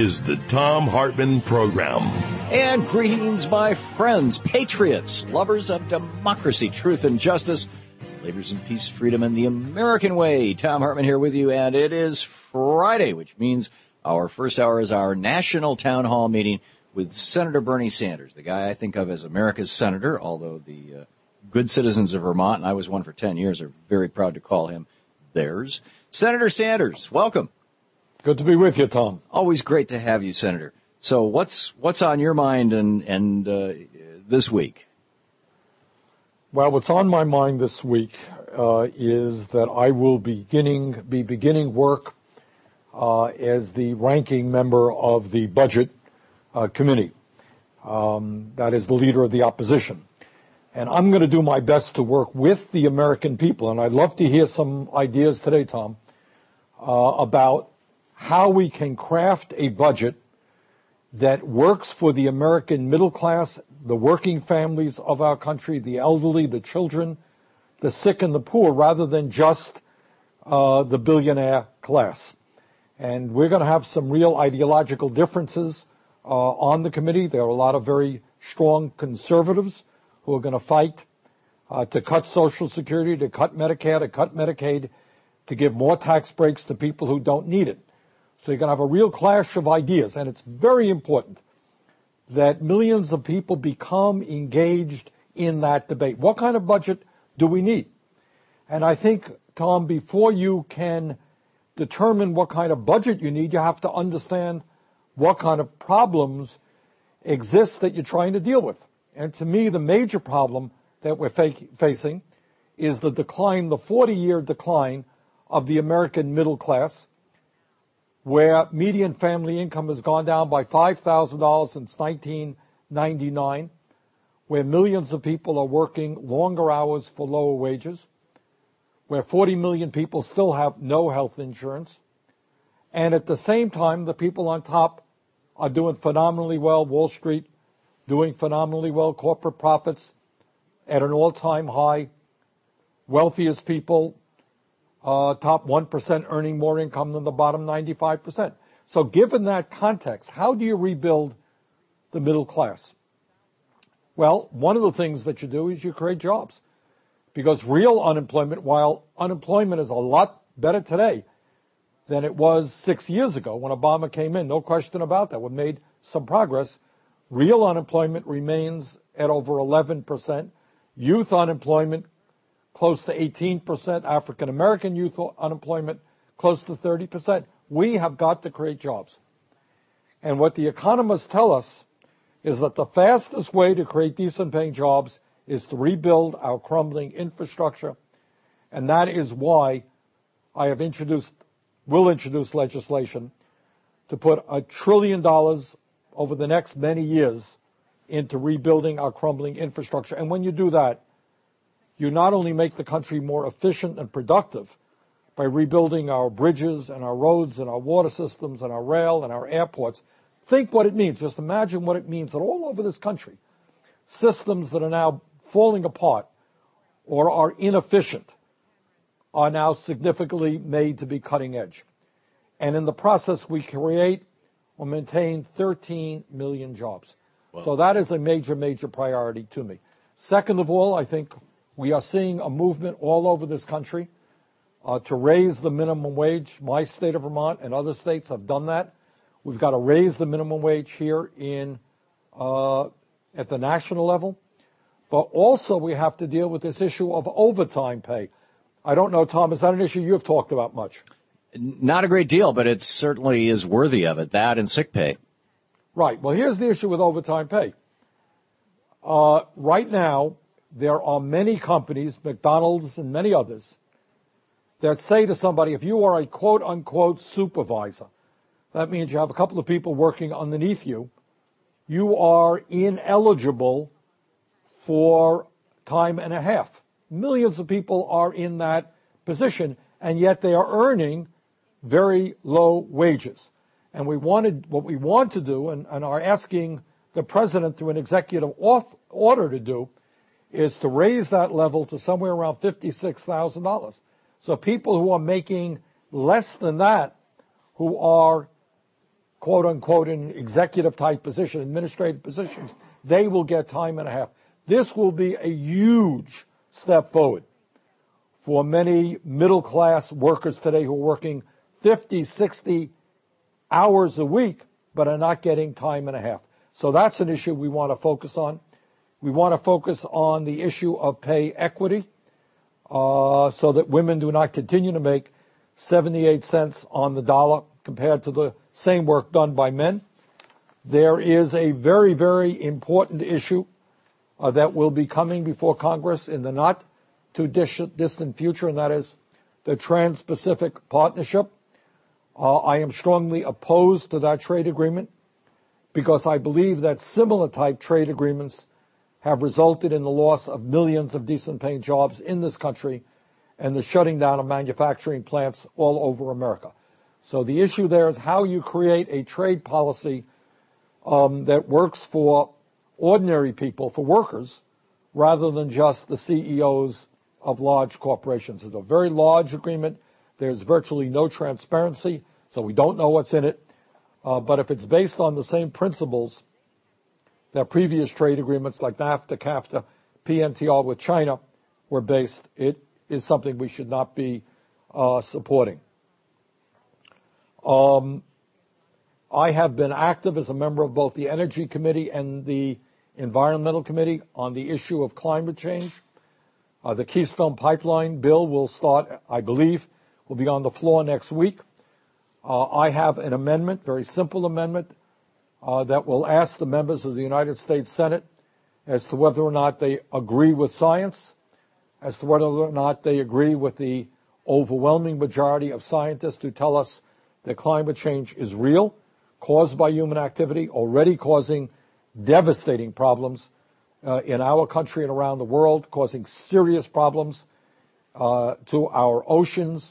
is the Thom Hartmann Program. And greetings, my friends, patriots, lovers of democracy, truth, and justice, believers in peace, freedom, and the American way. Thom Hartmann here with you, and it is Friday, which means our first hour is our national town hall meeting with Senator Bernie Sanders, the guy I think of as America's senator, although the good citizens of Vermont, and I was one for 10 years, are very proud to call him theirs. Senator Sanders, welcome. Good to be with you, Tom. Always great to have you, Senator. So what's on your mind and this week? Well, what's on my mind this week is that I will be beginning work as the ranking member of the Budget Committee. That is the leader of the opposition. And I'm going to do my best to work with the American people, and I'd love to hear some ideas today, Tom, about how we can craft a budget that works for the American middle class, the working families of our country, the elderly, the children, the sick, and the poor, rather than just the billionaire class. And we're going to have some real ideological differences on the committee. There are a lot of very strong conservatives who are going to fight to cut Social Security, to cut Medicare, to cut Medicaid, to give more tax breaks to people who don't need it. So you're going to have a real clash of ideas, and it's very important that millions of people become engaged in that debate. What kind of budget do we need? And I think, Tom, before you can determine what kind of budget you need, you have to understand what kind of problems exist that you're trying to deal with. And to me, the major problem that we're facing is the decline, the 40-year decline of the American middle class, where median family income has gone down by $5,000 since 1999, where millions of people are working longer hours for lower wages, where 40 million people still have no health insurance, and at the same time, the people on top are doing phenomenally well. Wall Street doing phenomenally well, corporate profits at an all-time high, wealthiest people, top 1% earning more income than the bottom 95%. So given that context, how do you rebuild the middle class? Well, one of the things that you do is you create jobs. Because real unemployment, while unemployment is a lot better today than it was 6 years ago when Obama came in, no question about that, we made some progress. Real unemployment remains at over 11%. Youth unemployment close to 18%, African-American youth unemployment close to 30%. We have got to create jobs. And what the economists tell us is that the fastest way to create decent-paying jobs is to rebuild our crumbling infrastructure. And that is why I will introduce legislation to put $1 trillion over the next many years into rebuilding our crumbling infrastructure. And when you do that, you not only make the country more efficient and productive by rebuilding our bridges and our roads and our water systems and our rail and our airports. Think what it means. Just imagine what it means that all over this country, systems that are now falling apart or are inefficient are now significantly made to be cutting edge. And in the process, we create or maintain 13 million jobs. Wow. So that is a major, major priority to me. Second of all, I think we are seeing a movement all over this country to raise the minimum wage. My state of Vermont and other states have done that. We've got to raise the minimum wage here at the national level. But also we have to deal with this issue of overtime pay. I don't know, Tom, is that an issue you've talked about much? Not a great deal, but it certainly is worthy of it, that and sick pay. Right. Well, here's the issue with overtime pay. Right now, there are many companies, McDonald's and many others, that say to somebody, if you are a quote-unquote supervisor, that means you have a couple of people working underneath you, you are ineligible for time and a half. Millions of people are in that position, and yet they are earning very low wages. And what we want to do and are asking the president through an executive order to do is to raise that level to somewhere around $56,000. So people who are making less than that, who are quote unquote, in executive type position, administrative positions, they will get time and a half. This will be a huge step forward for many middle class workers today who are working 50, 60 hours a week, but are not getting time and a half. So that's an issue we want to focus on. We want to focus on the issue of pay equity, so that women do not continue to make 78 cents on the dollar compared to the same work done by men. There is a very, very important issue that will be coming before Congress in the not too distant future, and that is the Trans-Pacific Partnership. I am strongly opposed to that trade agreement because I believe that similar type trade agreements have resulted in the loss of millions of decent paying jobs in this country and the shutting down of manufacturing plants all over America. So the issue there is how you create a trade policy that works for ordinary people, for workers, rather than just the CEOs of large corporations. It's a very large agreement. There's virtually no transparency, so we don't know what's in it. But if it's based on the same principles that previous trade agreements like NAFTA, CAFTA, PNTR with China were based, it is something we should not be supporting. I have been active as a member of both the Energy Committee and the Environmental Committee on the issue of climate change. The Keystone Pipeline bill will start, I believe, will be on the floor next week. I have an amendment, very simple amendment, that will ask the members of the United States Senate as to whether or not they agree with science, as to whether or not they agree with the overwhelming majority of scientists who tell us that climate change is real, caused by human activity, already causing devastating problems in our country and around the world, causing serious problems to our oceans.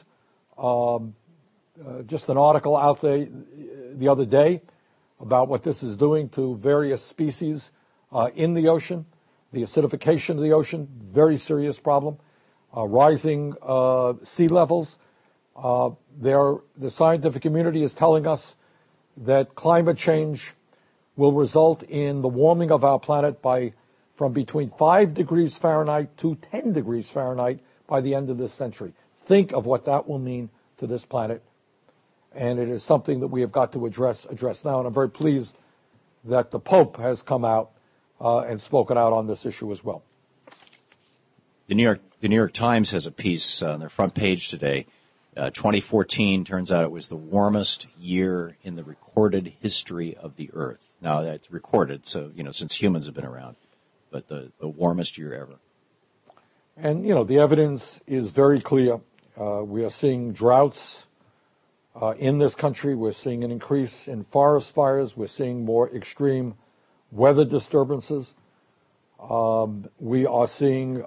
Just an article out there the other day about what this is doing to various species in the ocean, the acidification of the ocean, very serious problem, rising sea levels. The scientific community is telling us that climate change will result in the warming of our planet from between 5 degrees Fahrenheit to 10 degrees Fahrenheit by the end of this century. Think of what that will mean to this planet. And it is something that we have got to address now. And I'm very pleased that the Pope has come out and spoken out on this issue as well. The New York Times has a piece on their front page today. 2014 turns out it was the warmest year in the recorded history of the Earth. Now that's recorded, so since humans have been around, but the warmest year ever. And the evidence is very clear. We are seeing droughts in this country. We're seeing an increase in forest fires. We're seeing more extreme weather disturbances. We are seeing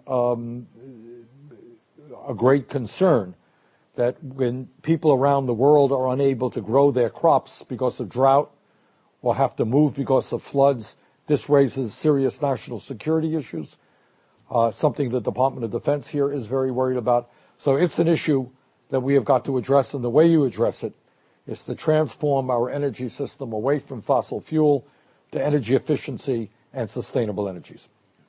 a great concern that when people around the world are unable to grow their crops because of drought or have to move because of floods, this raises serious national security issues, something the Department of Defense here is very worried about. So it's an issue that we have got to address, and the way you address it is to transform our energy system away from fossil fuel to energy efficiency and sustainable energies.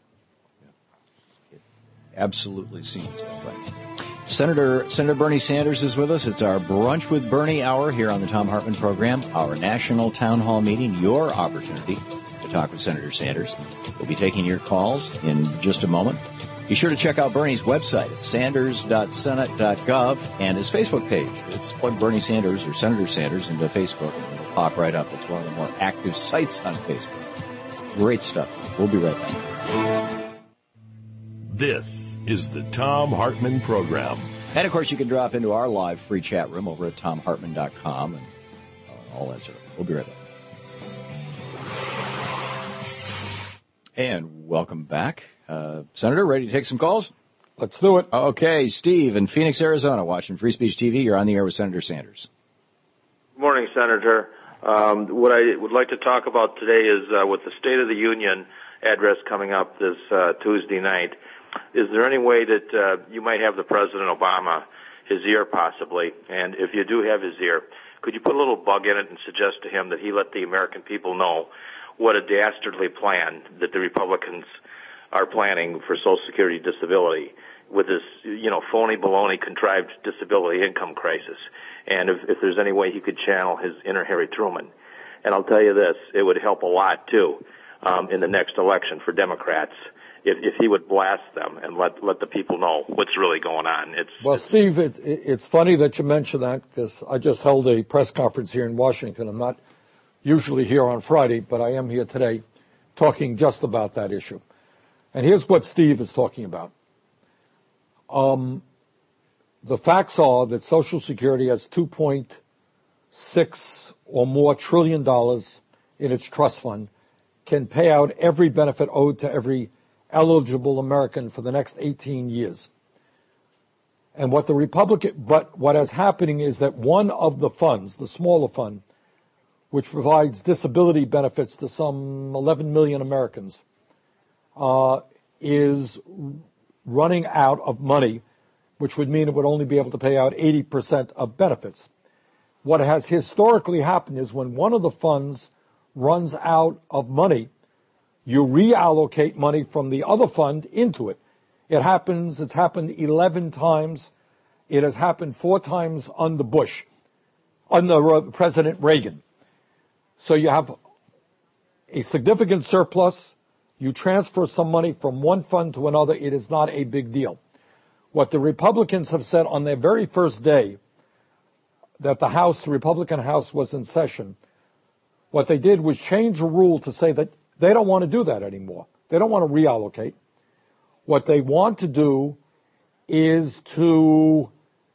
It absolutely seems that way. Senator Bernie Sanders is with us. It's our Brunch with Bernie hour here on the Thom Hartmann program, our national town hall meeting, your opportunity to talk with Senator Sanders. We'll be taking your calls in just a moment. Be sure to check out Bernie's website at sanders.senate.gov and his Facebook page. Just plug Bernie Sanders or Senator Sanders into Facebook and it'll pop right up. It's one of the more active sites on Facebook. Great stuff. We'll be right back. This is the Thom Hartmann Program. And, of course, you can drop into our live free chat room over at thomhartmann.com and all that sort of thing. We'll be right back. And welcome back. Senator, ready to take some calls? Let's do it. Okay, Steve in Phoenix, Arizona, watching Free Speech TV. You're on the air with Senator Sanders. Good morning, Senator. What I would like to talk about today is with the State of the Union address coming up this Tuesday night, is there any way that you might have the President Obama, his ear possibly, and if you do have his ear, Could you put a little bug in it and suggest to him that he let the American people know what a dastardly plan that the Republicans are planning for Social Security disability with this, phony baloney contrived disability income crisis? And if there's any way he could channel his inner Harry Truman. And I'll tell you this, it would help a lot, too, in the next election for Democrats if he would blast them and let the people know what's really going on. Steve, it's funny that you mention that, because I just held a press conference here in Washington. I'm not usually here on Friday, but I am here today talking just about that issue. And here's what Steve is talking about. The facts are that Social Security has $2.6 or more trillion in its trust fund, can pay out every benefit owed to every eligible American for the next 18 years. And what is happening is that one of the funds, the smaller fund, which provides disability benefits to some 11 million Americans, is running out of money, which would mean it would only be able to pay out 80% of benefits. What has historically happened is when one of the funds runs out of money, you reallocate money from the other fund into it. It's happened 11 times. It has happened 4 times under President Reagan. So you have a significant surplus. You transfer some money from one fund to another. It is not a big deal. What the Republicans have said on their very first day that the Republican House was in session, what they did was change a rule to say that they don't want to do that anymore. They don't want to reallocate. What they want to do is to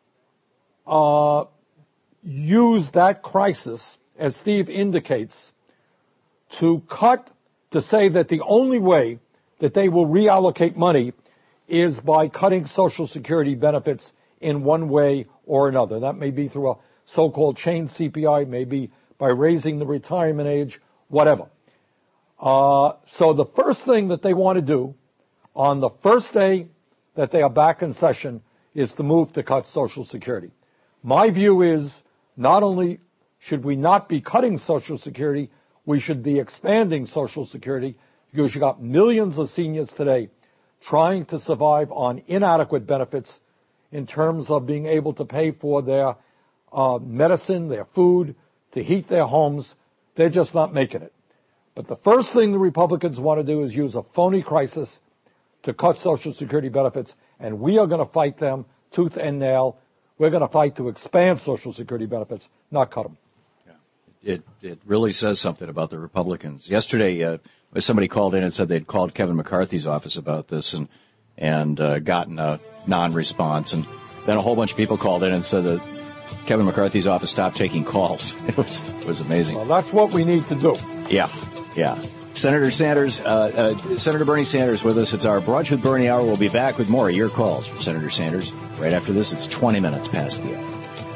use that crisis, as Steve indicates, to say that the only way that they will reallocate money is by cutting Social Security benefits in one way or another. That may be through a so-called chain CPI, maybe by raising the retirement age, whatever. So the first thing that they want to do on the first day that they are back in session is to move to cut Social Security. My view is not only should we not be cutting Social Security, we should be expanding Social Security, because you got millions of seniors today trying to survive on inadequate benefits in terms of being able to pay for their medicine, their food, to heat their homes. They're just not making it. But the first thing the Republicans want to do is use a phony crisis to cut Social Security benefits, and we are going to fight them tooth and nail. We're going to fight to expand Social Security benefits, not cut them. It really says something about the Republicans. Yesterday, somebody called in and said they'd called Kevin McCarthy's office about this and gotten a non-response. And then a whole bunch of people called in and said that Kevin McCarthy's office stopped taking calls. It was amazing. Well, that's what we need to do. Yeah. Senator Bernie Sanders with us. It's our Brunch with Bernie Hour. We'll be back with more of your calls from Senator Sanders. Right after this, it's 20 minutes past the hour.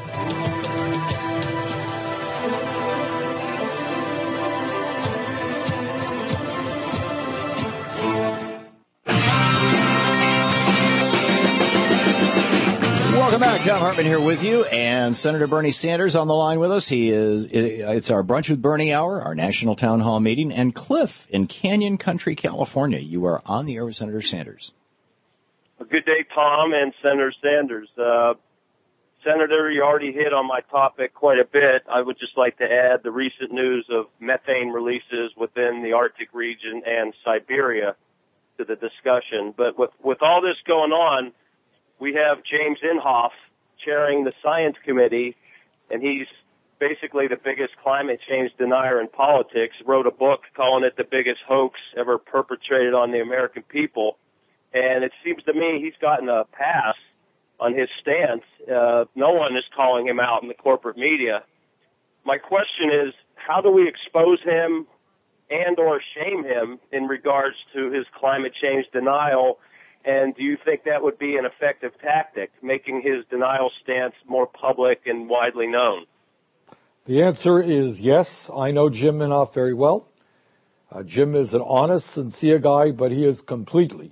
Welcome back. Tom Hartman here with you, and Senator Bernie Sanders on the line with us. It's our Brunch with Bernie Hour, our national town hall meeting, and Cliff in Canyon Country, California. You are on the air with Senator Sanders. Well, good day, Tom and Senator Sanders. Senator, you already hit on my topic quite a bit. I would just like to add the recent news of methane releases within the Arctic region and Siberia to the discussion. But with all this going on, we have James Inhofe chairing the Science Committee, and he's basically the biggest climate change denier in politics, wrote a book calling it the biggest hoax ever perpetrated on the American people. And it seems to me he's gotten a pass on his stance. No one is calling him out in the corporate media. My question is, how do we expose him and or shame him in regards to his climate change denial? And do you think that would be an effective tactic, making his denial stance more public and widely known? The answer is yes. I know Jim Inhofe very well. Jim is an honest, sincere guy, but he is completely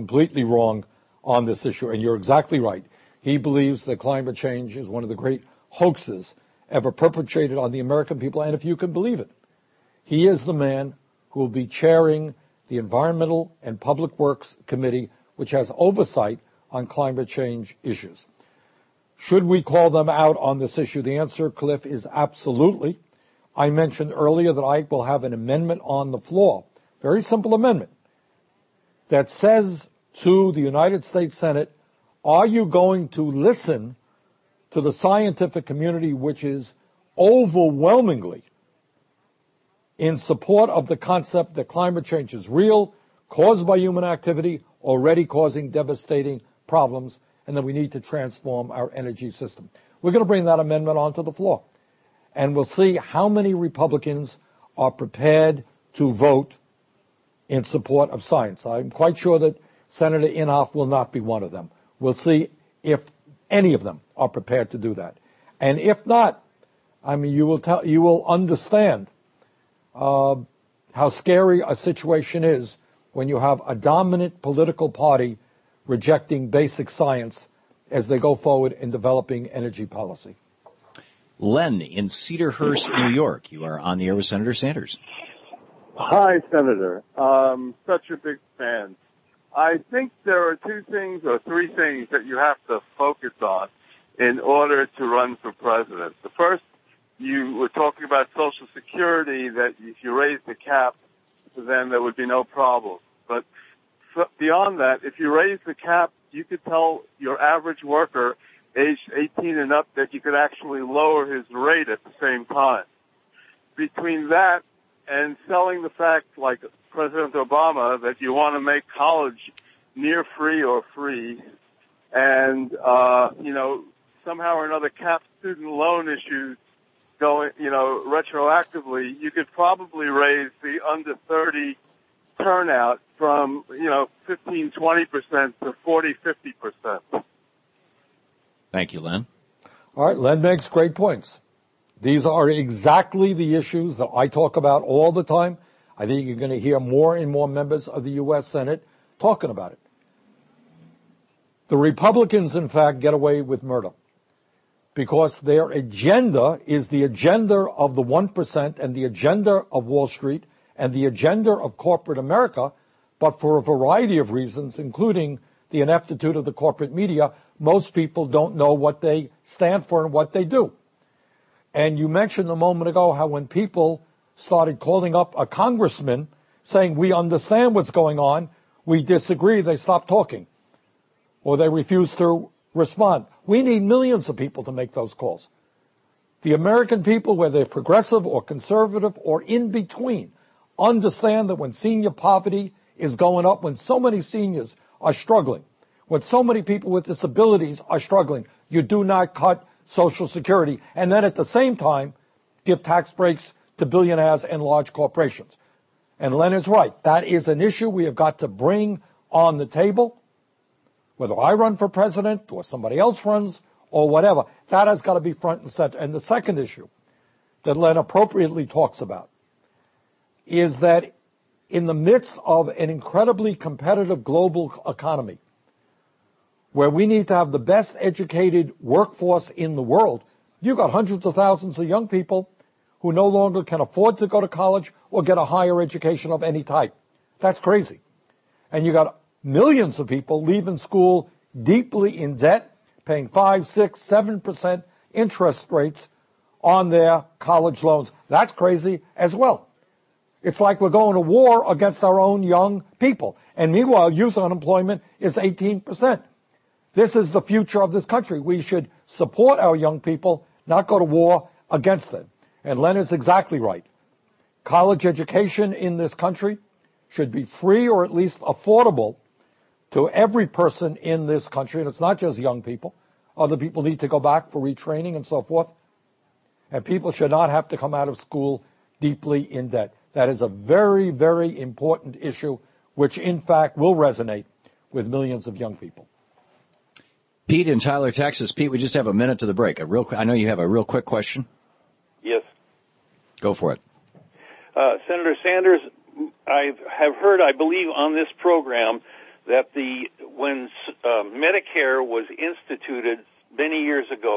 wrong on this issue. And you're exactly right. He believes that climate change is one of the great hoaxes ever perpetrated on the American people, and if you can believe it. He is the man who will be chairing the Environmental and Public Works Committee, which has oversight on climate change issues. Should we call them out on this issue? The answer, Cliff, is absolutely. I mentioned earlier that I will have an amendment on the floor, very simple amendment, that says to the United States Senate, are you going to listen to the scientific community, which is overwhelmingly in support of the concept that climate change is real, caused by human activity, already causing devastating problems, and that we need to transform our energy system. We're going to bring that amendment onto the floor, and we'll see how many Republicans are prepared to vote in support of science. I'm quite sure that Senator Inhofe will not be one of them. We'll see if any of them are prepared to do that. And if not, I mean, you will understand how scary a situation is when you have a dominant political party rejecting basic science as they go forward in developing energy policy. Len in Cedarhurst, New York. You are on the air with Senator Sanders. Hi, Senator. Such a big fan. I think there are two things or three things that you have to focus on in order to run for president. The first, you were talking about Social Security, that if you raise the cap, then there would be no problem. But beyond that, if you raise the cap, you could tell your average worker aged 18 and up that you could actually lower his rate at the same time. Between that and selling the fact, like President Obama, that you want to make college near free or free, and somehow or another cap student loan issues going, retroactively, you could probably raise the under 30 turnout from 15-20% to 40-50%. Thank you, Len. All right, Len makes great points. These are exactly the issues that I talk about all the time. I think you're going to hear more and more members of the U.S. Senate talking about it. The Republicans, in fact, get away with murder because their agenda is the agenda of the 1% and the agenda of Wall Street and the agenda of corporate America, but for a variety of reasons, including the ineptitude of the corporate media, most people don't know what they stand for and what they do. And you mentioned a moment ago how when people started calling up a congressman saying, we understand what's going on, we disagree, they stopped talking. Or they refused to respond. We need millions of people to make those calls. The American people, whether they're progressive or conservative or in between, understand that when senior poverty is going up, when so many seniors are struggling, when so many people with disabilities are struggling, you do not cut Social Security and then at the same time give tax breaks to billionaires and large corporations. And Len is right. That is an issue we have got to bring on the table, whether I run for president or somebody else runs or whatever. That has got to be front and center. And the second issue that Len appropriately talks about is that in the midst of an incredibly competitive global economy, where we need to have the best educated workforce in the world, you've got hundreds of thousands of young people who no longer can afford to go to college or get a higher education of any type. That's crazy. And you got millions of people leaving school deeply in debt, paying 5, 6, 7% interest rates on their college loans. That's crazy as well. It's like we're going to war against our own young people. And meanwhile, youth unemployment is 18%. This is the future of this country. We should support our young people, not go to war against them. And Len is exactly right. College education in this country should be free or at least affordable to every person in this country. And it's not just young people. Other people need to go back for retraining and so forth. And people should not have to come out of school deeply in debt. That is a very, very important issue, which in fact will resonate with millions of young people. Pete in Tyler, Texas. Pete, we just have a minute to the break. I know you have a real quick question. Yes. Go for it. Senator Sanders, I have heard, I believe, on this program that when Medicare was instituted many years ago,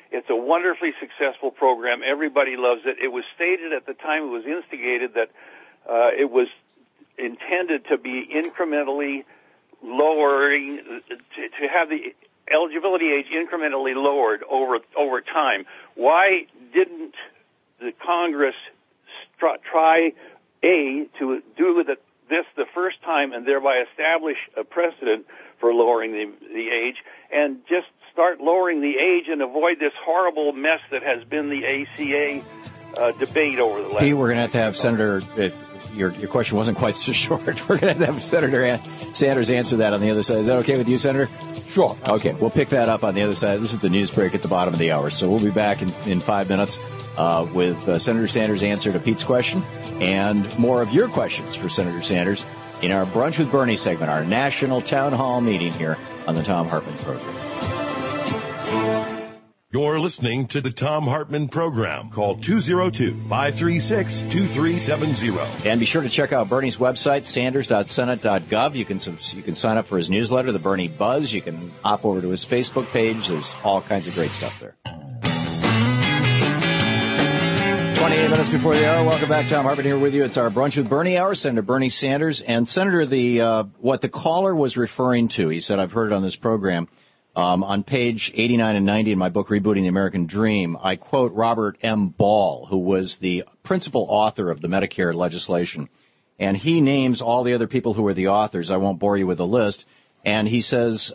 It's a wonderfully successful program. Everybody loves it. It was stated at the time it was instigated that it was intended to be incrementally lowering, to have the eligibility age incrementally lowered over time. Why didn't the Congress try to do this the first time and thereby establish a precedent for lowering the age, and just start lowering the age and avoid this horrible mess that has been the ACA debate over the last... Pete, we're going to have Senator... Your question wasn't quite so short. We're going to have Senator Sanders answer that on the other side. Is that okay with you, Senator? Sure. Okay, we'll pick that up on the other side. This is the news break at the bottom of the hour, so we'll be back in 5 minutes with Senator Sanders' answer to Pete's question and more of your questions for Senator Sanders in our Brunch with Bernie segment, our national town hall meeting here on the Thom Hartmann program. You're listening to the Thom Hartmann program. Call 202-536-2370. And be sure to check out Bernie's website, sanders.senate.gov. You can sign up for his newsletter, The Bernie Buzz. You can hop over to his Facebook page. There's all kinds of great stuff there. 28 minutes before the hour. Welcome back. Thom Hartmann here with you. It's our Brunch with Bernie hour. Senator Bernie Sanders. And Senator, what the caller was referring to, he said, I've heard it on this program, on page 89 and 90 in my book, Rebooting the American Dream, I quote Robert M. Ball, who was the principal author of the Medicare legislation. And he names all the other people who were the authors. I won't bore you with the list. And he says,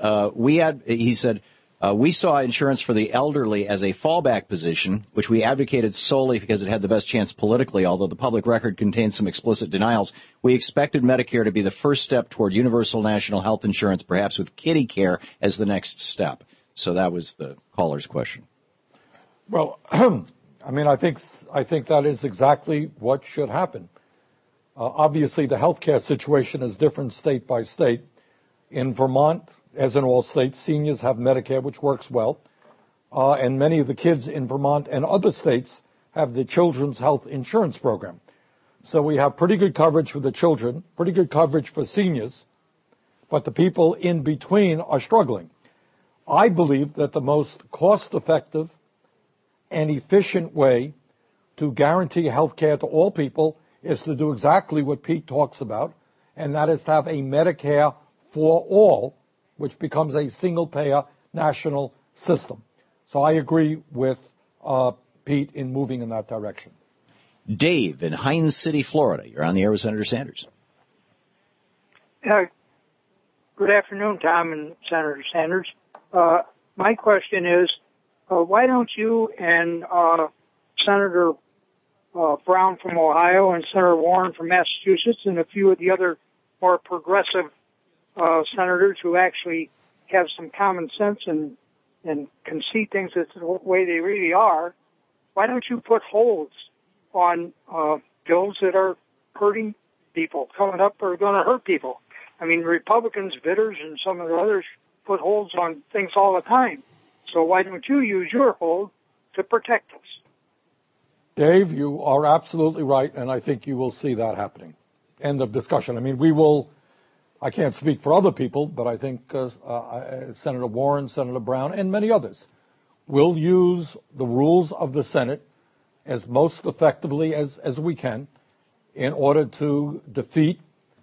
we saw insurance for the elderly as a fallback position, which we advocated solely because it had the best chance politically, although the public record contained some explicit denials. We expected Medicare to be the first step toward universal national health insurance, perhaps with kiddie care as the next step. So that was the caller's question. Well, I mean, I think that is exactly what should happen. Obviously, the health care situation is different state by state. In Vermont, as in all states, seniors have Medicare, which works well. And many of the kids in Vermont and other states have the Children's Health Insurance Program. So we have pretty good coverage for the children, pretty good coverage for seniors, but the people in between are struggling. I believe that the most cost-effective and efficient way to guarantee health care to all people is to do exactly what Pete talks about, and that is to have a Medicare for all, which becomes a single-payer national system. So I agree with Pete in moving in that direction. Dave in Hines City, Florida. You're on the air with Senator Sanders. Good afternoon, Tom and Senator Sanders. My question is, why don't you and Senator Brown from Ohio and Senator Warren from Massachusetts and a few of the other more progressive senators who actually have some common sense and can see things as the way they really are, why don't you put holds on bills that are hurting people, coming up or going to hurt people? I mean, Republicans, bidders, and some of the others put holds on things all the time. So why don't you use your hold to protect us? Dave, you are absolutely right, and I think you will see that happening. End of discussion. I mean, I can't speak for other people, but I think Senator Warren, Senator Brown, and many others will use the rules of the Senate as most effectively as we can in order to defeat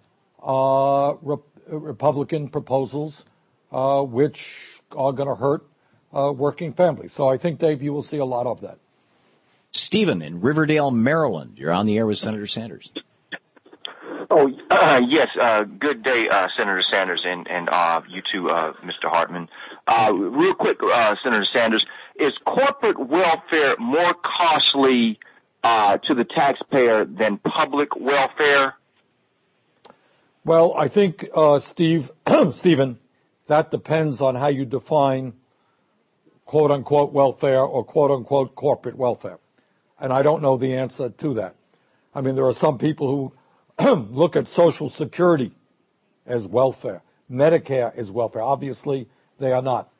Republican proposals which are going to hurt working families. So I think, Dave, you will see a lot of that. Stephen in Riverdale, Maryland. You're on the air with Senator Sanders. Oh, yes. Good day, Senator Sanders, and you too, Mr. Hartmann. Real quick, Senator Sanders, is corporate welfare more costly to the taxpayer than public welfare? Well, I think, Stephen, that depends on how you define quote-unquote welfare or quote-unquote corporate welfare. And I don't know the answer to that. I mean, there are some people who look at Social Security as welfare, Medicare as welfare. Obviously, they are not.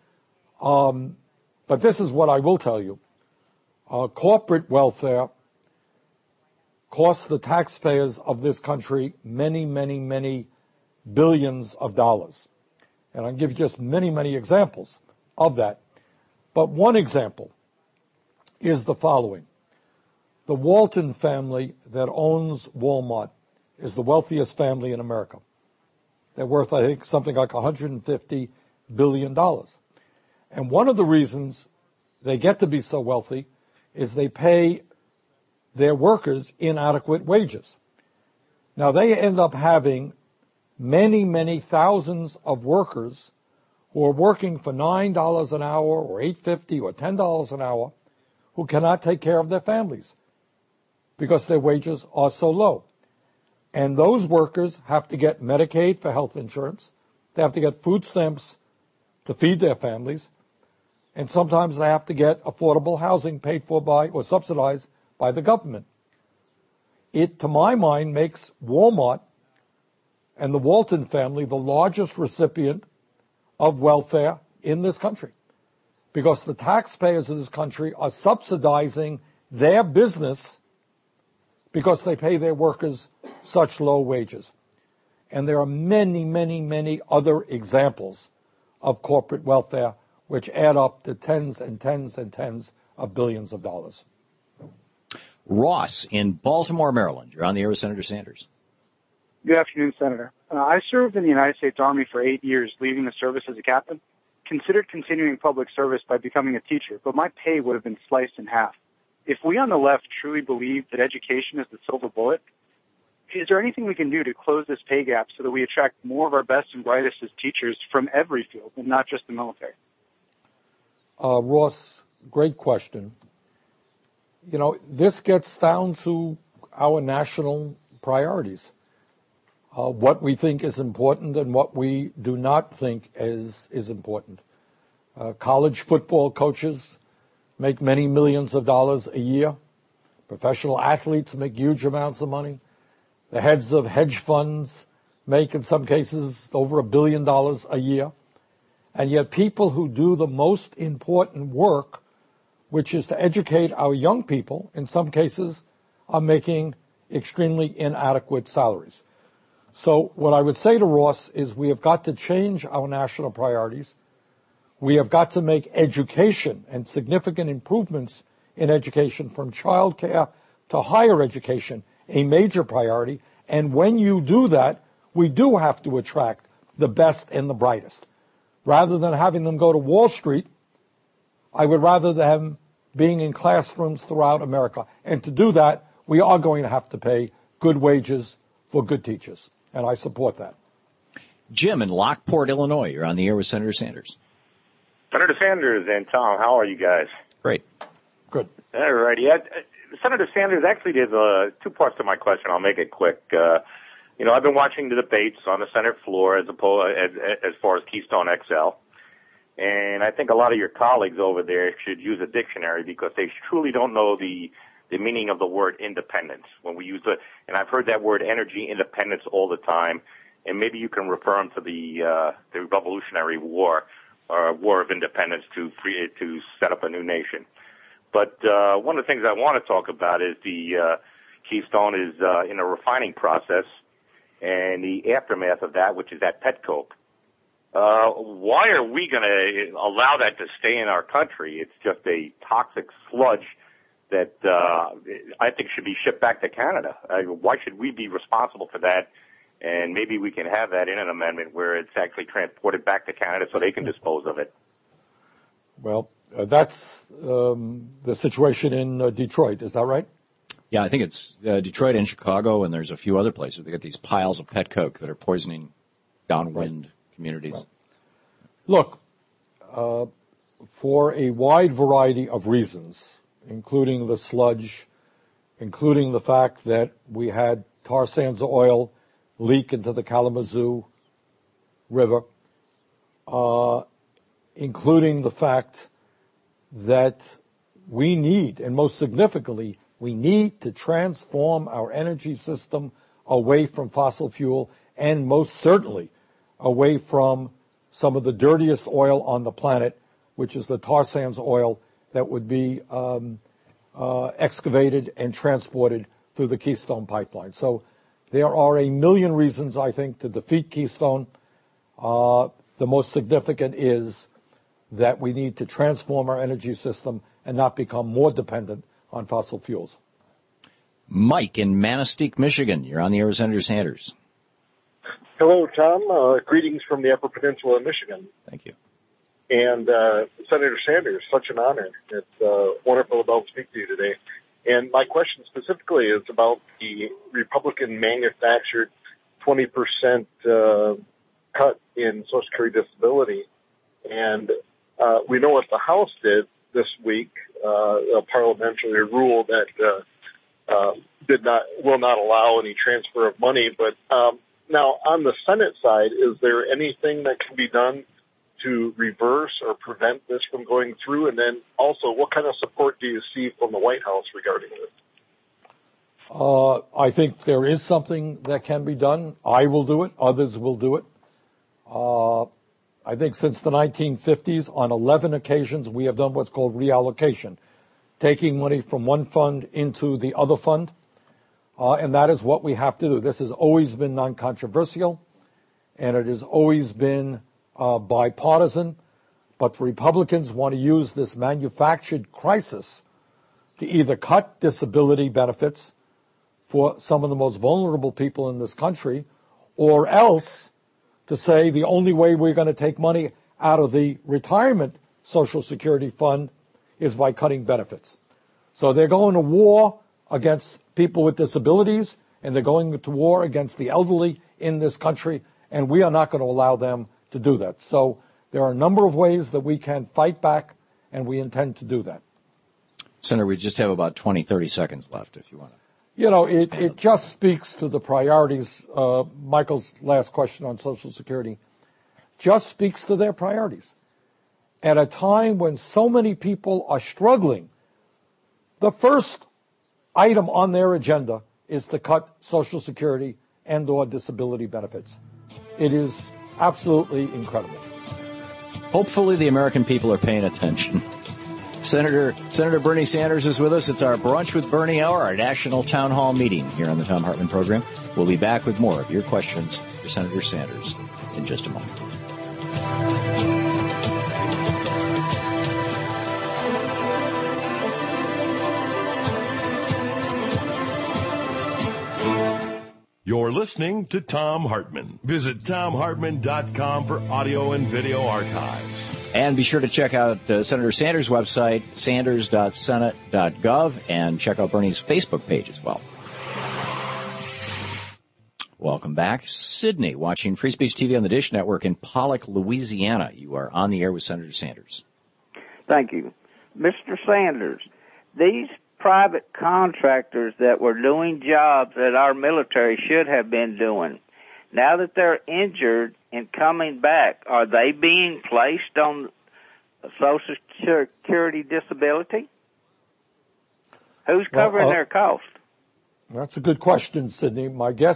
But this is what I will tell you. Corporate welfare costs the taxpayers of this country many, many, many billions of dollars. And I'll give you just many, many examples of that. But one example is the following. The Walton family that owns Walmart is the wealthiest family in America. They're worth, I think, something like $150 billion. And one of the reasons they get to be so wealthy is they pay their workers inadequate wages. Now, they end up having many, many thousands of workers who are working for $9 an hour or $8.50 or $10 an hour who cannot take care of their families because their wages are so low. And those workers have to get Medicaid for health insurance. They have to get food stamps to feed their families. And sometimes they have to get affordable housing paid for by or subsidized by the government. It, to my mind, makes Walmart and the Walton family the largest recipient of welfare in this country, because the taxpayers of this country are subsidizing their business because they pay their workers such low wages. And there are many, many, many other examples of corporate welfare which add up to tens and tens and tens of billions of dollars. Ross in Baltimore, Maryland. You're on the air with Senator Sanders. Good afternoon, Senator. I served in the United States Army for 8 years, leaving the service as a captain. Considered continuing public service by becoming a teacher, but my pay would have been sliced in half. If we on the left truly believe that education is the silver bullet, is there anything we can do to close this pay gap so that we attract more of our best and brightest as teachers from every field and not just the military? Ross, great question. You know, this gets down to our national priorities, what we think is important and what we do not think is important. College football coaches make many millions of dollars a year. Professional athletes make huge amounts of money. The heads of hedge funds make, in some cases, over $1 billion a year. And yet people who do the most important work, which is to educate our young people, in some cases, are making extremely inadequate salaries. So what I would say to Ross is we have got to change our national priorities. We have got to make education and significant improvements in education from child care to higher education a major priority. And when you do that, we do have to attract the best and the brightest. Rather than having them go to Wall Street, I would rather them being in classrooms throughout America. And to do that, we are going to have to pay good wages for good teachers. And I support that. Jim in Lockport, Illinois. You're on the air with Senator Sanders. Senator Sanders and Tom, how are you guys? Great. Good. All righty. Senator Sanders, actually, there's two parts to my question. I'll make it quick. I've been watching the debates on the Senate floor as far as Keystone XL. And I think a lot of your colleagues over there should use a dictionary because they truly don't know the meaning of the word independence when we use it. And I've heard that word energy independence all the time. And maybe you can refer them to the Revolutionary War, or War of Independence to set up a new nation. But one of the things I want to talk about is the Keystone is in a refining process and the aftermath of that, which is that pet coke. Why are we going to allow that to stay in our country? It's just a toxic sludge that I think should be shipped back to Canada. Why should we be responsible for that? And maybe we can have that in an amendment where it's actually transported back to Canada so they can dispose of it. Well, that's the situation in Detroit. Is that right? Yeah, I think it's Detroit and Chicago, and there's a few other places. They got these piles of pet coke that are poisoning downwind communities. Look, for a wide variety of reasons, including the sludge, including the fact that we had tar sands oil leak into the Kalamazoo River, including the fact that we need, and most significantly, we need to transform our energy system away from fossil fuel and most certainly away from some of the dirtiest oil on the planet, which is the tar sands oil that would be excavated and transported through the Keystone pipeline. So there are a million reasons, I think, to defeat Keystone. The most significant is that we need to transform our energy system and not become more dependent on fossil fuels. Mike in Manistee, Michigan. You're on the air with Senator Sanders. Hello, Tom. Greetings from the Upper Peninsula of Michigan. Thank you. And Senator Sanders, such an honor. It's wonderful to be able to speak to you today. And my question specifically is about the Republican manufactured 20% cut in Social Security disability. And we know what the House did this week, a parliamentary rule that will not allow any transfer of money. But now on the Senate side, is there anything that can be done to reverse or prevent this from going through? And then also, what kind of support do you see from the White House regarding this? I think there is something that can be done. I will do it. Others will do it. I think since the 1950s, on 11 occasions, we have done what's called reallocation, taking money from one fund into the other fund. And that is what we have to do. This has always been non-controversial, and it has always been bipartisan. But the Republicans want to use this manufactured crisis to either cut disability benefits for some of the most vulnerable people in this country, or else to say the only way we're going to take money out of the retirement Social Security fund is by cutting benefits. So they're going to war against people with disabilities, and they're going to war against the elderly in this country, and we are not going to allow them to do that. So there are a number of ways that we can fight back, and we intend to do that. Senator, we just have about 20, 30 seconds left if you want to. You know, it just speaks to the priorities. Michael's last question on Social Security just speaks to their priorities. At a time when so many people are struggling, the first item on their agenda is to cut Social Security and or disability benefits. It is absolutely incredible. Hopefully the American people are paying attention. Senator Bernie Sanders is with us. It's our Brunch with Bernie Hour, our national town hall meeting here on the Thom Hartmann program. We'll be back with more of your questions for Senator Sanders in just a moment. You're listening to Thom Hartmann. Visit ThomHartmann.com for audio and video archives. And be sure to check out Senator Sanders' website, sanders.senate.gov, and check out Bernie's Facebook page as well. Welcome back. Sydney, watching Free Speech TV on the Dish Network in Pollock, Louisiana. You are on the air with Senator Sanders. Thank you. Mr. Sanders, these private contractors that were doing jobs that our military should have been doing, now that they're injured and coming back, are they being placed on Social Security disability? Who's covering their cost? That's a good question, Sydney. My guess,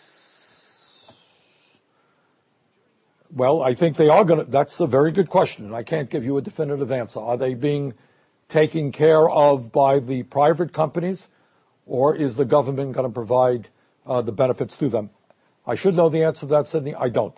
well, I think they are going to. That's a very good question. I can't give you a definitive answer. Are they being taken care of by the private companies, or is the government going to provide the benefits to them? I should know the answer to that, Sydney. I don't.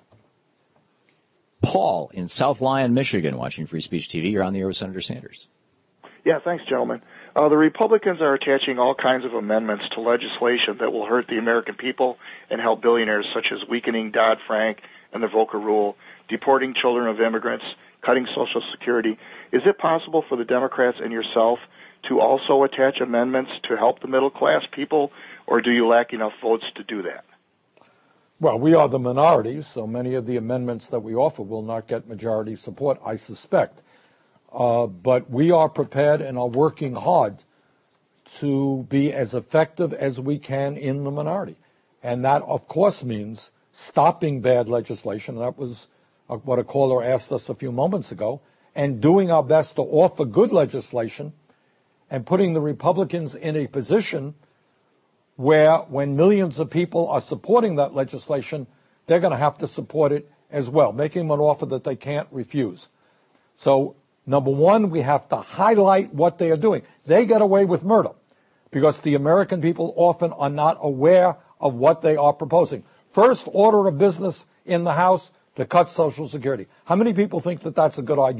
Paul in South Lyon, Michigan, watching Free Speech TV. You're on the air with Senator Sanders. Yeah, thanks, gentlemen. The Republicans are attaching all kinds of amendments to legislation that will hurt the American people and help billionaires, such as weakening Dodd-Frank and the Volcker Rule, deporting children of immigrants, cutting Social Security. Is it possible for the Democrats and yourself to also attach amendments to help the middle-class people, or do you lack enough votes to do that? Well, we are the minority, so many of the amendments that we offer will not get majority support, I suspect. But we are prepared and are working hard to be as effective as we can in the minority. And that, of course, means stopping bad legislation. That was what a caller asked us a few moments ago, and doing our best to offer good legislation and putting the Republicans in a position where when millions of people are supporting that legislation, they're going to have to support it as well, making them an offer that they can't refuse. So, number one, we have to highlight what they are doing. They get away with murder because the American people often are not aware of what they are proposing. First order of business in the House, to cut Social Security. How many people think that that's a good idea?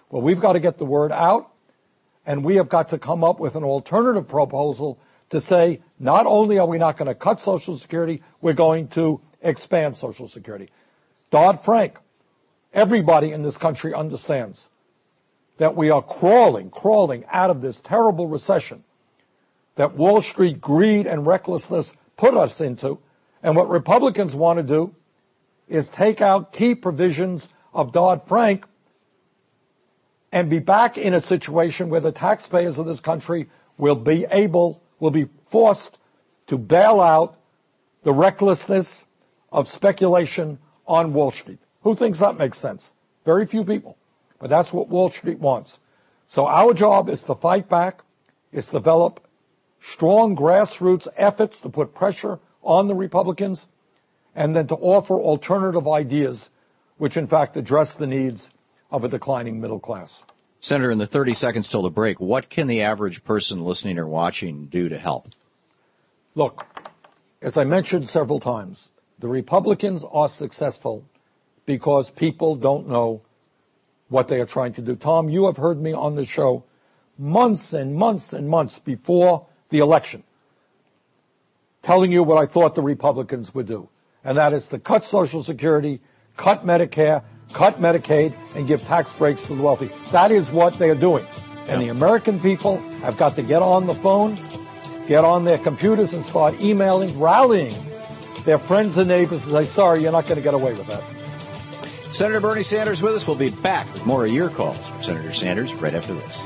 Well, we've got to get the word out, and we have got to come up with an alternative proposal to say not only are we not going to cut Social Security, we're going to expand Social Security. Dodd-Frank, everybody in this country understands that we are crawling out of this terrible recession that Wall Street greed and recklessness put us into. And what Republicans want to do is take out key provisions of Dodd-Frank and be back in a situation where the taxpayers of this country will be forced to bail out the recklessness of speculation on Wall Street. Who thinks that makes sense? Very few people. But that's what Wall Street wants. So our job is to fight back, is to develop strong grassroots efforts to put pressure on the Republicans, and then to offer alternative ideas which in fact address the needs of a declining middle class. Senator, in the 30 seconds till the break, what can the average person listening or watching do to help? Look, as I mentioned several times, the Republicans are successful because people don't know what they are trying to do. Tom, you have heard me on the show months and months and months before the election telling you what I thought the Republicans would do, and that is to cut Social Security, cut Medicare, cut Medicaid, and give tax breaks to the wealthy. That is what they are doing. And the American people have got to get on the phone, get on their computers, and start emailing, rallying their friends and neighbors and say, sorry, you're not going to get away with that. Senator Bernie Sanders with us. We'll be back with more of your calls from Senator Sanders right after this.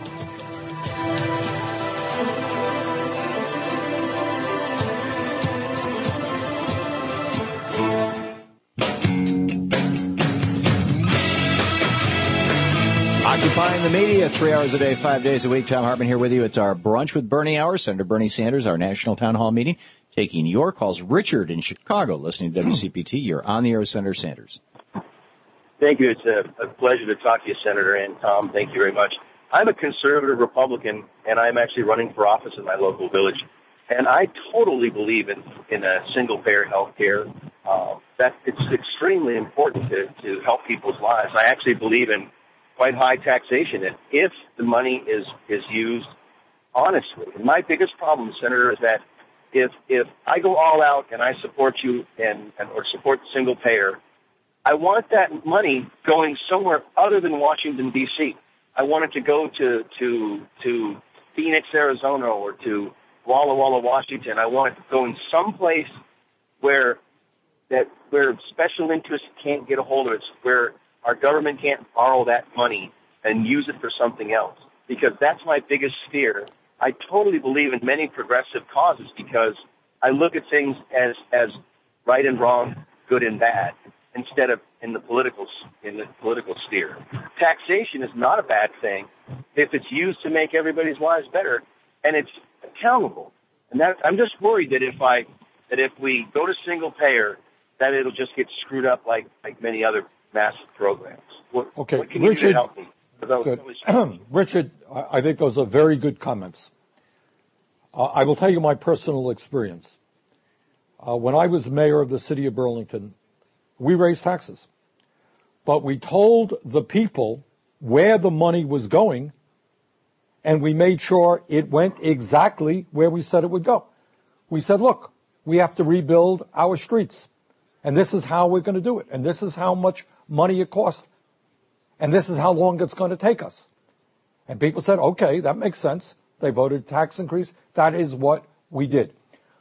Occupying the media 3 hours a day, 5 days a week. Tom Hartman here with you. It's our Brunch with Bernie hour. Senator Bernie Sanders, our national town hall meeting, taking your calls. Richard in Chicago, listening to WCPT. You're on the air with Senator Sanders. Thank you. It's a pleasure to talk to you, Senator, and Tom, thank you very much. I'm a conservative Republican, and I'm actually running for office in my local village. And I totally believe in a single-payer health care. That it's extremely important to help people's lives. I actually believe in quite high taxation, and if the money is used honestly. And my biggest problem, Senator, is that if I go all out and I support you or support the single payer, I want that money going somewhere other than Washington, D.C. I want it to go to Phoenix, Arizona, or to Walla Walla, Washington. I want it going someplace where special interests can't get a hold of it, where our government can't borrow that money and use it for something else. Because that's my biggest fear. I totally believe in many progressive causes because I look at things as right and wrong, good and bad, instead of in the political sphere. Taxation is not a bad thing if it's used to make everybody's lives better and it's accountable. And I'm just worried that if we go to single payer, that it'll just get screwed up like many other massive programs. What can you do to help me? Good. Richard, I think those are very good comments. I will tell you my personal experience. When I was mayor of the city of Burlington, we raised taxes. But we told the people where the money was going, and we made sure it went exactly where we said it would go. We said, look, we have to rebuild our streets, and this is how we're going to do it, and this is how much money it costs, and this is how long it's going to take us. And people said, okay, that makes sense. They voted tax increase. That is what we did.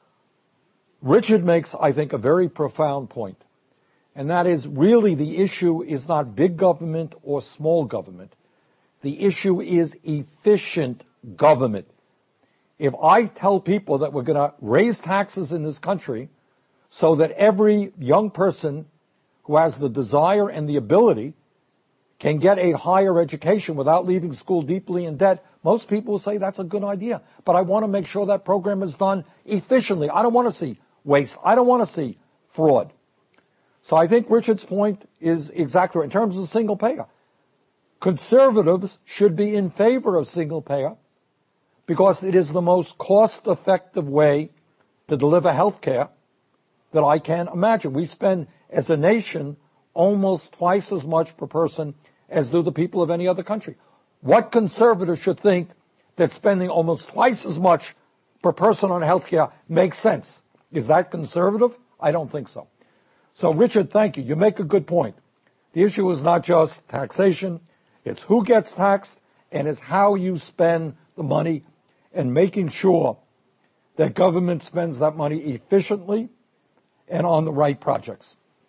Richard makes, I think, a very profound point. And that is really the issue is not big government or small government. The issue is efficient government. If I tell people that we're going to raise taxes in this country so that every young person who has the desire and the ability can get a higher education without leaving school deeply in debt, most people will say that's a good idea. But I want to make sure that program is done efficiently. I don't want to see waste. I don't want to see fraud. So I think Richard's point is exactly right. In terms of single payer, conservatives should be in favor of single payer because it is the most cost-effective way to deliver health care that I can imagine. We spend, as a nation, almost twice as much per person as do the people of any other country. What conservator should think that spending almost twice as much per person on health care makes sense? Is that conservative? I don't think so. So, Richard, thank you. You make a good point. The issue is not just taxation. It's who gets taxed, and it's how you spend the money and making sure that government spends that money efficiently and on the right projects.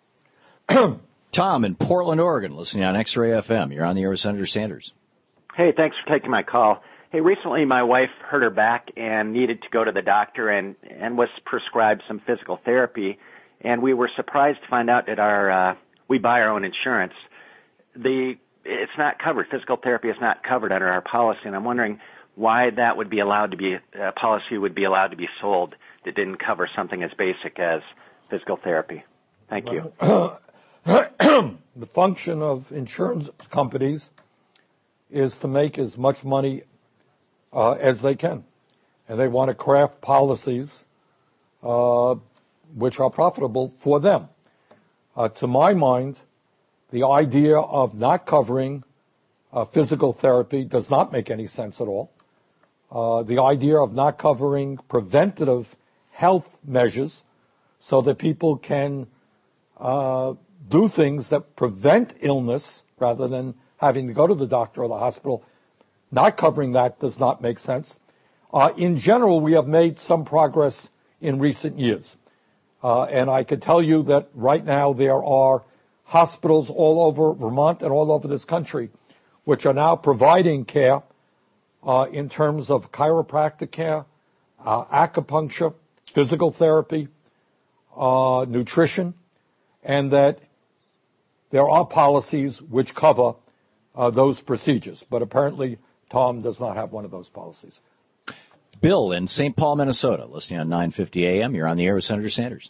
Tom in Portland, Oregon, listening on X-Ray FM. You're on the air with Senator Sanders. Hey, thanks for taking my call. Hey, recently my wife hurt her back and needed to go to the doctor and was prescribed some physical therapy. And we were surprised to find out that we buy our own insurance. It's not covered. Physical therapy is not covered under our policy, and I'm wondering why that would be allowed to be, a policy would be allowed to be sold that didn't cover something as basic as physical therapy. Thank you. The function of insurance companies is to make as much money as they can. And they want to craft policies which are profitable for them. To my mind, the idea of not covering physical therapy does not make any sense at all. The idea of not covering preventative health measures so that people can do things that prevent illness rather than having to go to the doctor or the hospital, not covering that does not make sense. In general, we have made some progress in recent years. And I can tell you that right now there are hospitals all over Vermont and all over this country which are now providing care in terms of chiropractic care, acupuncture, physical therapy, nutrition, and that there are policies which cover those procedures. But apparently Tom does not have one of those policies. Bill in St. Paul, Minnesota, listening on 950 AM. You're on the air with Senator Sanders.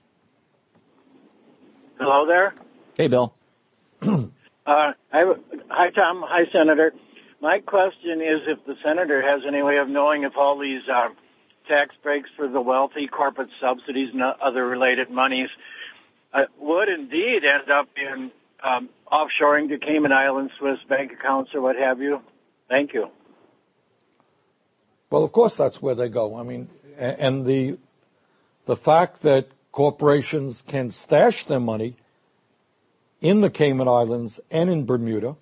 Hello there. Hey, Bill. Hi, Tom. Hi, Senator. My question is if the Senator has any way of knowing if all these tax breaks for the wealthy, corporate subsidies, and other related monies would indeed end up in offshoring to Cayman Islands, Swiss bank accounts, or what have you. Thank you. Well, of course that's where they go. I mean, and the fact that corporations can stash their money in the Cayman Islands and in Bermuda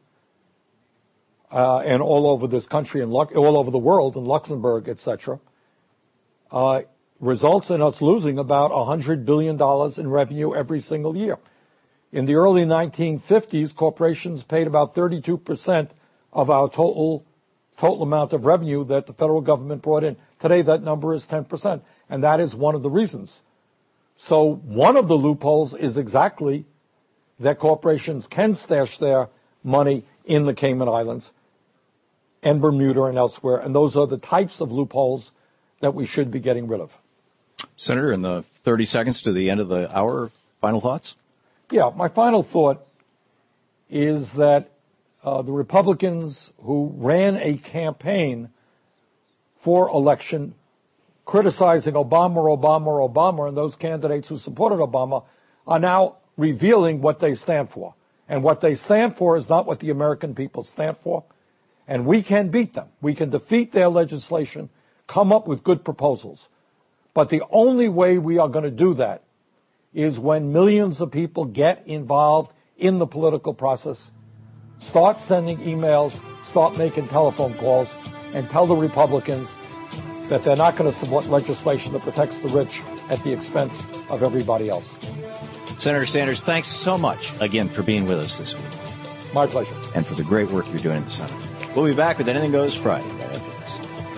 and all over this country and all over the world, in Luxembourg, etc., results in us losing about $100 billion in revenue every single year. In the early 1950s, corporations paid about 32% of our total amount of revenue that the federal government brought in. Today, that number is 10%, and that is one of the reasons. So one of the loopholes is exactly that corporations can stash their money in the Cayman Islands and Bermuda and elsewhere, and those are the types of loopholes that we should be getting rid of. Senator, in the 30 seconds to the end of the hour, final thoughts? Yeah, my final thought is that the Republicans who ran a campaign for election criticizing Obama, and those candidates who supported Obama are now revealing what they stand for. And what they stand for is not what the American people stand for. And we can beat them. We can defeat their legislation, come up with good proposals. But the only way we are going to do that is when millions of people get involved in the political process, start sending emails, start making telephone calls, and tell the Republicans that they're not going to support legislation that protects the rich at the expense of everybody else. Senator Sanders, thanks so much again for being with us this week. My pleasure. And for the great work you're doing in the Senate. We'll be back with Anything Goes Friday right after this.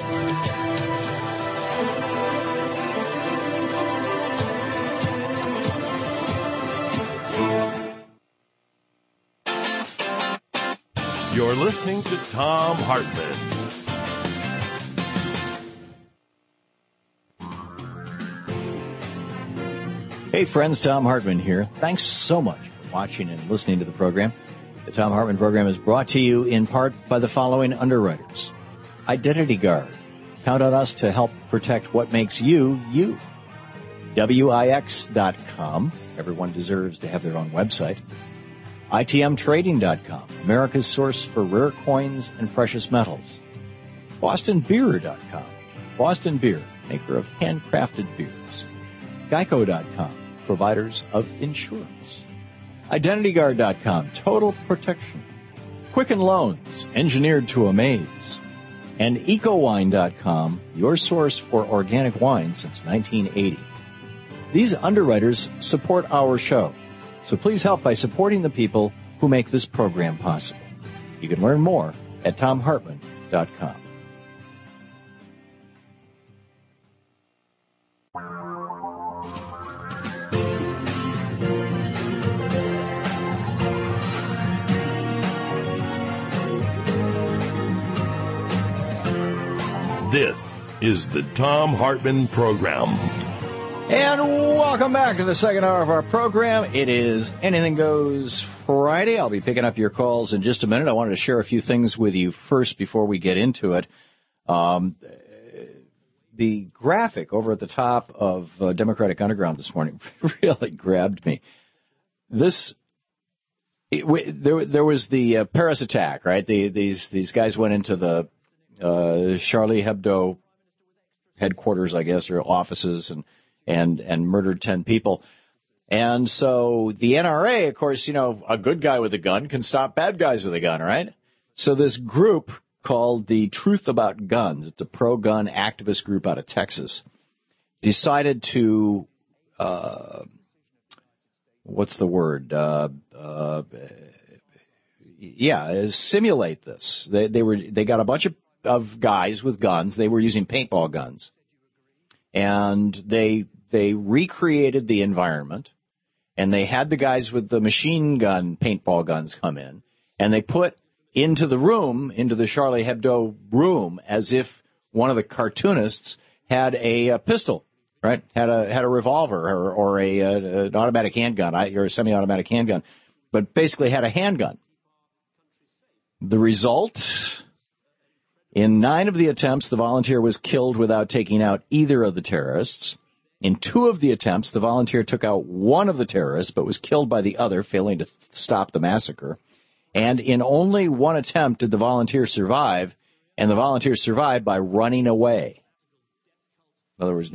You're listening to Thom Hartmann. Hey friends, Thom Hartmann here. Thanks so much for watching and listening to the program. The Thom Hartmann program is brought to you in part by the following underwriters. Identity Guard. Count on us to help protect what makes you, you. WIX.com. Everyone deserves to have their own website. ITMtrading.com, America's source for rare coins and precious metals. BostonBeer.com, Boston Beer, maker of handcrafted beers. Geico.com, providers of insurance. IdentityGuard.com, total protection. Quicken Loans, engineered to amaze. And EcoWine.com, your source for organic wine since 1980. These underwriters support our show, so please help by supporting the people who make this program possible. You can learn more at TomHartman.com. This is the Thom Hartmann Program. And welcome back to the second hour of our program. It is Anything Goes Friday. I'll be picking up your calls in just a minute. I wanted to share a few things with you first before we get into it. The graphic over at the top of Democratic Underground this morning really grabbed me. There was the Paris attack, right? These guys went into the Charlie Hebdo headquarters, I guess, or offices, and murdered 10 people. And so the NRA, of course, a good guy with a gun can stop bad guys with a gun, right? So this group called the Truth About Guns, it's a pro-gun activist group out of Texas, decided to, simulate this. They got a bunch of guys with guns. They were using paintball guns. And they recreated the environment, and they had the guys with the machine gun paintball guns come in, and they put into the Charlie Hebdo room, as if one of the cartoonists had a pistol, right? Had a revolver or an automatic handgun, or a semi-automatic handgun, but basically had a handgun. The result: in 9 of the attempts, the volunteer was killed without taking out either of the terrorists. In 2 of the attempts, the volunteer took out one of the terrorists, but was killed by the other, failing to stop the massacre. And in only 1 attempt did the volunteer survive, and the volunteer survived by running away. In other words,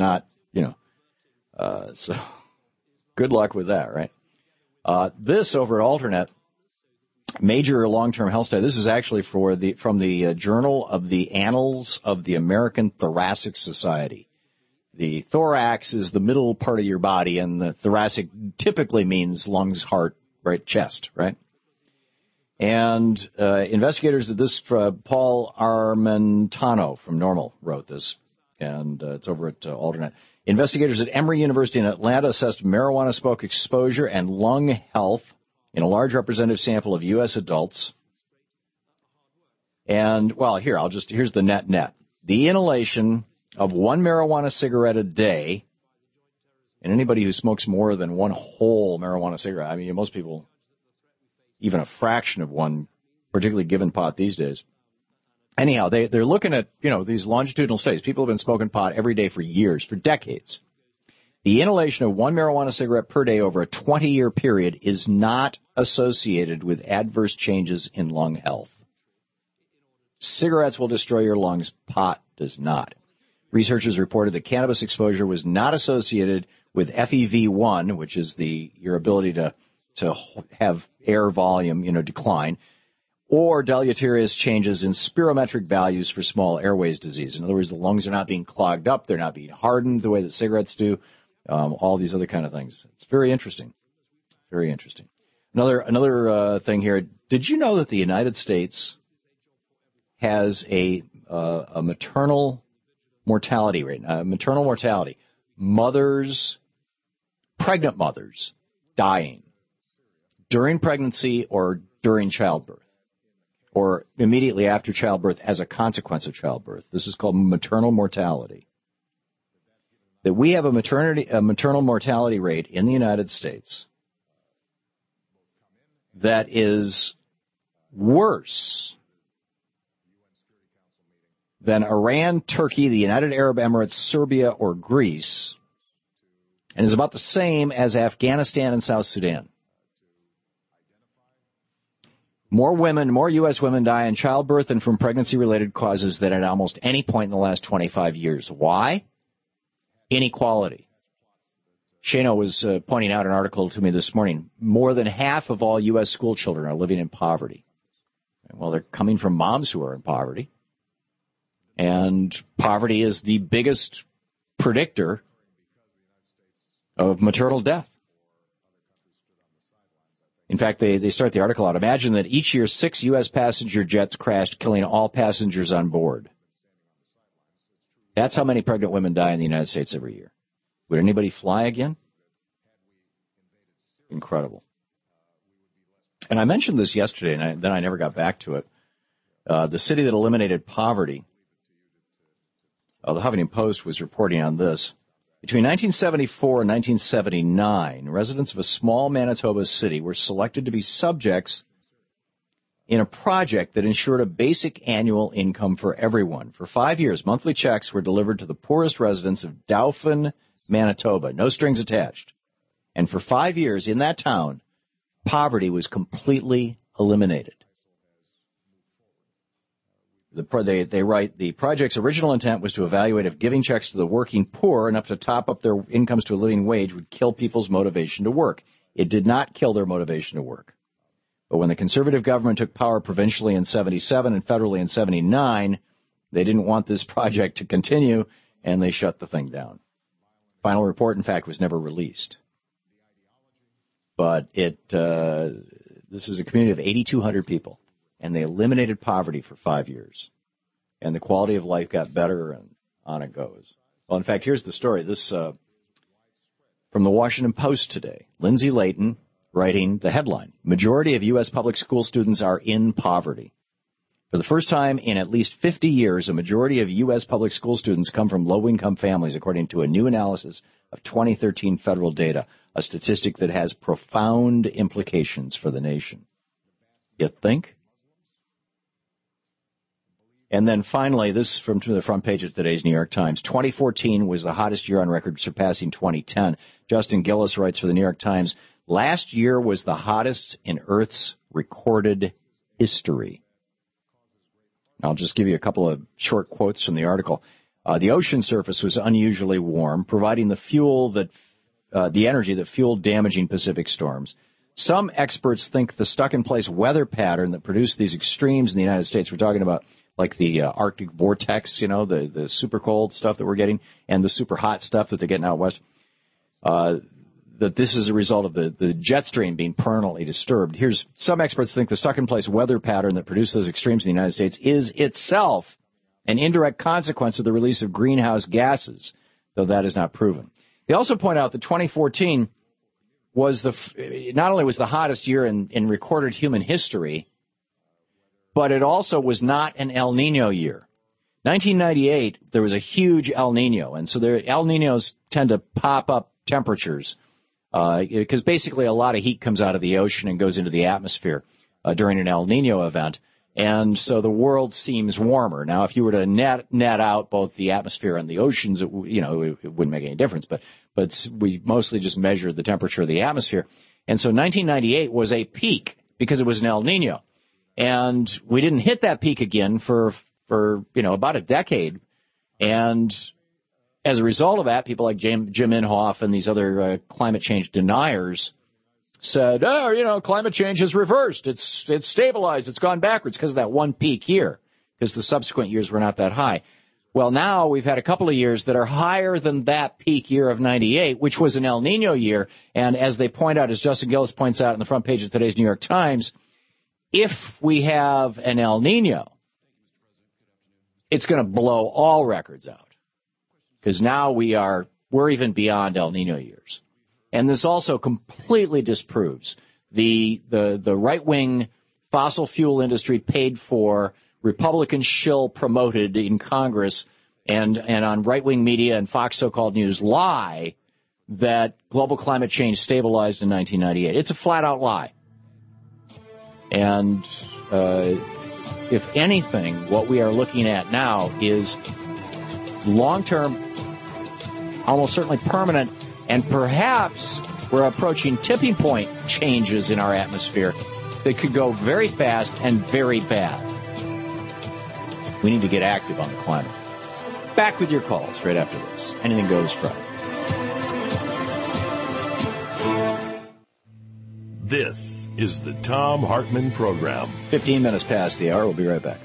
so good luck with that, right? This over at Alternet, major long-term health study. This is actually from the Journal of the Annals of the American Thoracic Society. The thorax is the middle part of your body, and the thoracic typically means lungs, heart, right, chest, right? And investigators of this, Paul Armentano from Normal wrote this, and it's over at Alternet. Investigators at Emory University in Atlanta assessed marijuana smoke exposure and lung health in a large representative sample of U.S. adults. And, here's the net. The inhalation of 1 marijuana cigarette a day, and anybody who smokes more than 1 whole marijuana cigarette, most people, even a fraction of one, particularly given pot these days. Anyhow, they're looking at, these longitudinal studies. People have been smoking pot every day for years, for decades. The inhalation of 1 marijuana cigarette per day over a 20-year period is not associated with adverse changes in lung health. Cigarettes will destroy your lungs. Pot does not. Researchers reported that cannabis exposure was not associated with FEV1, which is your ability to have air volume, decline, or deleterious changes in spirometric values for small airways disease. In other words, the lungs are not being clogged up. They're not being hardened the way that cigarettes do. All these other kind of things. It's very interesting. Very interesting. Another thing here. Did you know that the United States has a maternal mortality rate? Maternal mortality. Pregnant mothers dying during pregnancy or during childbirth, or immediately after childbirth as a consequence of childbirth. This is called maternal mortality. That we have a maternal mortality rate in the United States that is worse than Iran, Turkey, the United Arab Emirates, Serbia, or Greece, and is about the same as Afghanistan and South Sudan. More U.S. women die in childbirth and from pregnancy-related causes than at almost any point in the last 25 years. Why? Inequality. Shano was pointing out an article to me this morning. More than half of all U.S. school children are living in poverty. Well, they're coming from moms who are in poverty. And poverty is the biggest predictor of maternal death. In fact, they start the article out. Imagine that each year 6 U.S. passenger jets crashed, killing all passengers on board. That's how many pregnant women die in the United States every year. Would anybody fly again? Incredible. And I mentioned this yesterday, and then I never got back to it. The city that eliminated poverty, the Huffington Post was reporting on this. Between 1974 and 1979, residents of a small Manitoba city were selected to be subjects in a project that ensured a basic annual income for everyone. For 5 years, monthly checks were delivered to the poorest residents of Dauphin, Manitoba, no strings attached. And for 5 years in that town, poverty was completely eliminated. They write, the project's original intent was to evaluate if giving checks to the working poor enough to top up their incomes to a living wage would kill people's motivation to work. It did not kill their motivation to work. But when the conservative government took power provincially in 77 and federally in 79, they didn't want this project to continue, and they shut the thing down. Final report, in fact, was never released. But this is a community of 8,200 people. And they eliminated poverty for 5 years. And the quality of life got better, and on it goes. Well, in fact, here's the story. This from the Washington Post today. Lindsay Layton writing the headline, Majority of U.S. public school students are in poverty. For the first time in at least 50 years, a majority of U.S. public school students come from low-income families, according to a new analysis of 2013 federal data, a statistic that has profound implications for the nation. You think? And then finally, this from the front page of today's New York Times. 2014 was the hottest year on record, surpassing 2010. Justin Gillis writes for the New York Times, last year was the hottest in Earth's recorded history. I'll just give you a couple of short quotes from the article. The ocean surface was unusually warm, providing the energy that fueled damaging Pacific storms. Some experts think the stuck-in-place weather pattern that produced these extremes in the United States, we're talking about like the Arctic vortex, the super cold stuff that we're getting, and the super hot stuff that they're getting out west, that this is a result of the jet stream being permanently disturbed. Some experts think the stuck-in-place weather pattern that produced those extremes in the United States is itself an indirect consequence of the release of greenhouse gases, though that is not proven. They also point out that 2014 was not only was the hottest year in recorded human history, but it also was not an El Nino year. 1998, there was a huge El Nino, and so El Ninos tend to pop up temperatures because basically a lot of heat comes out of the ocean and goes into the atmosphere during an El Nino event, and so the world seems warmer. Now, if you were to net out both the atmosphere and the oceans, it wouldn't make any difference, but we mostly just measured the temperature of the atmosphere. And so 1998 was a peak because it was an El Nino. And we didn't hit that peak again for about a decade. And as a result of that, people like Jim Inhofe and these other climate change deniers said, climate change has reversed. It's stabilized. It's gone backwards because of that one peak year, because the subsequent years were not that high. Well, now we've had a couple of years that are higher than that peak year of 98, which was an El Nino year. And as they point out, as Justin Gillis points out in the front page of today's New York Times, if we have an El Nino, it's going to blow all records out, because now we're even beyond El Nino years. And this also completely disproves the right-wing fossil fuel industry paid for, Republican shill promoted in Congress and on right-wing media and Fox so-called news lie that global climate change stabilized in 1998. It's a flat-out lie. And if anything, what we are looking at now is long-term, almost certainly permanent, and perhaps we're approaching tipping point changes in our atmosphere that could go very fast and very bad. We need to get active on the climate. Back with your calls right after this. Anything Goes Friday. This is the Thom Hartmann Program. 15 minutes past the hour. We'll be right back.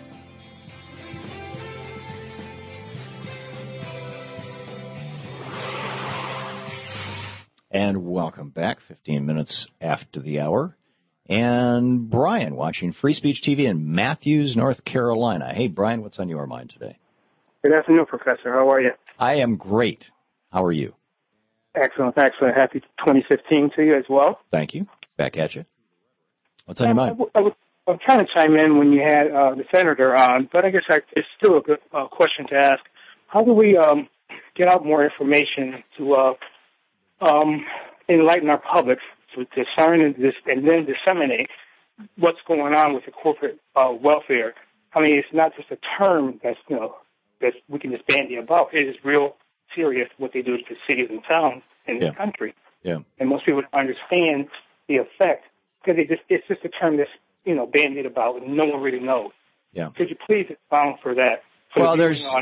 And welcome back. 15 minutes after the hour. And Brian watching Free Speech TV in Matthews, North Carolina. Hey, Brian, what's on your mind today? Good afternoon, Professor. How are you? I am great. How are you? Excellent. Happy 2015 to you as well. Thank you. Back at you. What's on your mind? I'm trying to chime in when you had the senator on, but I guess it's still a good question to ask. How do we get out more information to enlighten our public to discern and then disseminate what's going on with the corporate welfare? I mean, it's not just a term that we can just bandy about. It is real serious what they do to cities and towns in this country. Yeah. And most people don't understand the effect because it's just a term that's bandied about and no one really knows. Yeah. Could you please expound for that? Well,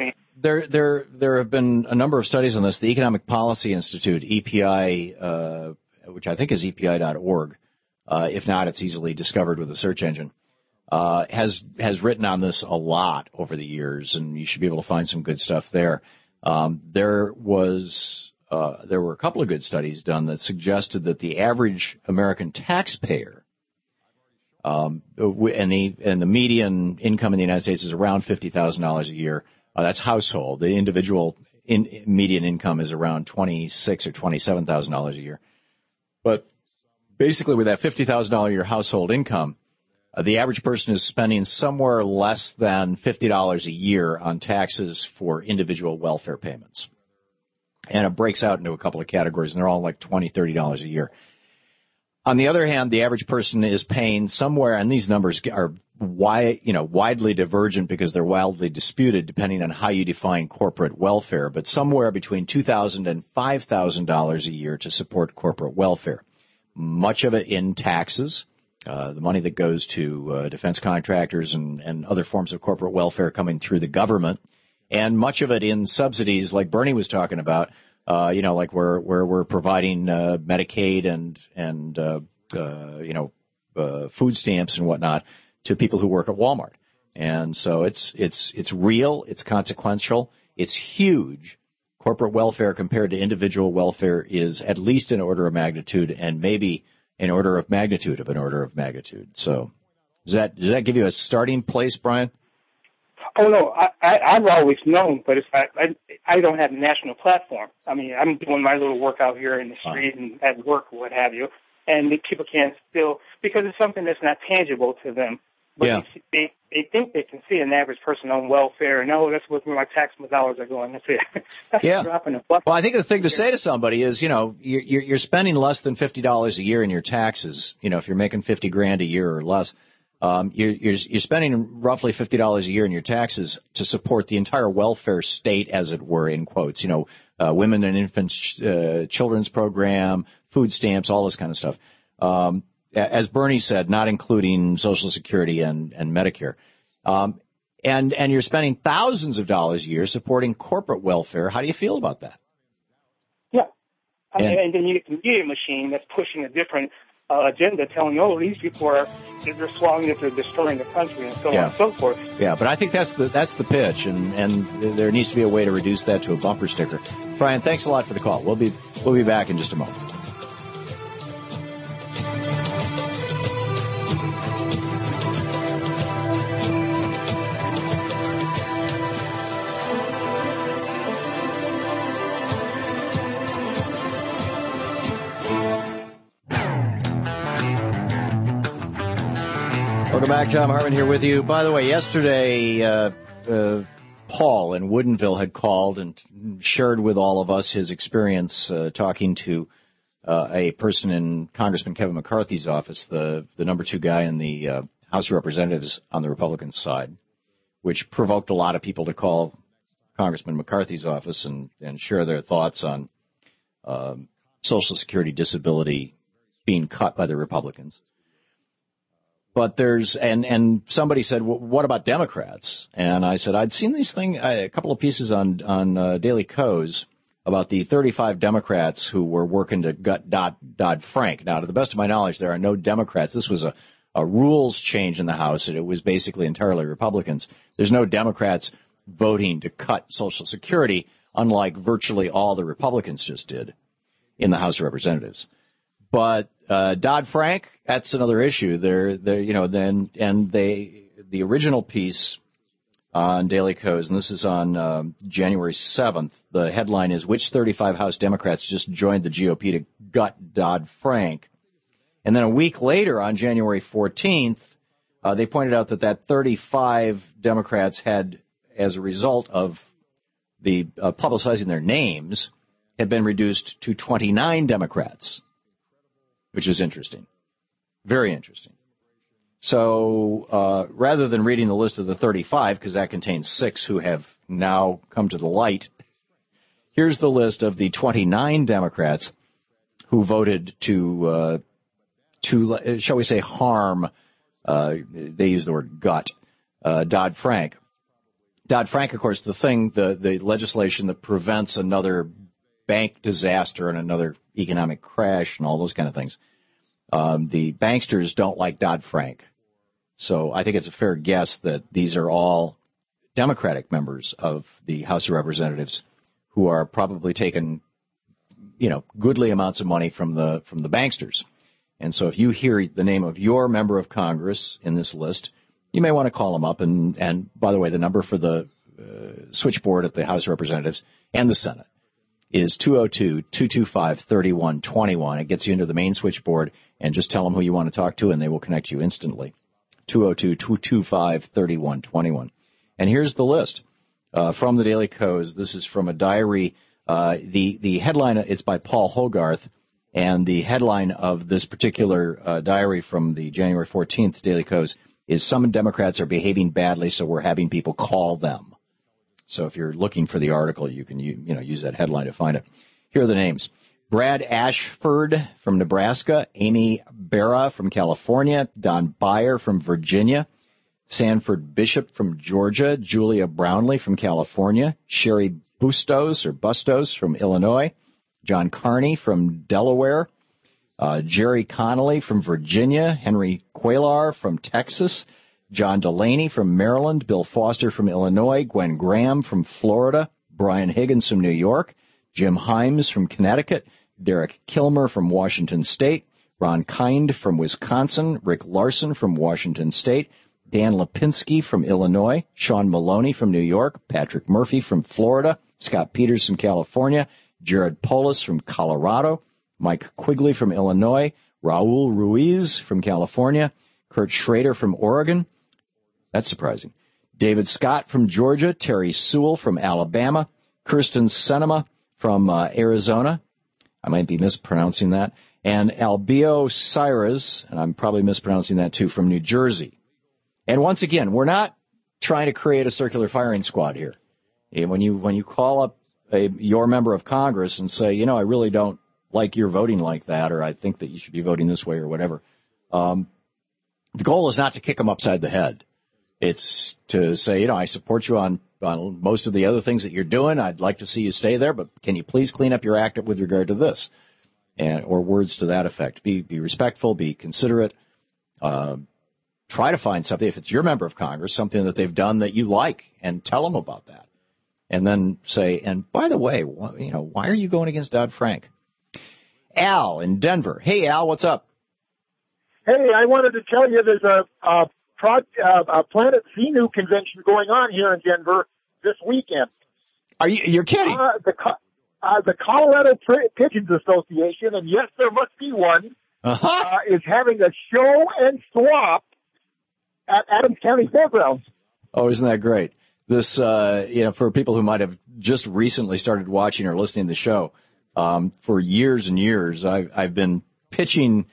there have been a number of studies on this. The Economic Policy Institute, EPI, which I think is EPI.org. If not, it's easily discovered with a search engine. Has written on this a lot over the years, and you should be able to find some good stuff there. There were a couple of good studies done that suggested that the average American taxpayer, and the median income in the United States is around $50,000 a year. That's household. The individual median income is around $26,000 or $27,000 a year. But basically, with that $50,000 a year household income, the average person is spending somewhere less than $50 a year on taxes for individual welfare payments. And it breaks out into a couple of categories, and they're all like $20, $30 a year. On the other hand, the average person is paying somewhere, and these numbers are widely divergent because they're wildly disputed depending on how you define corporate welfare, but somewhere between $2,000 and $5,000 a year to support corporate welfare. Much of it in taxes, the money that goes to defense contractors and other forms of corporate welfare coming through the government, and much of it in subsidies like Bernie was talking about, like where we're providing Medicaid and food stamps and whatnot to people who work at Walmart. And so it's real, it's consequential, it's huge. Corporate welfare compared to individual welfare is at least an order of magnitude, and maybe an order of magnitude of an order of magnitude. So does that give you a starting place, Brian? Oh, no, I've always known, but it's I don't have a national platform. I mean, I'm doing my little work out here in the street and at work or what have you, and the people can't still, because it's something that's not tangible to them. But they think they can see an average person on welfare, and that's where my tax dollars are going. That's it. That's a drop in the bucket. Well, I think the thing to say to somebody is, you're spending less than $50 a year in your taxes. If you're making $50,000 a year or less, you're spending roughly $50 a year in your taxes to support the entire welfare state, as it were, in quotes. Women and infants, children's program, food stamps, all this kind of stuff. As Bernie said, not including Social Security and Medicare. And you're spending thousands of dollars a year supporting corporate welfare. How do you feel about that? Yeah. And then you get the media machine that's pushing a different agenda, telling these people they're swallowing it, they're destroying the country, and so on and so forth. Yeah, but I think that's the pitch, and there needs to be a way to reduce that to a bumper sticker. Brian, thanks a lot for the call. We'll be back in just a moment. Welcome back. Thom Hartmann here with you. By the way, yesterday, Paul in Woodinville had called and shared with all of us his experience talking to a person in Congressman Kevin McCarthy's office, the number 2 guy in the House of Representatives on the Republican side, which provoked a lot of people to call Congressman McCarthy's office and share their thoughts on Social Security disability being cut by the Republicans. But there's, and somebody said, well, what about Democrats? And I said, I'd seen these a couple of pieces on Daily Kos about the 35 Democrats who were working to gut Dodd-Frank. Now, to the best of my knowledge, there are no Democrats. This was a rules change in the House, and it was basically entirely Republicans. There's no Democrats voting to cut Social Security, unlike virtually all the Republicans just did in the House of Representatives. But Dodd-Frank, that's another issue. The original piece on Daily Kos, and this is on January 7th, the headline is, which 35 House Democrats just joined the GOP to gut Dodd-Frank? And then a week later, on January 14th, they pointed out that 35 Democrats had, as a result of the publicizing their names, had been reduced to 29 Democrats, which is interesting. Very interesting. So rather than reading the list of the 35, because that contains 6 who have now come to the light, here's the list of the 29 Democrats who voted to shall we say, harm, they use the word gut, Dodd-Frank. Dodd-Frank, of course, the legislation that prevents another bank disaster and another economic crash and all those kind of things. The banksters don't like Dodd-Frank. So I think it's a fair guess that these are all Democratic members of the House of Representatives who are probably taking, goodly amounts of money from the banksters. And so if you hear the name of your member of Congress in this list, you may want to call them up. And by the way, the number for the switchboard at the House of Representatives and the Senate is 202-225-3121. It gets you into the main switchboard, and just tell them who you want to talk to, and they will connect you instantly. 202-225-3121. And here's the list from the Daily Kos. This is from a diary. The headline, it's by Paul Hogarth, and the headline of this particular diary from the January 14th Daily Kos is, some Democrats are behaving badly, so we're having people call them. So if you're looking for the article, you can use that headline to find it. Here are the names. Brad Ashford from Nebraska, Amy Barra from California, Don Beyer from Virginia, Sanford Bishop from Georgia, Julia Brownlee from California, Sherry Bustos from Illinois, John Carney from Delaware, Jerry Connolly from Virginia, Henry Cuellar from Texas, John Delaney from Maryland, Bill Foster from Illinois, Gwen Graham from Florida, Brian Higgins from New York, Jim Himes from Connecticut, Derek Kilmer from Washington State, Ron Kind from Wisconsin, Rick Larson from Washington State, Dan Lipinski from Illinois, Sean Maloney from New York, Patrick Murphy from Florida, Scott Peters from California, Jared Polis from Colorado, Mike Quigley from Illinois, Raul Ruiz from California, Kurt Schrader from Oregon. That's surprising. David Scott from Georgia, Terry Sewell from Alabama, Kirsten Sinema from Arizona. I might be mispronouncing that. And Albio Cyrus, and I'm probably mispronouncing that too, from New Jersey. And once again, we're not trying to create a circular firing squad here. When you call up your member of Congress and say, I really don't like your voting like that, or I think that you should be voting this way or whatever, the goal is not to kick them upside the head. It's to say, I support you on most of the other things that you're doing. I'd like to see you stay there, but can you please clean up your act with regard to this? Or words to that effect. Be respectful, be considerate. Try to find something, if it's your member of Congress, something that they've done that you like, and tell them about that. And then say, and by the way, why are you going against Dodd-Frank? Al in Denver. Hey, Al, what's up? Hey, I wanted to tell you there's a Planet Xenu convention going on here in Denver this weekend. You're kidding? The Colorado Pigeons Association, and yes, there must be one, is having a show and swap at Adams County Fairgrounds. Oh, isn't that great? This, for people who might have just recently started watching or listening to the show, for years and years, I've been pitching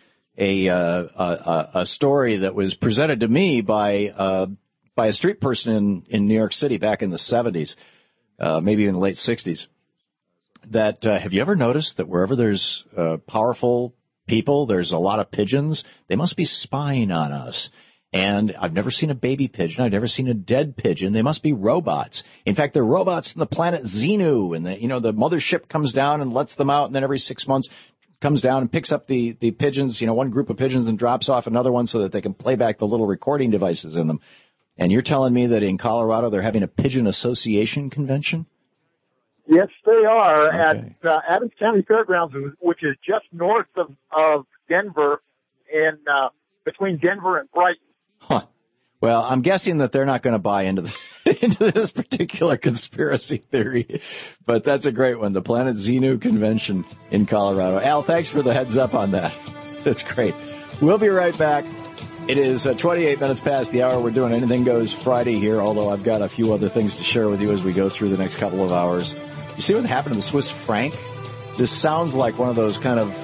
a story that was presented to me by a street person in New York City back in the 70s, maybe in the late 60s. That have you ever noticed that wherever there's powerful people, there's a lot of pigeons? They must be spying on us. And I've never seen a baby pigeon. I've never seen a dead pigeon. They must be robots. In fact, they're robots from the planet Xenu. And the mothership comes down and lets them out, and then every 6 months comes down and picks up the pigeons, one group of pigeons, and drops off another one so that they can play back the little recording devices in them. And you're telling me that in Colorado they're having a pigeon association convention? Yes, they are at Adams County Fairgrounds, which is just north of Denver, and between Denver and Brighton. Huh. Well, I'm guessing that they're not going to buy into this particular conspiracy theory, but that's a great one. The Planet Xenu Convention in Colorado. Al, thanks for the heads up on that. That's great. We'll be right back. It is 28 minutes past the hour. We're doing Anything Goes Friday here, although I've got a few other things to share with you as we go through the next couple of hours. You see what happened to the Swiss franc? This sounds like one of those kind of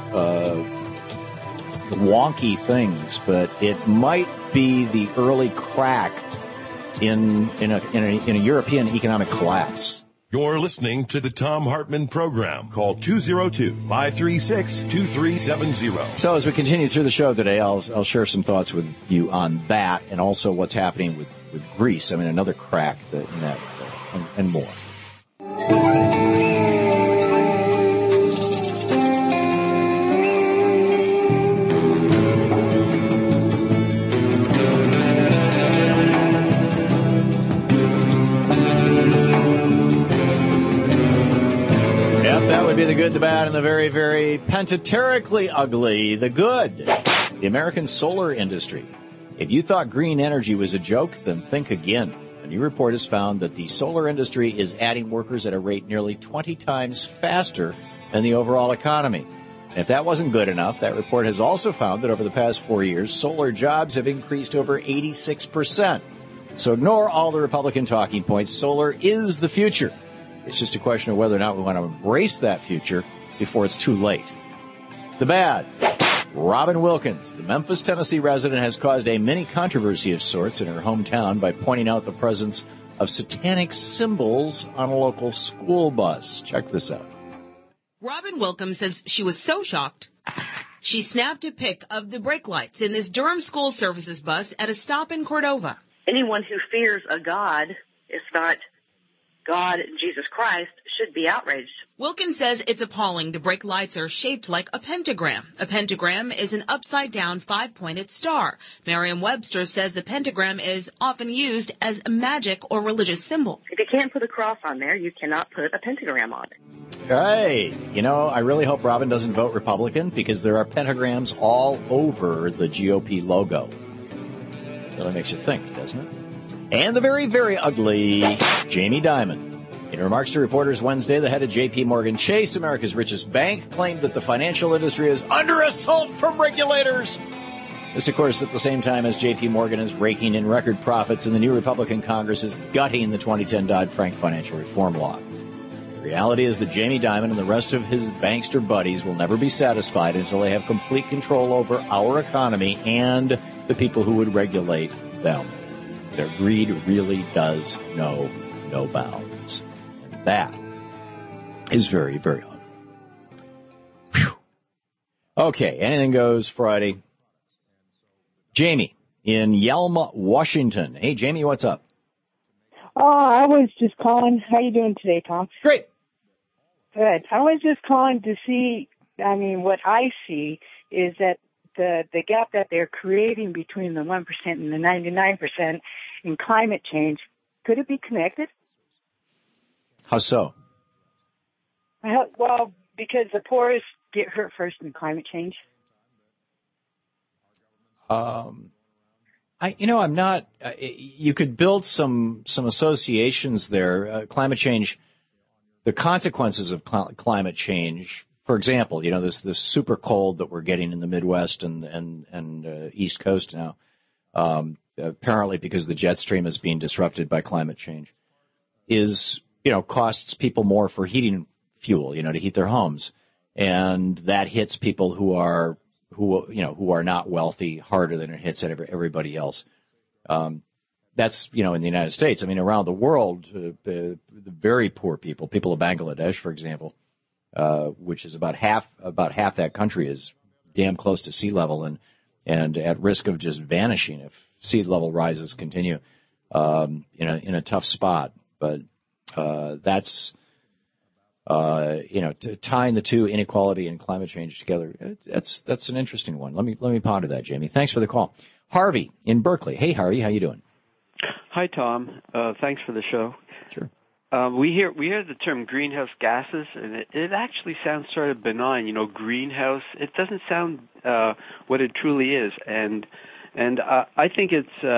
wonky things, but it might be the early crack in a European economic collapse. You're listening to the Thom Hartmann Program. Call 202-536-2370. So as we continue through the show today, I'll share some thoughts with you on that, and also what's happening with Greece. I mean, another crack in that, and more. Be the good, the bad, and the very, very pentaterically ugly. The good. The American solar industry. If you thought green energy was a joke, then think again. A new report has found that the solar industry is adding workers at a rate nearly 20 times faster than the overall economy. And if that wasn't good enough, that report has also found that over the past 4 years, solar jobs have increased over 86%. So ignore all the Republican talking points. Solar is the future. It's just a question of whether or not we want to embrace that future before it's too late. The bad. Robin Wilkins, the Memphis, Tennessee resident, has caused a mini controversy of sorts in her hometown by pointing out the presence of satanic symbols on a local school bus. Check this out. Robin Wilkins says she was so shocked, she snapped a pic of the brake lights in this Durham School Services bus at a stop in Cordova. Anyone who fears a God, if not God, Jesus Christ, should be outraged. Wilkins says it's appalling. The brake lights are shaped like a pentagram. A pentagram is an upside-down 5-pointed star. Merriam-Webster says the pentagram is often used as a magic or religious symbol. If you can't put a cross on there, you cannot put a pentagram on it. Hey, I really hope Robin doesn't vote Republican because there are pentagrams all over the GOP logo. Really makes you think, doesn't it? And the very, very ugly Jamie Dimon. In remarks to reporters Wednesday, the head of J.P. Morgan Chase, America's richest bank, claimed that the financial industry is under assault from regulators. This, of course, at the same time as J.P. Morgan is raking in record profits and the new Republican Congress is gutting the 2010 Dodd-Frank financial reform law. The reality is that Jamie Dimon and the rest of his bankster buddies will never be satisfied until they have complete control over our economy and the people who would regulate them. Their greed really does know no bounds. And that is very, very ugly. Whew. Okay, Anything Goes Friday. Jamie in Yelma, Washington. Hey, Jamie, what's up? Oh, I was just calling. How you doing today, Tom? Great. Good. I was just calling to see, what I see is that the gap that they're creating between the 1% and the 99% in climate change, could it be connected? How so? Well, because the poorest get hurt first in climate change. I'm not. You could build some associations there. Climate change, the consequences of climate change. For example, this super cold that we're getting in the Midwest and East Coast now, apparently because the jet stream is being disrupted by climate change, is costs people more for heating fuel, to heat their homes, and that hits people who are not wealthy harder than it hits everybody else. That's in the United States. Around the world, the very poor people of Bangladesh, for example. Which is about half that country is damn close to sea level, and and at risk of just vanishing if sea level rises continue in a tough spot. But that's tying the two, inequality and climate change, together. That's an interesting one. Let me ponder that, Jamie. Thanks for the call. Harvey in Berkeley. Hey, Harvey, how you doing? Hi, Tom. Thanks for the show. Sure. We hear the term greenhouse gases, and it actually sounds sort of benign. Greenhouse. It doesn't sound what it truly is, and I think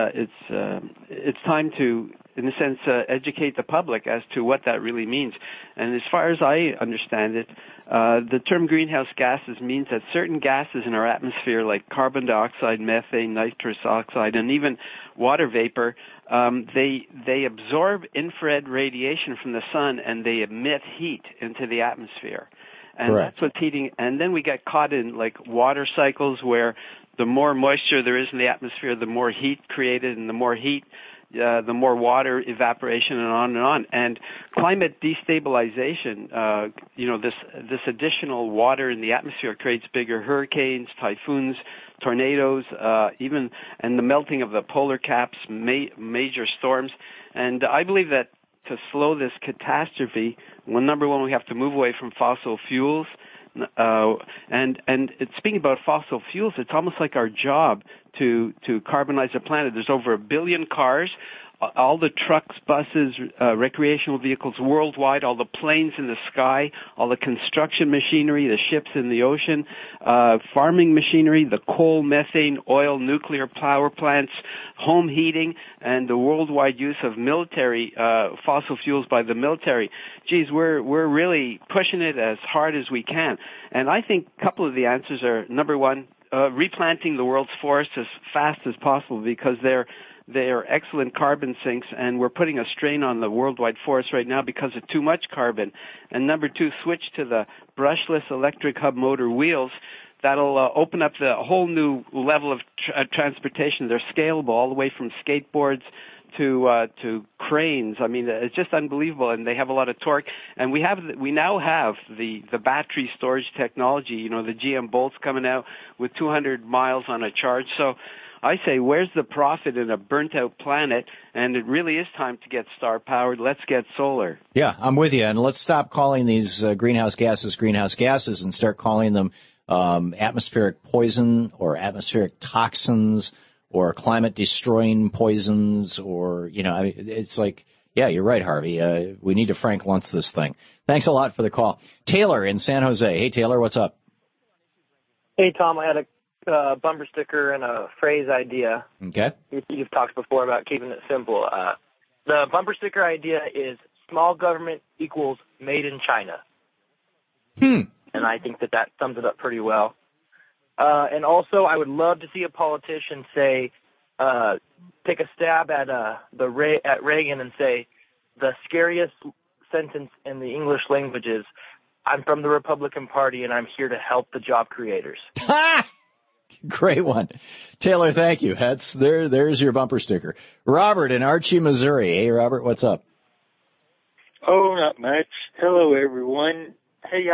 it's time to, in a sense, educate the public as to what that really means. And as far as I understand it, the term greenhouse gases means that certain gases in our atmosphere, like carbon dioxide, methane, nitrous oxide, and even water vapor, they absorb infrared radiation from the sun and they emit heat into the atmosphere. And Correct. That's what's heating. And then we get caught in like water cycles where the more moisture there is in the atmosphere, the more heat created, and the more heat, the more water evaporation, and on and on. And climate destabilization, this additional water in the atmosphere creates bigger hurricanes, typhoons, tornadoes, and the melting of the polar caps, major storms. And I believe that to slow this catastrophe, number one, we have to move away from fossil fuels. And speaking about fossil fuels, it's almost like our job to carbonize the planet. There's over 1 billion cars, all the trucks, buses, recreational vehicles worldwide, all the planes in the sky, all the construction machinery, the ships in the ocean, farming machinery, the coal, methane, oil, nuclear power plants, home heating, and the worldwide use of military fossil fuels by the military. Geez, we're really pushing it as hard as we can. And I think a couple of the answers are, number one, replanting the world's forests as fast as possible, because they're excellent carbon sinks, and we're putting a strain on the worldwide forest right now because of too much carbon. And number two, switch to the brushless electric hub motor wheels. That'll open up the whole new level of transportation. They're scalable all the way from skateboards to cranes. I mean, it's just unbelievable, and they have a lot of torque. And we now have the battery storage technology. The GM Bolt's coming out with 200 miles on a charge. So I say, where's the profit in a burnt-out planet? And it really is time to get star-powered. Let's get solar. Yeah, I'm with you. And let's stop calling these greenhouse gases and start calling them atmospheric poison or atmospheric toxins or climate-destroying poisons, or, it's like, yeah, you're right, Harvey. We need to Frank Luntz this thing. Thanks a lot for the call. Taylor in San Jose. Hey, Taylor, what's up? Hey, Tom, I had a bumper sticker and a phrase idea. Okay. You've talked before about keeping it simple. The bumper sticker idea is small government equals made in China. And I think that sums it up pretty well. And also, I would love to see a politician say, take a stab at Reagan and say, the scariest sentence in the English language is, I'm from the Republican Party and I'm here to help the job creators. Great one. Taylor, thank you. There's your bumper sticker. Robert in Archie, Missouri. Hey, Robert, what's up? Oh, not much. Hello, everyone. Hey,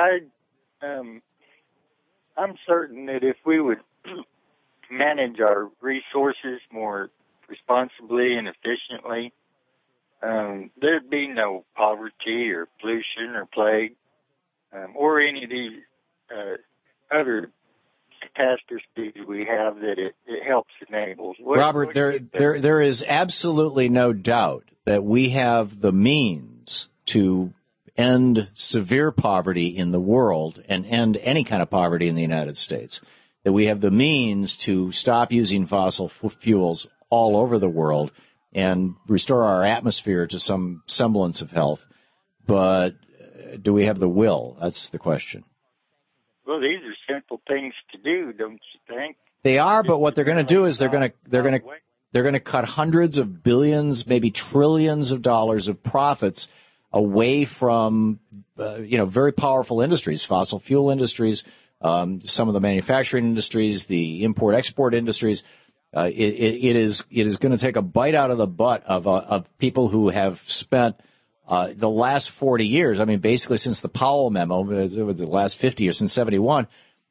I'm certain that if we would manage our resources more responsibly and efficiently, there'd be no poverty or pollution or plague or any of these other catastrophes we have that it helps enable. Robert, there is absolutely no doubt that we have the means to end severe poverty in the world and end any kind of poverty in the United States, that we have the means to stop using fossil fuels all over the world and restore our atmosphere to some semblance of health. But do we have the will? That's the question. Well, these are simple things to do, don't you think? They are, but what they're going to do is they're going to cut hundreds of billions, maybe trillions of dollars of profits away from, very powerful industries, fossil fuel industries, some of the manufacturing industries, the import-export industries. It is going to take a bite out of the butt of people who have spent the last 40 years, I mean, basically since the Powell memo, the last 50 years, since 71,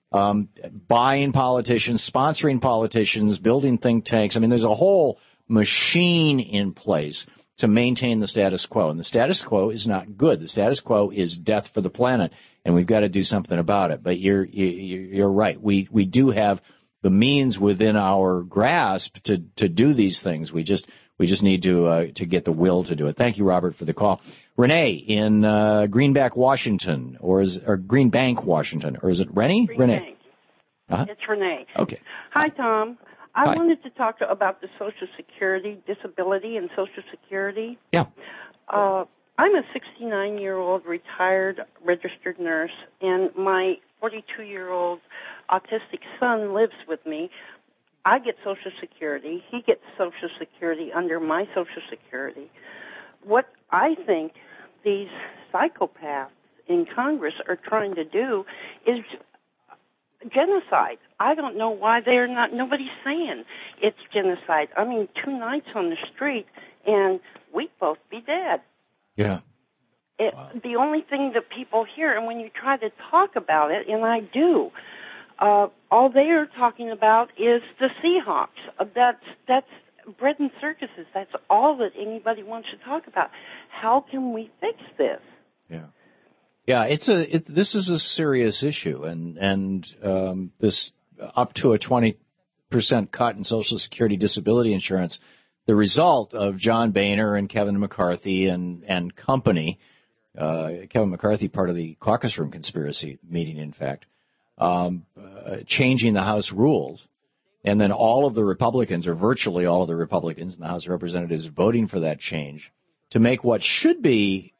buying politicians, sponsoring politicians, building think tanks. I mean, there's a whole machine in place to maintain the status quo. And the status quo is not good. The status quo is death for the planet, and we've got to do something about it. But you're right. We do have the means within our grasp to do these things. We just need to get the will to do it. Thank you, Robert, for the call. Renee in Greenbank, Washington, or Greenbank, Washington, or is it Renee? Renee. Uh-huh. It's Renee. Okay. Hi, Tom. I wanted to talk about the Social Security, disability and Social Security. Yeah. I'm a 69-year-old retired registered nurse, and my 42-year-old autistic son lives with me. I get Social Security. He gets Social Security under my Social Security. What I think these psychopaths in Congress are trying to do is genocide. I don't know why nobody's saying it's genocide. I mean, 2 nights on the street and we'd both be dead. Yeah. The only thing that people hear, and when you try to talk about it, and I do, all they're talking about is the Seahawks. That's bread and circuses. That's all that anybody wants to talk about. How can we fix this? Yeah. Yeah, this is a serious issue, and this up to a 20% cut in Social Security disability insurance, the result of John Boehner and Kevin McCarthy and company, Kevin McCarthy, part of the caucus room conspiracy meeting, in fact, changing the House rules, and then all of the Republicans, or virtually all of the Republicans in the House of Representatives, voting for that change to make what should be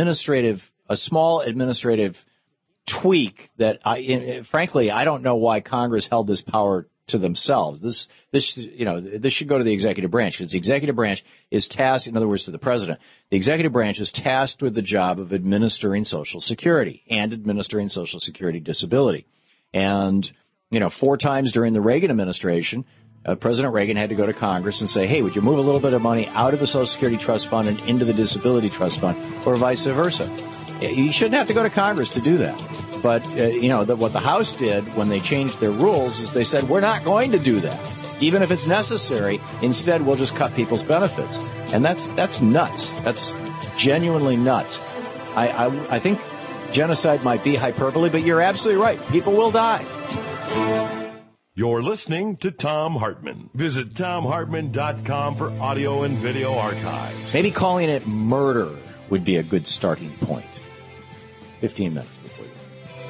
a small administrative tweak that, frankly, I don't know why Congress held this power to themselves. This should go to the executive branch, because the executive branch is tasked, in other words, to the president. The executive branch is tasked with the job of administering Social Security and administering Social Security disability. And, 4 times during the Reagan administration, President Reagan had to go to Congress and say, hey, would you move a little bit of money out of the Social Security Trust Fund and into the Disability Trust Fund, or vice versa? You shouldn't have to go to Congress to do that. But, what the House did when they changed their rules is they said, we're not going to do that. Even if it's necessary, instead we'll just cut people's benefits. And that's nuts. That's genuinely nuts. I think genocide might be hyperbole, but you're absolutely right. People will die. You're listening to Thom Hartmann. Visit ThomHartmann.com for audio and video archives. Maybe calling it murder would be a good starting point. 15 minutes before you.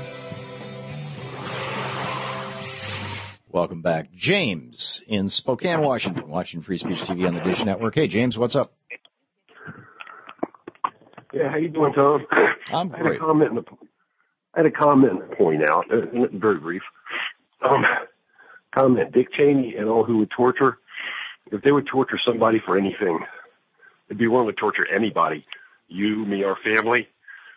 Welcome back. James in Spokane, Washington, watching Free Speech TV on the Dish Network. Hey, James, what's up? Yeah, how you doing, Tom? I'm great. I had a comment to point out, very brief. Comment, Dick Cheney and all who would torture, if they would torture somebody for anything, they'd be willing to torture anybody. You, me, our family.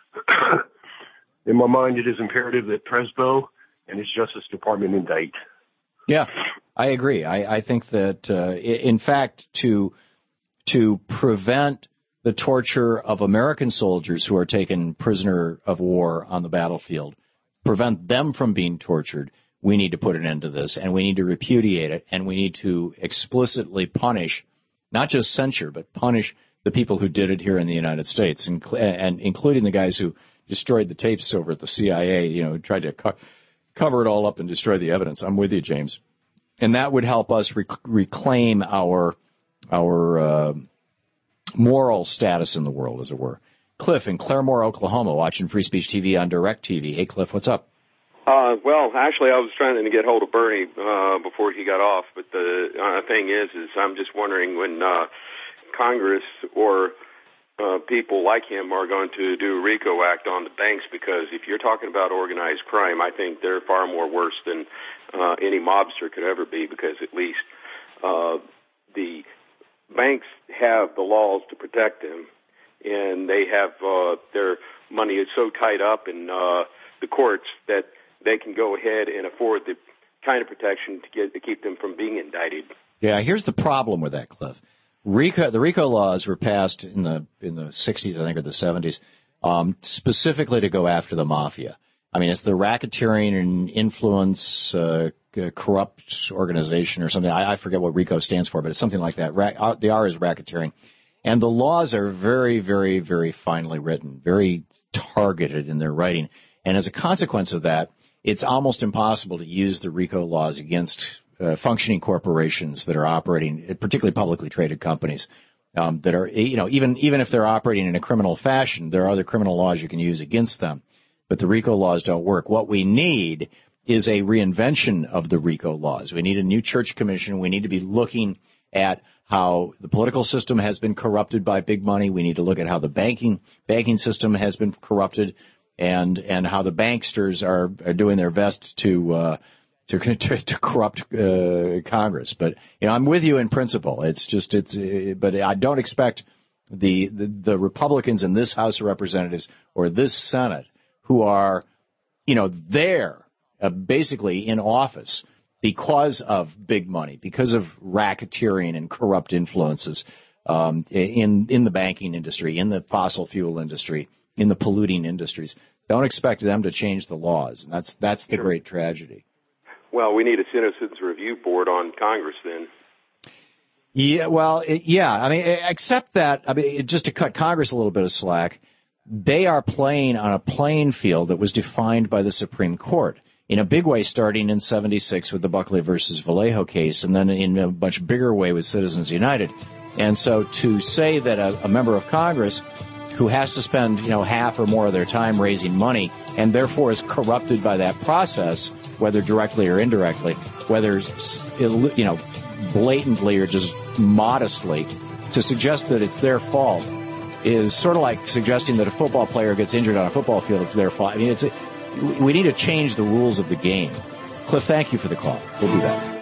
In my mind, it is imperative that Presbo and his Justice Department indict. Yeah, I agree. I think that, in fact, to prevent the torture of American soldiers who are taken prisoner of war on the battlefield, prevent them from being tortured, we need to put an end to this, and we need to repudiate it, and we need to explicitly punish, not just censure, but punish the people who did it here in the United States, and including the guys who destroyed the tapes over at the CIA, tried to cover it all up and destroy the evidence. I'm with you, James. And that would help us reclaim our moral status in the world, as it were. Cliff in Claremore, Oklahoma, watching Free Speech TV on DirecTV. Hey, Cliff, what's up? Well, actually, I was trying to get hold of Bernie before he got off, but the thing is I'm just wondering when Congress or people like him are going to do a RICO Act on the banks, because if you're talking about organized crime, I think they're far more worse than any mobster could ever be, because at least the banks have the laws to protect them, and they have their money is so tied up in the courts that they can go ahead and afford the kind of protection to keep them from being indicted. Yeah, here's the problem with that, Cliff. The RICO laws were passed in the 60s, I think, or the 70s, specifically to go after the mafia. I mean, it's the Racketeering and Influence Corrupt Organization or something. I forget what RICO stands for, but it's something like that. The R is racketeering. And the laws are very, very, very finely written, very targeted in their writing. And as a consequence of that, it's almost impossible to use the RICO laws against functioning corporations that are operating, particularly publicly traded companies, that are, even if they're operating in a criminal fashion, there are other criminal laws you can use against them. But the RICO laws don't work. What we need is a reinvention of the RICO laws. We need a new church commission. We need to be looking at how the political system has been corrupted by big money. We need to look at how the banking system has been corrupted, and how the banksters are doing their best to corrupt Congress. But I'm with you in principle. But I don't expect the Republicans in this House of Representatives or this Senate, who are there basically in office because of big money, because of racketeering and corrupt influences in the banking industry, in the fossil fuel industry, in the polluting industries. Don't expect them to change the laws, and that's the great tragedy. Well, we need a citizens review board on Congress then. Yeah, well, I mean, except that, just to cut Congress a little bit of slack, they are playing on a playing field that was defined by the Supreme Court in a big way, starting in '76 with the Buckley versus Vallejo case, and then in a much bigger way with Citizens United. And so to say that a member of Congress who has to spend, half or more of their time raising money and therefore is corrupted by that process, whether directly or indirectly, whether, blatantly or just modestly, to suggest that it's their fault is sort of like suggesting that a football player gets injured on a football field, it's their fault. I mean, we need to change the rules of the game. Cliff, thank you for the call. We'll do that.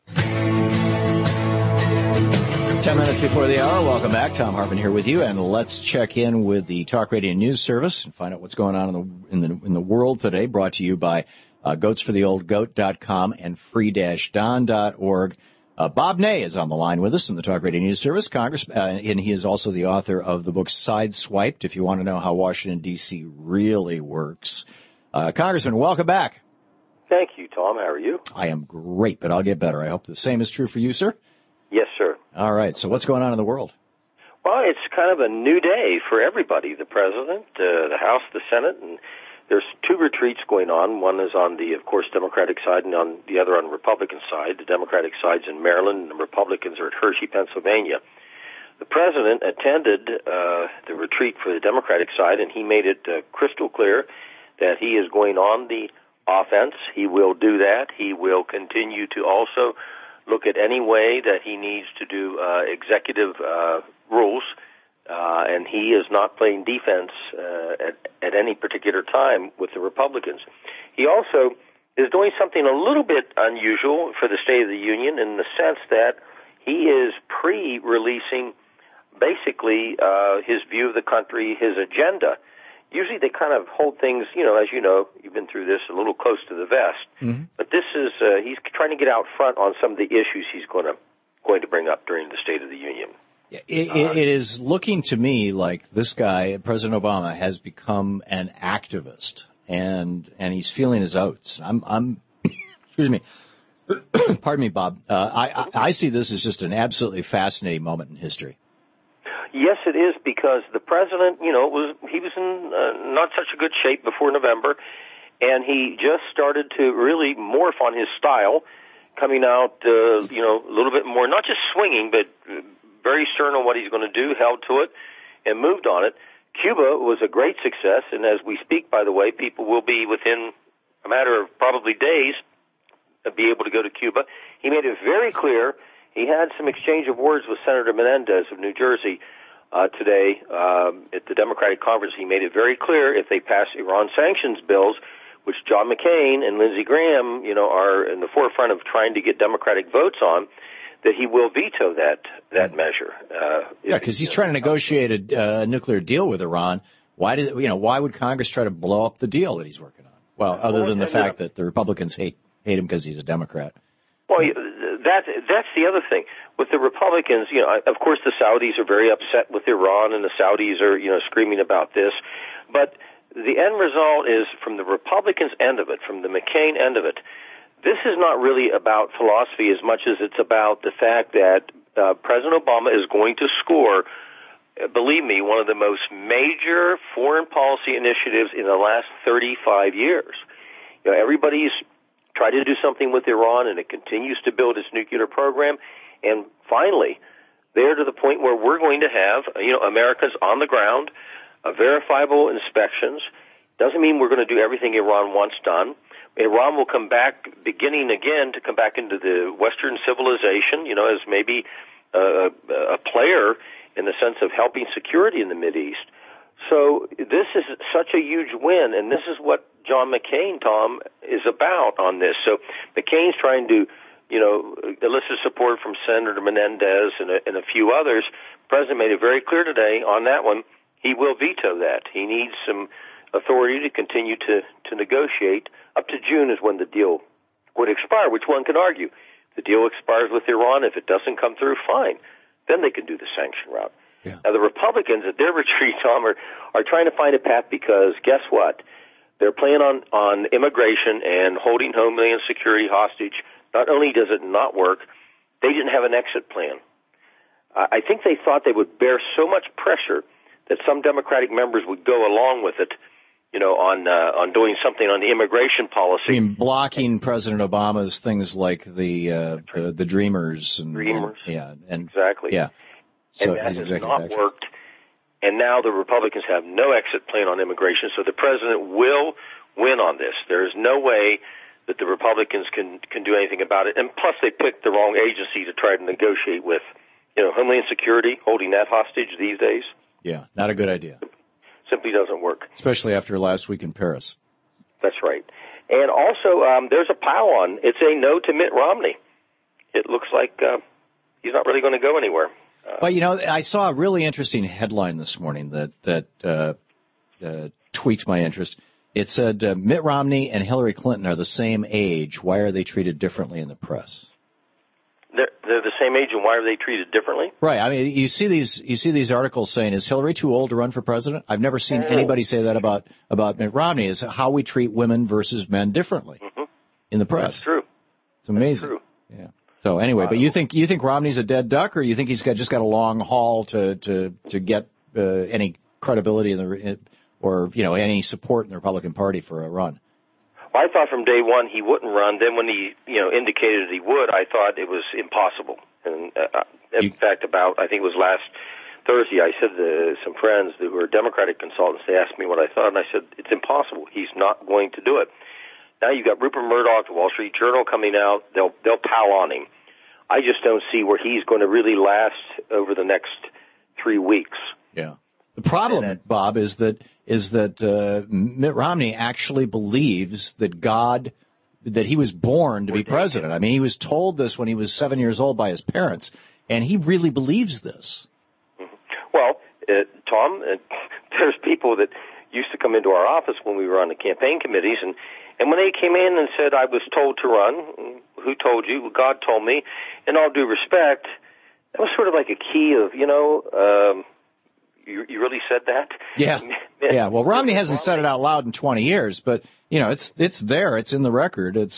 10 minutes before the hour. Welcome back. Tom Hartman here with you, and let's check in with the Talk Radio News Service and find out what's going on in the world today. Brought to you by goatsfortheoldgoat.com and free-don.org. Bob Ney is on the line with us in the Talk Radio News Service, and he is also the author of the book Sideswiped, if you want to know how Washington, D.C. really works. Congressman, welcome back. Thank you, Tom. How are you? I am great, but I'll get better. I hope the same is true for you, sir. Yes, sir. All right. So what's going on in the world? Well, it's kind of a new day for everybody, the President, the House, the Senate, and there's two retreats going on. One is on the, of course, Democratic side, and on the other on the Republican side. The Democratic side's in Maryland, and the Republicans are at Hershey, Pennsylvania. The President attended the retreat for the Democratic side, and he made it crystal clear that he is going on the offense. He will do that. He will continue to also look at any way that he needs to do executive rules, and he is not playing defense at any particular time with the Republicans. He also is doing something a little bit unusual for the State of the Union in the sense that he is pre-releasing basically his view of the country, his agenda. Usually they kind of hold things, as you know, you've been through this, a little close to the vest. Mm-hmm. But this is, he's trying to get out front on some of the issues he's going to bring up during the State of the Union. It is looking to me like this guy, President Obama, has become an activist, and he's feeling his oats. I'm excuse me, pardon me, Bob. I see this as just an absolutely fascinating moment in history. Yes, it is, because the president, he was in not such a good shape before November, and he just started to really morph on his style, coming out, a little bit more, not just swinging, but very stern on what he's going to do, held to it, and moved on it. Cuba was a great success, and as we speak, by the way, people will be within a matter of probably days be able to go to Cuba. He made it very clear. He had some exchange of words with Senator Menendez of New Jersey today at the Democratic conference. He made it very clear if they pass Iran sanctions bills, which John McCain and Lindsey Graham, are in the forefront of trying to get Democratic votes on, that he will veto that measure. Because he's trying to negotiate a nuclear deal with Iran. Why would Congress try to blow up the deal that he's working on? Well, other than the fact that the Republicans hate him because he's a Democrat. Well, that's the other thing. With the Republicans, of course the Saudis are very upset with Iran, and the Saudis are, screaming about this. But the end result is, from the Republicans' end of it, from the McCain end of it, this is not really about philosophy as much as it's about the fact that President Obama is going to score, believe me, one of the most major foreign policy initiatives in the last 35 years. You know, everybody's tried to do something with Iran, and it continues to build its nuclear program. And finally, they're to the point where we're going to have, Americans on the ground, verifiable inspections. Doesn't mean we're going to do everything Iran wants done. Iran will come back, beginning again, to come back into the Western civilization, as maybe a player in the sense of helping security in the Mideast. So this is such a huge win, and this is what John McCain, Tom, is about on this. So McCain's trying to, elicit support from Senator Menendez and a few others. The president made it very clear today on that one, he will veto that. He needs some authority to continue to negotiate. Up to June is when the deal would expire, which one can argue. If the deal expires with Iran, if it doesn't come through, fine. Then they can do the sanction route. Yeah. Now, the Republicans at their retreat, Tom, are trying to find a path because, guess what? They're playing on immigration and holding Homeland Security hostage. Not only does it not work, they didn't have an exit plan. I think they thought they would bear so much pressure that some Democratic members would go along with it, on doing something on the immigration policy. I mean, blocking President Obama's things like the Dreamers. Exactly. Yeah. So and that has not worked. And now the Republicans have no exit plan on immigration, so the president will win on this. There is no way that the Republicans can do anything about it. And plus, they picked the wrong agency to try to negotiate with. Homeland Security, holding that hostage these days. Yeah, not a good idea. Simply doesn't work. Especially after last week in Paris. That's right. And also, there's a pile on. It's a no to Mitt Romney. It looks like he's not really going to go anywhere. Well, I saw a really interesting headline this morning that tweaked my interest. It said, Mitt Romney and Hillary Clinton are the same age. Why are they treated differently in the press? They're the same age, and why are they treated differently? Right. I mean, you see these articles saying, "Is Hillary too old to run for president?" I've never seen anybody say that about Mitt Romney. Is how we treat women versus men differently in the press. That's true. It's amazing. That's true. Yeah. So anyway, but you think Romney's a dead duck, or you think he's just got a long haul to get any credibility or any support in the Republican Party for a run? Well, I thought from day one he wouldn't run. Then when he, indicated he would, I thought it was impossible. And in fact, I think it was last Thursday, I said to some friends who were Democratic consultants, they asked me what I thought, and I said, it's impossible. He's not going to do it. Now you've got Rupert Murdoch, the Wall Street Journal coming out. They'll pile on him. I just don't see where he's going to really last over the next 3 weeks. Yeah. The problem, Bob, is that Mitt Romney actually believes that he was born to be president. I mean, he was told this when he was 7 years old by his parents, and he really believes this. Well, Tom, there's people that used to come into our office when we were on the campaign committees, and when they came in and said, I was told to run, who told you? Well, God told me. In all due respect, that was sort of like a key of, You really said that? Yeah. Yeah. Well, Romney hasn't said it out loud in 20 years, but it's there. It's in the record. And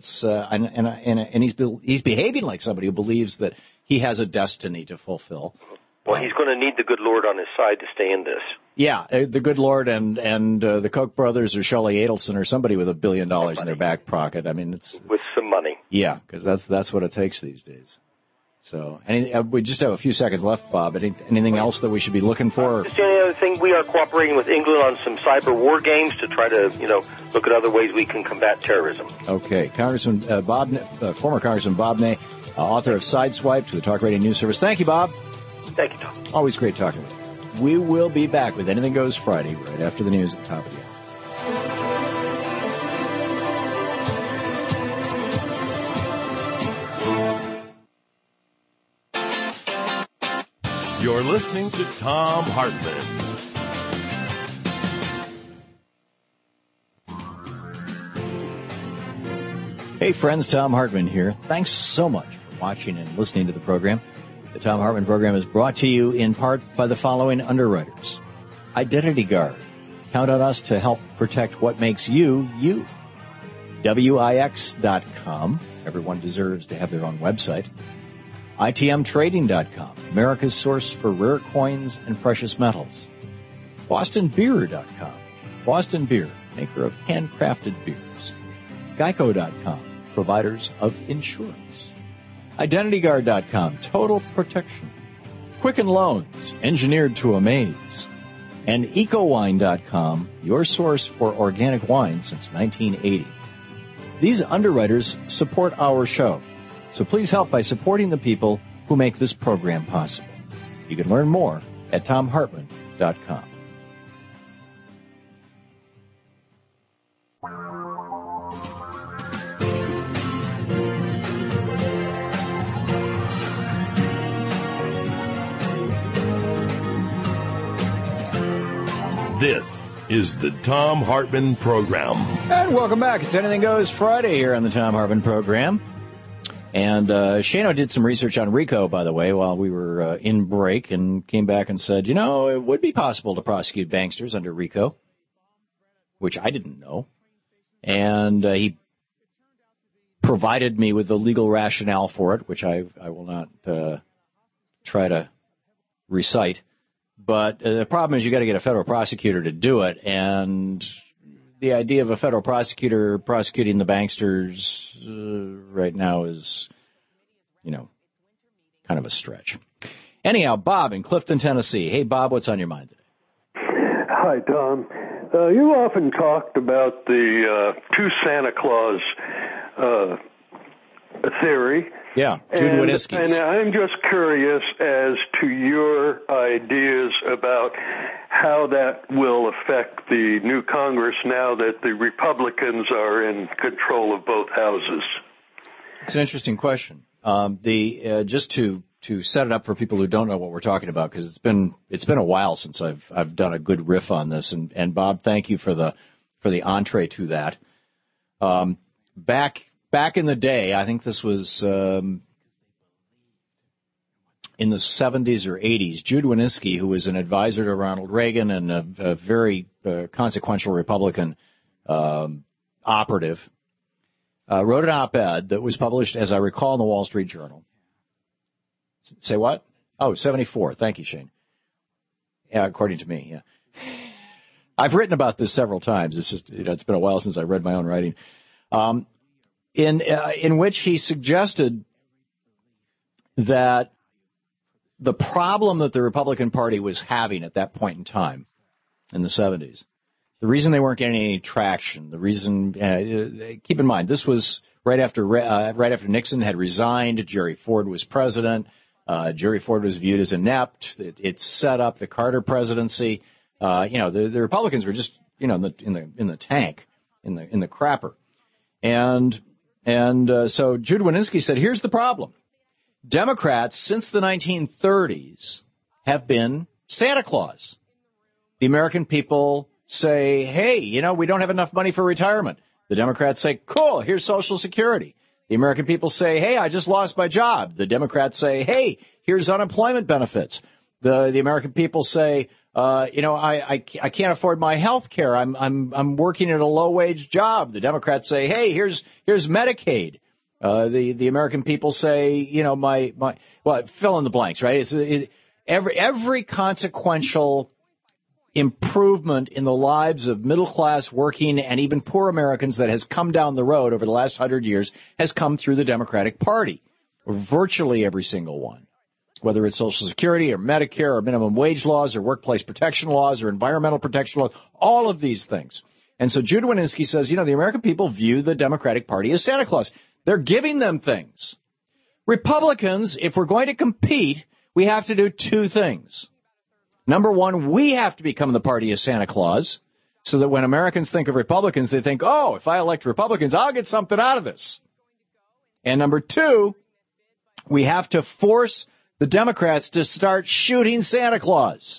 he's behaving like somebody who believes that he has a destiny to fulfill. Well, he's going to need the good Lord on his side to stay in this. Yeah, the good Lord and the Koch brothers or Shelley Adelson or somebody with $1 billion in their back pocket. I mean, it's with some money. Yeah, because that's what it takes these days. So, we just have a few seconds left, Bob. Anything else that we should be looking for? Just the other thing, we are cooperating with England on some cyber war games to try to, look at other ways we can combat terrorism. Okay, former Congressman Bob Ney, author of Sideswiped to the Talk Radio News Service. Thank you, Bob. Thank you, Tom. Always great talking with you. We will be back with Anything Goes Friday right after the news at the top of the hour. You're listening to Tom Hartman. Hey friends, Tom Hartman here. Thanks so much for watching and listening to the program. The Tom Hartman program is brought to you in part by the following underwriters: Identity Guard, Count on us to help protect what makes you, you. WIX.com. Everyone deserves to have their own website. ITMtrading.com. America's source for rare coins and precious metals. BostonBeer.com. Boston Beer, maker of handcrafted beers. Geico.com. Providers of insurance. IdentityGuard.com. Total protection. Quicken Loans, engineered to amaze. And EcoWine.com, your source for organic wine since 1980. These underwriters support our show, so please help by supporting the people who make this program possible. You can learn more at TomHartman.com. This is the Thom Hartmann Program. And welcome back. It's Anything Goes Friday here on the Thom Hartmann Program. And Shano did some research on RICO, by the way, while we were in break, and came back and said, it would be possible to prosecute banksters under RICO, which I didn't know. And he provided me with the legal rationale for it, which I will not try to recite. But the problem is you got to get a federal prosecutor to do it, and the idea of a federal prosecutor prosecuting the banksters right now is, kind of a stretch. Anyhow, Bob in Clifton, Tennessee. Hey, Bob, what's on your mind today? Hi, Tom. You often talked about the two Santa Claus theory. Yeah, Jude Winiski. And I'm just curious as to your ideas about how that will affect the new Congress now that the Republicans are in control of both houses. It's an interesting question. Just to set it up for people who don't know what we're talking about, because it's been a while since I've done a good riff on this, and Bob, thank you for the entree to that. Back in the day, I think this was in the 70s or 80s, Jude Winiski, who was an advisor to Ronald Reagan and a very consequential Republican operative, wrote an op-ed that was published, as I recall, in the Wall Street Journal. Say what? Oh, 74. Thank you, Shane. Yeah, according to me, yeah. I've written about this several times. It's just, it's been a while since I read my own writing. In which he suggested that the problem that the Republican Party was having at that point in time, in the 70s, the reason they weren't getting any traction, the reason, keep in mind, this was right after Nixon had resigned, Jerry Ford was president, Jerry Ford was viewed as inept, it set up the Carter presidency, the Republicans were just, in the tank, in the crapper. And so Jude Winiski said, here's the problem. Democrats, since the 1930s, have been Santa Claus. The American people say, hey, we don't have enough money for retirement. The Democrats say, cool, here's Social Security. The American people say, hey, I just lost my job. The Democrats say, hey, here's unemployment benefits. The American people say, I can't afford my health care. I'm working at a low-wage job. The Democrats say, hey, here's Medicaid. The American people say, fill in the blanks, right? Every consequential improvement in the lives of middle-class, working, and even poor Americans that has come down the road over the last 100 years has come through the Democratic Party, virtually every single one. Whether it's Social Security or Medicare or minimum wage laws or workplace protection laws or environmental protection laws, all of these things. And so Jude Winiski says, the American people view the Democratic Party as Santa Claus. They're giving them things. Republicans, if we're going to compete, we have to do two things. Number one, we have to become the party of Santa Claus so that when Americans think of Republicans, they think, oh, if I elect Republicans, I'll get something out of this. And number two, we have to force the Democrats to start shooting Santa Claus.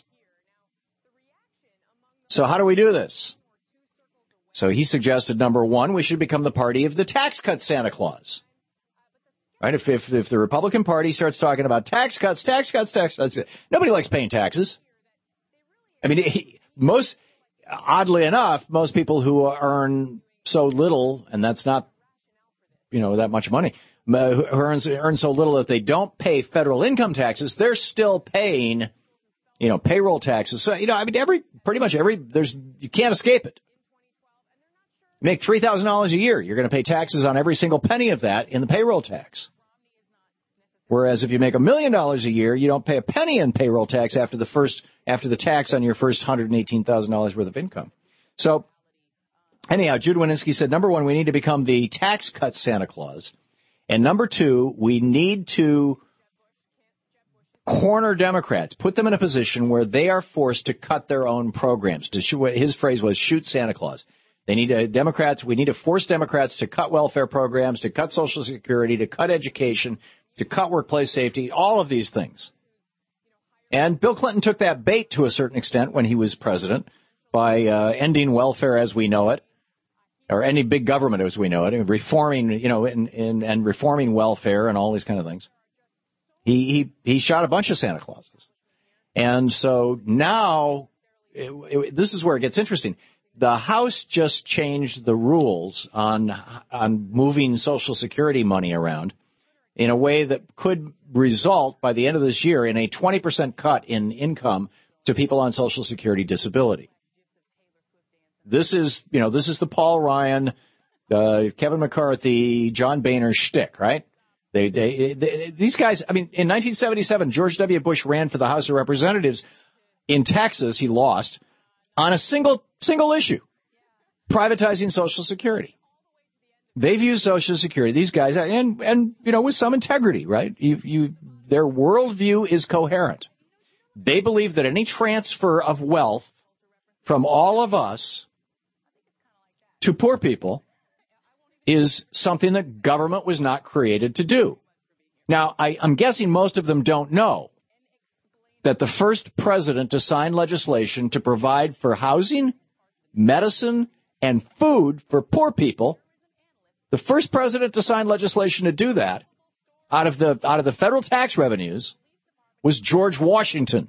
So how do we do this? So he suggested, number one, we should become the party of the tax cut Santa Claus. Right? If the Republican Party starts talking about tax cuts, nobody likes paying taxes. I mean, oddly enough, most people who earn so little, and that's not, that much money, who earn so little that they don't pay federal income taxes, they're still paying, payroll taxes. So, pretty much every, you can't escape it. You make $3,000 a year, you're going to pay taxes on every single penny of that in the payroll tax. Whereas if you make $1 million a year, you don't pay a penny in payroll tax after the tax on your first $118,000 worth of income. So, anyhow, Jude Wanniski said, number one, we need to become the tax cut Santa Claus. And number two, we need to corner Democrats, put them in a position where they are forced to cut their own programs. His phrase was shoot Santa Claus. We need to force Democrats to cut welfare programs, to cut Social Security, to cut education, to cut workplace safety, all of these things. And Bill Clinton took that bait to a certain extent when he was president by ending welfare as we know it, or ending big government as we know it, and reforming, and reforming welfare and all these kind of things. He shot a bunch of Santa Clauses. And so now, this is where it gets interesting. The House just changed the rules on moving Social Security money around in a way that could result by the end of this year in a 20% cut in income to people on Social Security disability. This is the Paul Ryan, Kevin McCarthy, John Boehner shtick, right? These guys, in 1977, George W. Bush ran for the House of Representatives in Texas. He lost on a single issue, privatizing Social Security. They've used Social Security, these guys, and with some integrity, right? Their worldview is coherent. They believe that any transfer of wealth from all of us to poor people is something that government was not created to do. Now, I'm guessing most of them don't know that the first president to sign legislation to provide for housing, medicine, and food for poor people, the first president to sign legislation to do that out of the federal tax revenues was George Washington.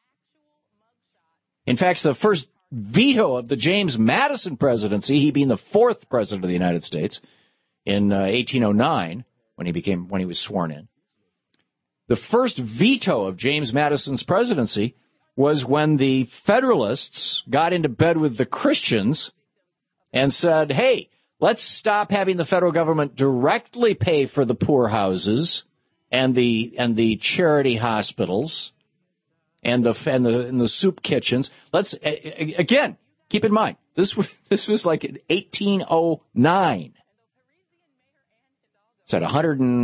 In fact, the first veto of the James Madison presidency, he being the fourth president of the United States in 1809 when he was sworn in. The first veto of James Madison's presidency was when the Federalists got into bed with the Christians and said, hey, let's stop having the federal government directly pay for the poorhouses and the charity hospitals and the soup kitchens. Let's again keep in mind this was like in 1809. It's at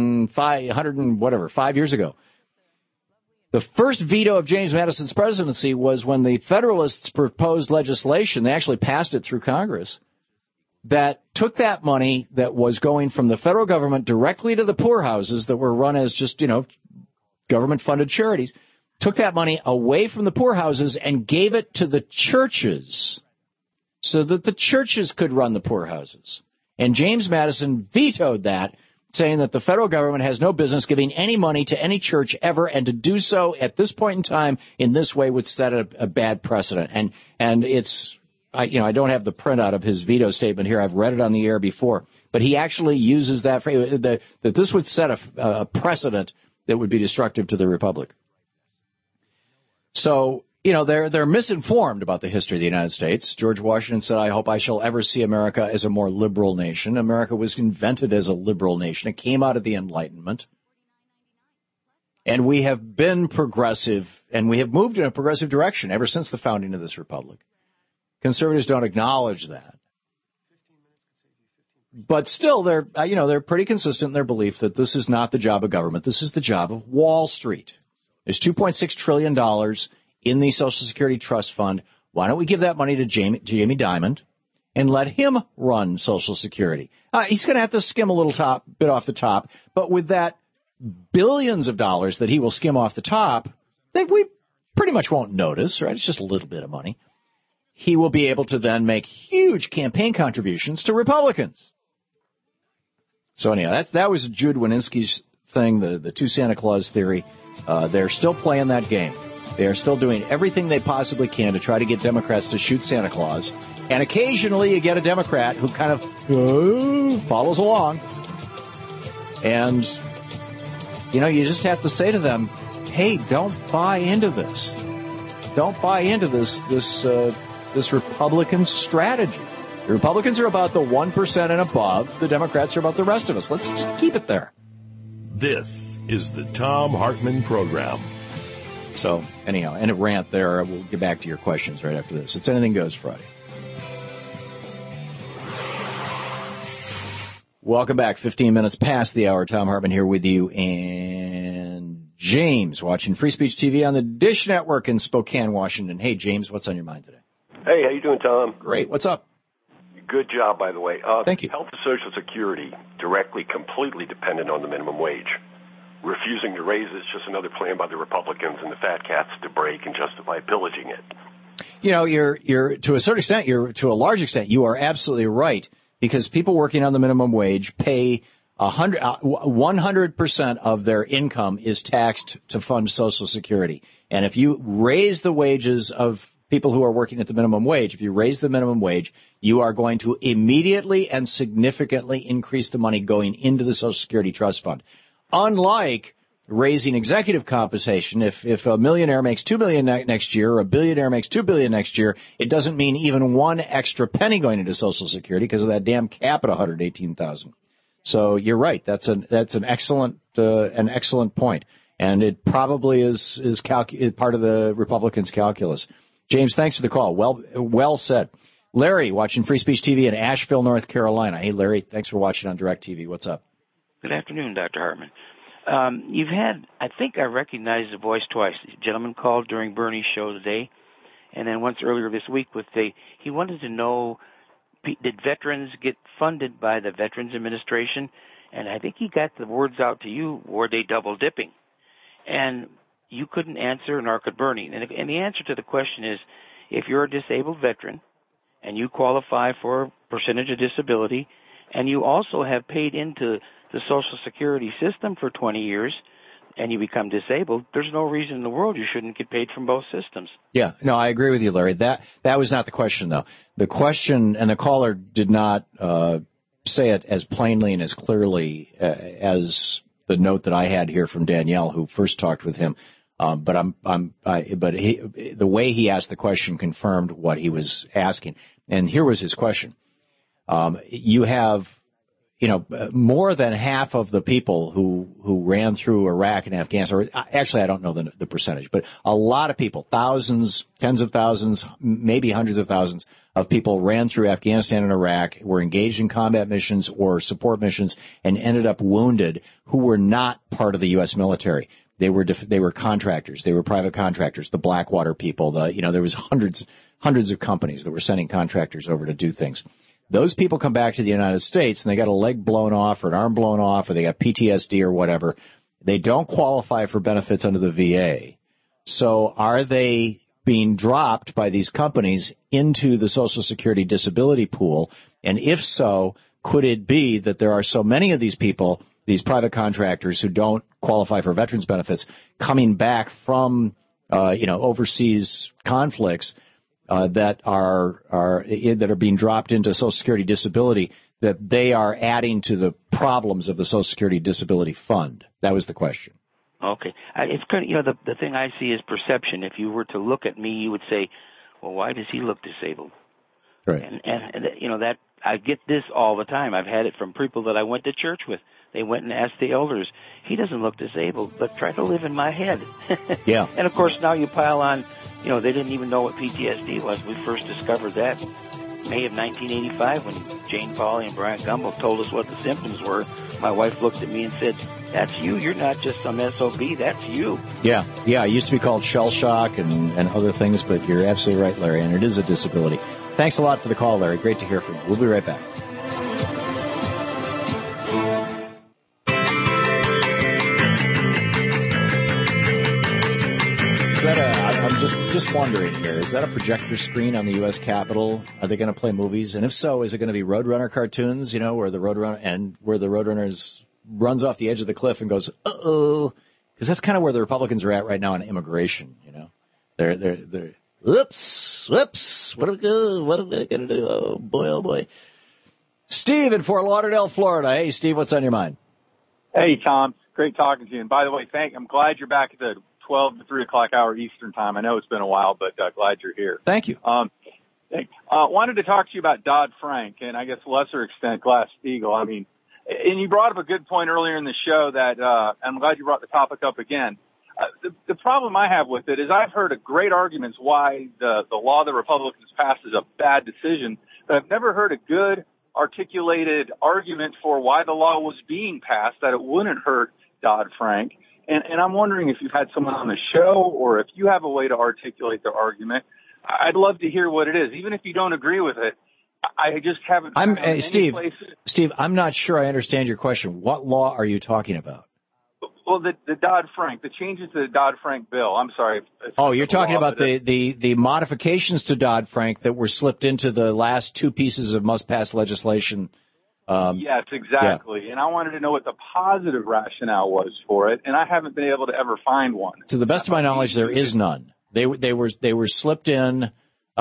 5 years ago. The first veto of James Madison's presidency was when the Federalists proposed legislation. They actually passed it through Congress that took that money that was going from the federal government directly to the poorhouses that were run as just, government-funded charities, took that money away from the poorhouses and gave it to the churches so that the churches could run the poorhouses. And James Madison vetoed that, saying that the federal government has no business giving any money to any church ever, and to do so at this point in time in this way would set a bad precedent. And it's... I don't have the printout of his veto statement here. I've read it on the air before. But he actually uses that phrase, that this would set a precedent that would be destructive to the Republic. So, they're misinformed about the history of the United States. George Washington said, I hope I shall ever see America as a more liberal nation. America was invented as a liberal nation. It came out of the Enlightenment. And we have been progressive, and we have moved in a progressive direction ever since the founding of this republic. Conservatives don't acknowledge that. But still, they're pretty consistent in their belief that this is not the job of government. This is the job of Wall Street. There's $2.6 trillion in the Social Security Trust Fund. Why don't we give that money to Jamie Dimon and let him run Social Security? He's going to have to skim a little bit off the top, but with that billions of dollars that he will skim off the top, that we pretty much won't notice, right? It's just a little bit of money. He will be able to then make huge campaign contributions to Republicans. So anyhow, that was Jude Wanniski's thing, the two Santa Claus theory. They're still playing that game. They are still doing everything they possibly can to try to get Democrats to shoot Santa Claus. And occasionally you get a Democrat who kind of follows along. And, you just have to say to them, hey, don't buy into this. Don't buy into this Republican strategy. The Republicans are about the 1% and above. The Democrats are about the rest of us. Let's just keep it there. This is the Thom Hartmann Program. So, anyhow, and a rant there. We'll get back to your questions right after this. It's Anything Goes Friday. Welcome back. 15 minutes past the hour. Thom Hartmann here with you. And James, watching Free Speech TV on the Dish Network in Spokane, Washington. Hey, James, what's on your mind today? Hey, how you doing, Tom? Great. What's up? Good job, by the way. Thank you. Health and Social Security directly, completely dependent on the minimum wage. Refusing to raise it is just another plan by the Republicans and the fat cats to break and justify pillaging it. You're to a certain extent, to a large extent, you are absolutely right, because people working on the minimum wage pay 100% of their income is taxed to fund Social Security. And if you raise the wages of people who are working at the minimum wage, if you raise the minimum wage, you are going to immediately and significantly increase the money going into the Social Security Trust Fund. Unlike raising executive compensation, if a millionaire makes $2 million next year or a billionaire makes $2 billion next year, it doesn't mean even one extra penny going into Social Security because of that damn cap at $118,000. So you're right. That's an excellent point, and it probably is part of the Republicans' calculus. James, thanks for the call. Well said. Larry, watching Free Speech TV in Asheville, North Carolina. Hey, Larry, thanks for watching on DirecTV. What's up? Good afternoon, Dr. Hartmann. You've had, I think I recognized the voice twice. The gentleman called during Bernie's show today, and then once earlier this week he wanted to know, did veterans get funded by the Veterans Administration? And I think he got the words out to you, were they double dipping? And you couldn't answer, nor could Bernie. And the answer to the question is, if you're a disabled veteran and you qualify for a percentage of disability, and you also have paid into the Social Security system for 20 years, and you become disabled, there's no reason in the world you shouldn't get paid from both systems. Yeah, no, I agree with you, Larry. That was not the question, though. The question, and the caller did not say it as plainly and as clearly as the note that I had here from Danielle, who first talked with him. But the way he asked the question confirmed what he was asking. And here was his question. You have, more than half of the people who ran through Iraq and Afghanistan, or actually I don't know the percentage, but a lot of people, thousands, tens of thousands, maybe hundreds of thousands of people ran through Afghanistan and Iraq, were engaged in combat missions or support missions, and ended up wounded, who were not part of the U.S. military. They were contractors. They were private contractors. The Blackwater people. There was hundreds of companies that were sending contractors over to do things. Those people come back to the United States and they got a leg blown off or an arm blown off or they got PTSD or whatever. They don't qualify for benefits under the VA. So are they being dropped by these companies into the Social Security disability pool? And if so, could it be that there are so many of these people, these private contractors who don't qualify for veterans benefits, coming back from overseas conflicts that are being dropped into Social Security disability, that they are adding to the problems of the Social Security disability fund? That was the question. Okay. It's kind of, the thing I see is perception. If you were to look at me, you would say, well, why does he look disabled? Right. And that I get this all the time. I've had it from people that I went to church with. They went and asked the elders, he doesn't look disabled, but try to live in my head. Yeah. And, of course, now you pile on, they didn't even know what PTSD was. We first discovered that May of 1985 when Jane Pauley and Brian Gumbel told us what the symptoms were. My wife looked at me and said, that's you. You're not just some SOB. That's you. Yeah. It used to be called shell shock and other things, but you're absolutely right, Larry, and it is a disability. Thanks a lot for the call, Larry. Great to hear from you. We'll be right back. I'm just wondering here, is that a projector screen on the U.S. Capitol? Are they going to play movies? And if so, is it going to be Roadrunner cartoons, where the Roadrunner runs off the edge of the cliff and goes, uh-oh? Because that's kind of where the Republicans are at right now on immigration, They're. Whoops. What are we going to do? Oh, boy. Steve in Fort Lauderdale, Florida. Hey, Steve, what's on your mind? Hey, Tom. Great talking to you. And by the way, I'm glad you're back at the 12 to 3 o'clock hour Eastern time. I know it's been a while, but glad you're here. Thank you. Wanted to talk to you about Dodd-Frank and I guess lesser extent Glass-Steagall. I mean, and you brought up a good point earlier in the show that, and I'm glad you brought the topic up again. The problem I have with it is I've heard great arguments why the law the Republicans passed is a bad decision, but I've never heard a good articulated argument for why the law was being passed, that it wouldn't hurt Dodd-Frank. And I'm wondering if you've had someone on the show or if you have a way to articulate their argument. I'd love to hear what it is, even if you don't agree with it. I just haven't. Steve, I'm not sure I understand your question. What law are you talking about? Well, the Dodd-Frank, the changes to the Dodd-Frank bill. I'm sorry. You're talking about the modifications to Dodd-Frank that were slipped into the last two pieces of must-pass legislation. Yes, exactly. Yeah. And I wanted to know what the positive rationale was for it, and I haven't been able to ever find one. To the best of my knowledge, there is none. They were slipped in.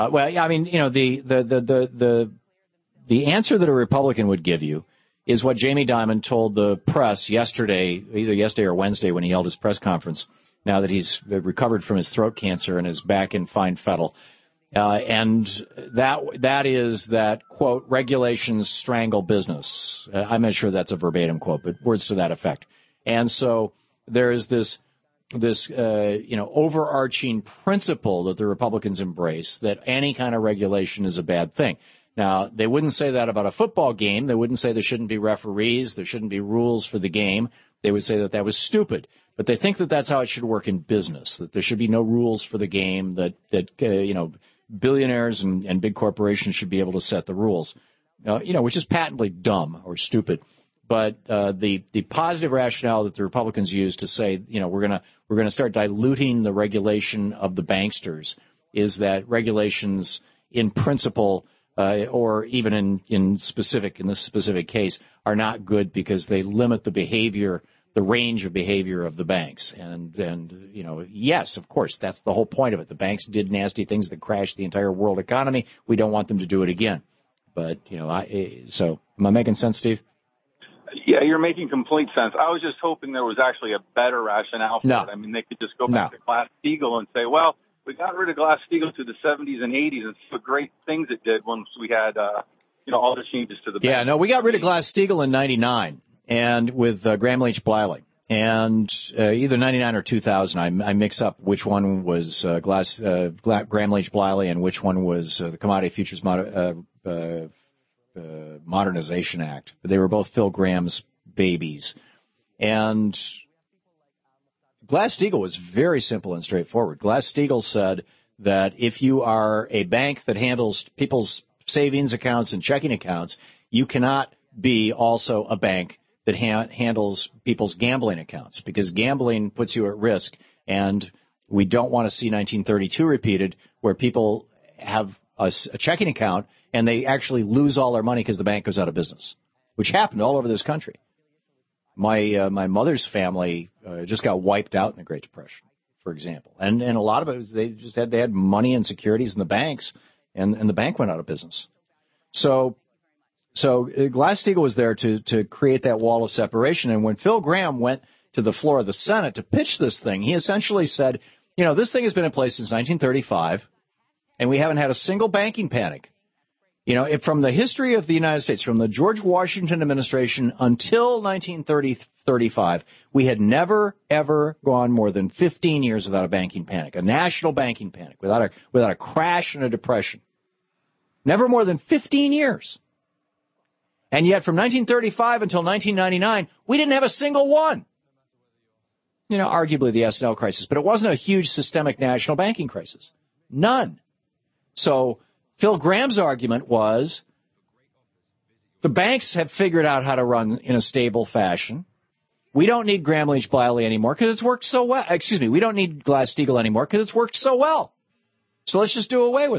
The answer that a Republican would give you is what Jamie Dimon told the press yesterday, either yesterday or Wednesday when he held his press conference, now that he's recovered from his throat cancer and is back in fine fettle. And that is that, quote, regulations strangle business. I'm not sure that's a verbatim quote, but words to that effect. And so there is this overarching principle that the Republicans embrace that any kind of regulation is a bad thing. Now, they wouldn't say that about a football game. They wouldn't say there shouldn't be referees, there shouldn't be rules for the game. They would say that was stupid. But they think that that's how it should work in business, that there should be no rules for the game, that billionaires and big corporations should be able to set the rules, which is patently dumb or stupid. But the positive rationale that the Republicans use to say, we're going to start diluting the regulation of the banksters is that regulations in principle or even in this specific case, are not good because they limit the range of behavior of the banks. And yes, of course, that's the whole point of it. The banks did nasty things that crashed the entire world economy. We don't want them to do it again. But, so am I making sense, Steve? Yeah, you're making complete sense. I was just hoping there was actually a better rationale for it. I mean, they could just go back to Glass-Steagall and say, well, we got rid of Glass-Steagall through the 70s and 80s and see what great things it did once we had, all the changes to the bank. Yeah, no, we got rid of Glass-Steagall in 99 and with Graham Leach Bliley. And either 99 or 2000, I mix up which one was Graham Leach Bliley and which one was the Commodity Futures Modernization Act. But they were both Phil Graham's babies. And Glass-Steagall was very simple and straightforward. Glass-Steagall said that if you are a bank that handles people's savings accounts and checking accounts, you cannot be also a bank that handles people's gambling accounts, because gambling puts you at risk, and we don't want to see 1932 repeated, where people have a checking account and they actually lose all their money because the bank goes out of business, which happened all over this country. My mother's family just got wiped out in the Great Depression, for example, and a lot of it was they had money and securities in the banks, and the bank went out of business. So Glass-Steagall was there to create that wall of separation. And when Phil Graham went to the floor of the Senate to pitch this thing, he essentially said, this thing has been in place since 1935, and we haven't had a single banking panic. From the history of the United States, from the George Washington administration until 1935, we had never, ever gone more than 15 years without a banking panic, a national banking panic, without a crash and a depression. Never more than 15 years. And yet from 1935 until 1999, we didn't have a single one. Arguably the S&L crisis, but it wasn't a huge systemic national banking crisis. None. So Phil Graham's argument was the banks have figured out how to run in a stable fashion. We don't need Graham Leach Bliley anymore because it's worked so well. We don't need Glass-Steagall anymore because it's worked so well. So let's just do away with it.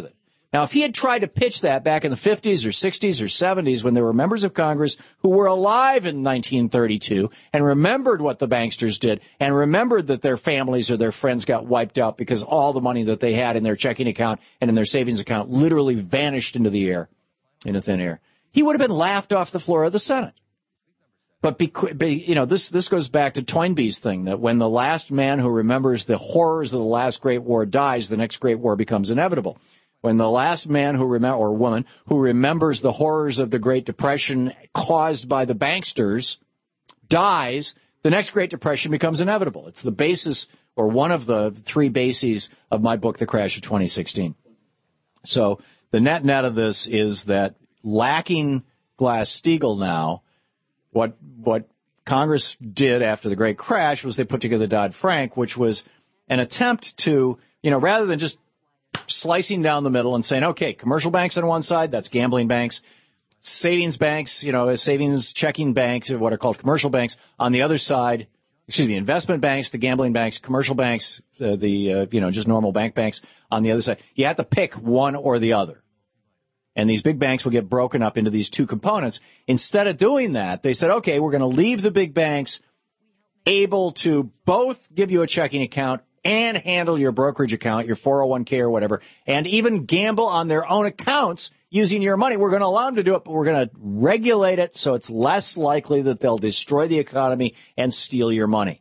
Now, if he had tried to pitch that back in the 50s or 60s or 70s when there were members of Congress who were alive in 1932 and remembered what the banksters did and remembered that their families or their friends got wiped out because all the money that they had in their checking account and in their savings account literally vanished into the air, into thin air, he would have been laughed off the floor of the Senate. But, this goes back to Toynbee's thing, that when the last man who remembers the horrors of the last Great War dies, the next Great War becomes inevitable. When the last man or woman who remembers the horrors of the Great Depression caused by the banksters dies, the next Great Depression becomes inevitable. It's the basis, or one of the three bases of my book, The Crash of 2016. So the net of this is that lacking Glass-Steagall now, what Congress did after the Great Crash was they put together Dodd-Frank, which was an attempt to, rather than just slicing down the middle and saying, okay, commercial banks on one side, that's gambling banks, savings banks, savings checking banks, what are called commercial banks, on the other side, investment banks, the gambling banks, commercial banks, just normal banks on the other side. You have to pick one or the other. And these big banks will get broken up into these two components. Instead of doing that, they said, okay, we're going to leave the big banks able to both give you a checking account and handle your brokerage account, your 401k or whatever, and even gamble on their own accounts using your money. We're going to allow them to do it, but we're going to regulate it so it's less likely that they'll destroy the economy and steal your money.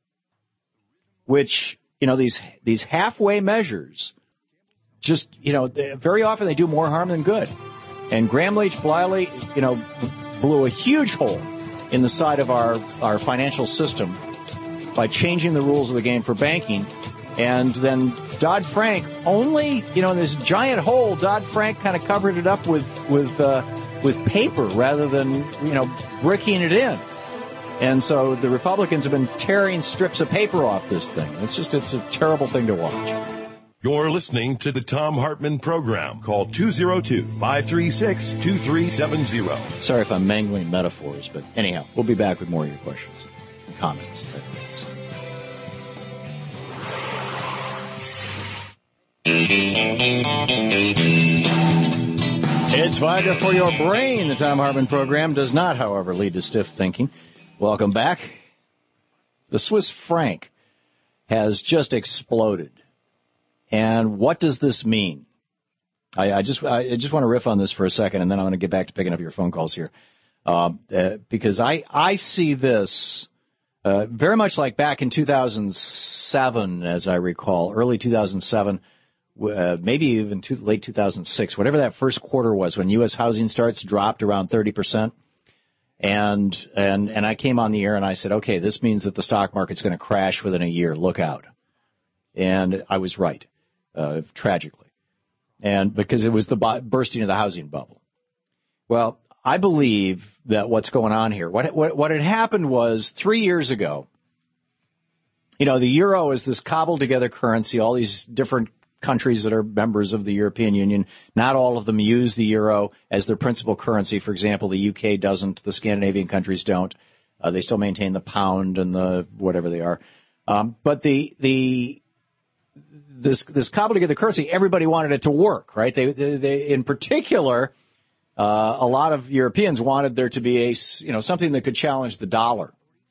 Which, these halfway measures, just, very often they do more harm than good. And Graham Leach Bliley, blew a huge hole in the side of our financial system by changing the rules of the game for banking. And then Dodd-Frank only, in this giant hole, Dodd-Frank kind of covered it up with paper rather than, bricking it in. And so the Republicans have been tearing strips of paper off this thing. It's a terrible thing to watch. You're listening to the Thom Hartmann Program. Call 202-536-2370. Sorry if I'm mangling metaphors, but anyhow, we'll be back with more of your questions and comments. It's Viagra for your brain. The Thom Hartmann Program does not, however, lead to stiff thinking. Welcome back. The Swiss franc has just exploded. And what does this mean? I just want to riff on this for a second, and then I'm going to get back to picking up your phone calls here. Because I see this very much like back in 2007, as I recall, early 2007, maybe even late 2006, whatever that first quarter was when U.S. housing starts dropped around 30%. And I came on the air and I said, okay, this means that the stock market's going to crash within a year. Look out. And I was right. Tragically, and because it was the bursting of the housing bubble. Well, I believe that what's going on here, what had happened was 3 years ago, the euro is this cobbled together currency, all these different countries that are members of the European Union, not all of them use the euro as their principal currency. For example, the UK doesn't, the Scandinavian countries don't. They still maintain the pound and the whatever they are. But this cobbled together currency, everybody wanted it to work, right? They in particular, a lot of Europeans wanted there to be something that could challenge the dollar.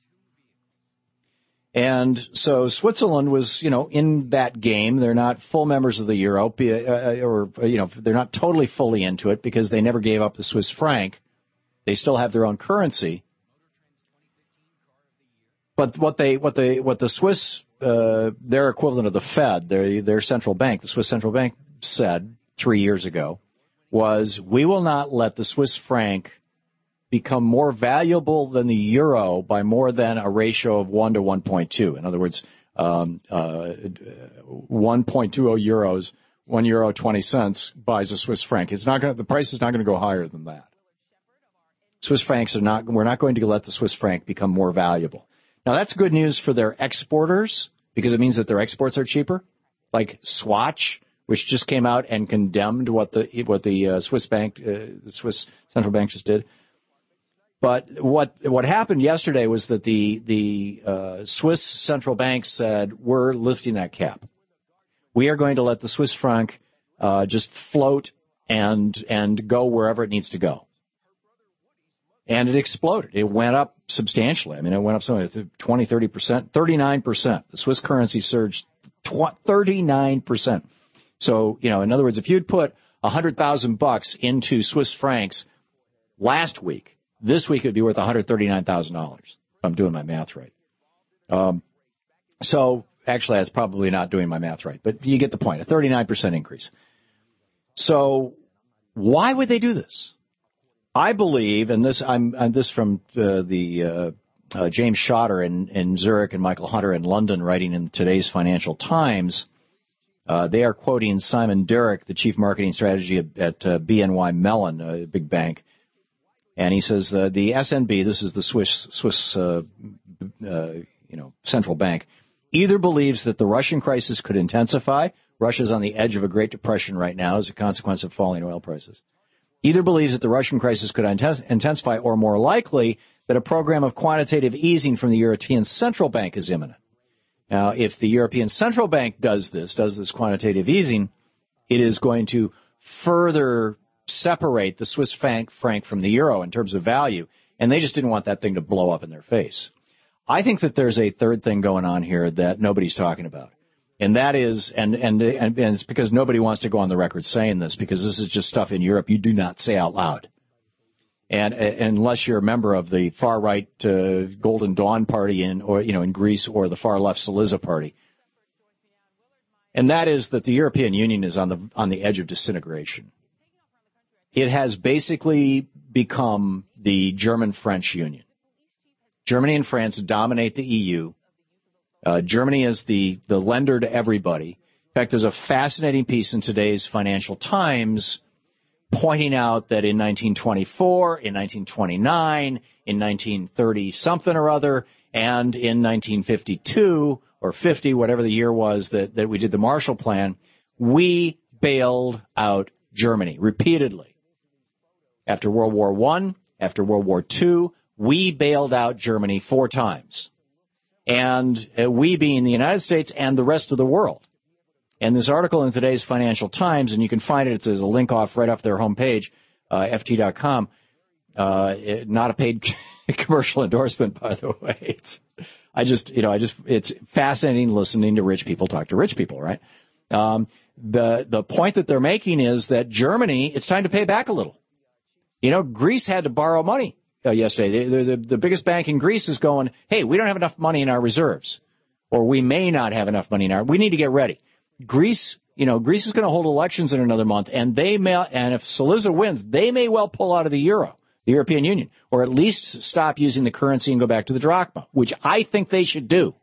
And so Switzerland was, in that game. They're not full members of the euro, they're not totally fully into it because they never gave up the Swiss franc. They still have their own currency. But what the Swiss their equivalent of the Fed, their central bank, the Swiss central bank, said 3 years ago was, we will not let the Swiss franc become more valuable than the euro by more than a ratio of 1 to 1.2. In other words, 1.20 euros, €1.20 buys a Swiss franc. The price is not going to go higher than that. Swiss francs we're not going to let the Swiss franc become more valuable. Now, that's good news for their exporters because it means that their exports are cheaper, like Swatch, which just came out and condemned what the Swiss bank, the Swiss central bank just did. But what happened yesterday was that the Swiss central bank said, we're lifting that cap. We are going to let the Swiss franc just float and go wherever it needs to go. And it exploded. It went up substantially. I mean, it went up something 20, 30%, 39%. The Swiss currency surged 39%. So, in other words, if you'd put $100,000 into Swiss francs last week, this week it would be worth $139,000, if I'm doing my math right. So, actually, that's probably not doing my math right, but you get the point, a 39% increase. So, why would they do this? I believe, and this this from the James Schotter in Zurich and Michael Hunter in London, writing in today's Financial Times. They are quoting Simon Derrick, the chief marketing strategy at BNY Mellon, a big bank, and he says the SNB, this is the Swiss central bank, either believes that the Russian crisis could intensify. Russia's on the edge of a Great Depression right now as a consequence of falling oil prices. Either believes that the Russian crisis could intensify, or more likely, that a program of quantitative easing from the European Central Bank is imminent. Now, if the European Central Bank does this quantitative easing, it is going to further separate the Swiss franc from the euro in terms of value, and they just didn't want that thing to blow up in their face. I think that there's a third thing going on here that nobody's talking about. And that is, and it's because nobody wants to go on the record saying this, because this is just stuff in Europe you do not say out loud. And unless you're a member of the far right Golden Dawn party in Greece, or the far left Syriza party. And that is that the European Union is on the edge of disintegration. It has basically become the German-French Union. Germany and France dominate the EU. Germany is the lender to everybody. In fact, there's a fascinating piece in today's Financial Times pointing out that in 1924, in 1929, in 1930-something or other, and in 1952 or 50, whatever the year was that we did the Marshall Plan, we bailed out Germany repeatedly. After World War I, after World War II, we bailed out Germany 4 times. And we being the United States and the rest of the world. And this article in today's Financial Times, and you can find it, there's a link right off their homepage, ft.com. Not a paid commercial endorsement, by the way. It's fascinating listening to rich people talk to rich people, right? The point that they're making is that Germany, it's time to pay back a little. Greece had to borrow money. Yesterday, the biggest bank in Greece is going, hey, we don't have enough money in our reserves, or we may not have enough money we need to get ready. Greece is going to hold elections in another month, and if Syriza wins, they may well pull out of the euro, the European Union, or at least stop using the currency and go back to the drachma, which I think they should do.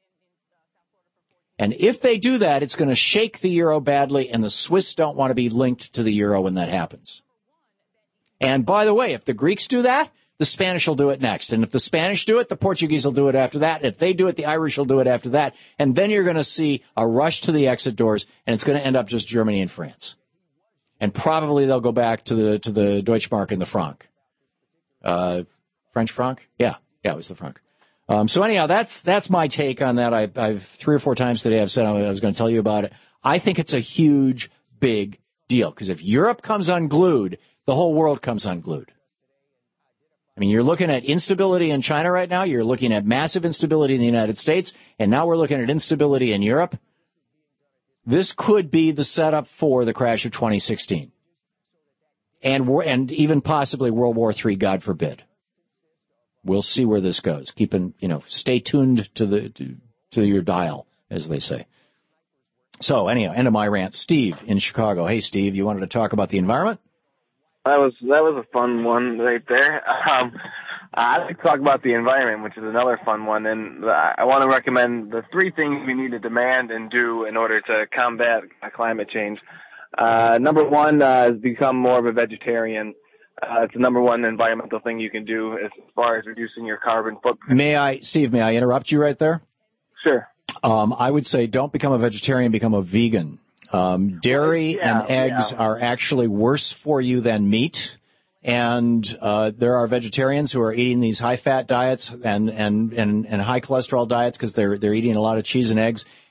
And if they do that, it's going to shake the euro badly, and the Swiss don't want to be linked to the euro when that happens. And by the way, if the Greeks do that, the Spanish will do it next. And if the Spanish do it, the Portuguese will do it after that. If they do it, the Irish will do it after that. And then you're going to see a rush to the exit doors, and it's going to end up just Germany and France. And probably they'll go back to the Deutschmark and the franc. French franc? Yeah, it was the franc. So anyhow, that's my take on that. I've 3 or 4 times today I've said I was going to tell you about it. I think it's a huge, big deal, because if Europe comes unglued, the whole world comes unglued. I mean, you're looking at instability in China right now. You're looking at massive instability in the United States. And now we're looking at instability in Europe. This could be the setup for the crash of 2016. And even possibly World War III, God forbid. We'll see where this goes. Stay tuned to your dial, as they say. So anyhow, end of my rant. Steve in Chicago. Hey, Steve, you wanted to talk about the environment? That was a fun one right there. I'd like to talk about the environment, which is another fun one, and I want to recommend the 3 things we need to demand and do in order to combat climate change. Number 1 is become more of a vegetarian. It's the number 1 environmental thing you can do as far as reducing your carbon footprint. Steve, may I interrupt you right there? Sure. I would say don't become a vegetarian, become a vegan. Dairy and eggs are actually worse for you than meat. And there are vegetarians who are eating these high-fat diets and high-cholesterol diets because they're eating a lot of cheese and eggs.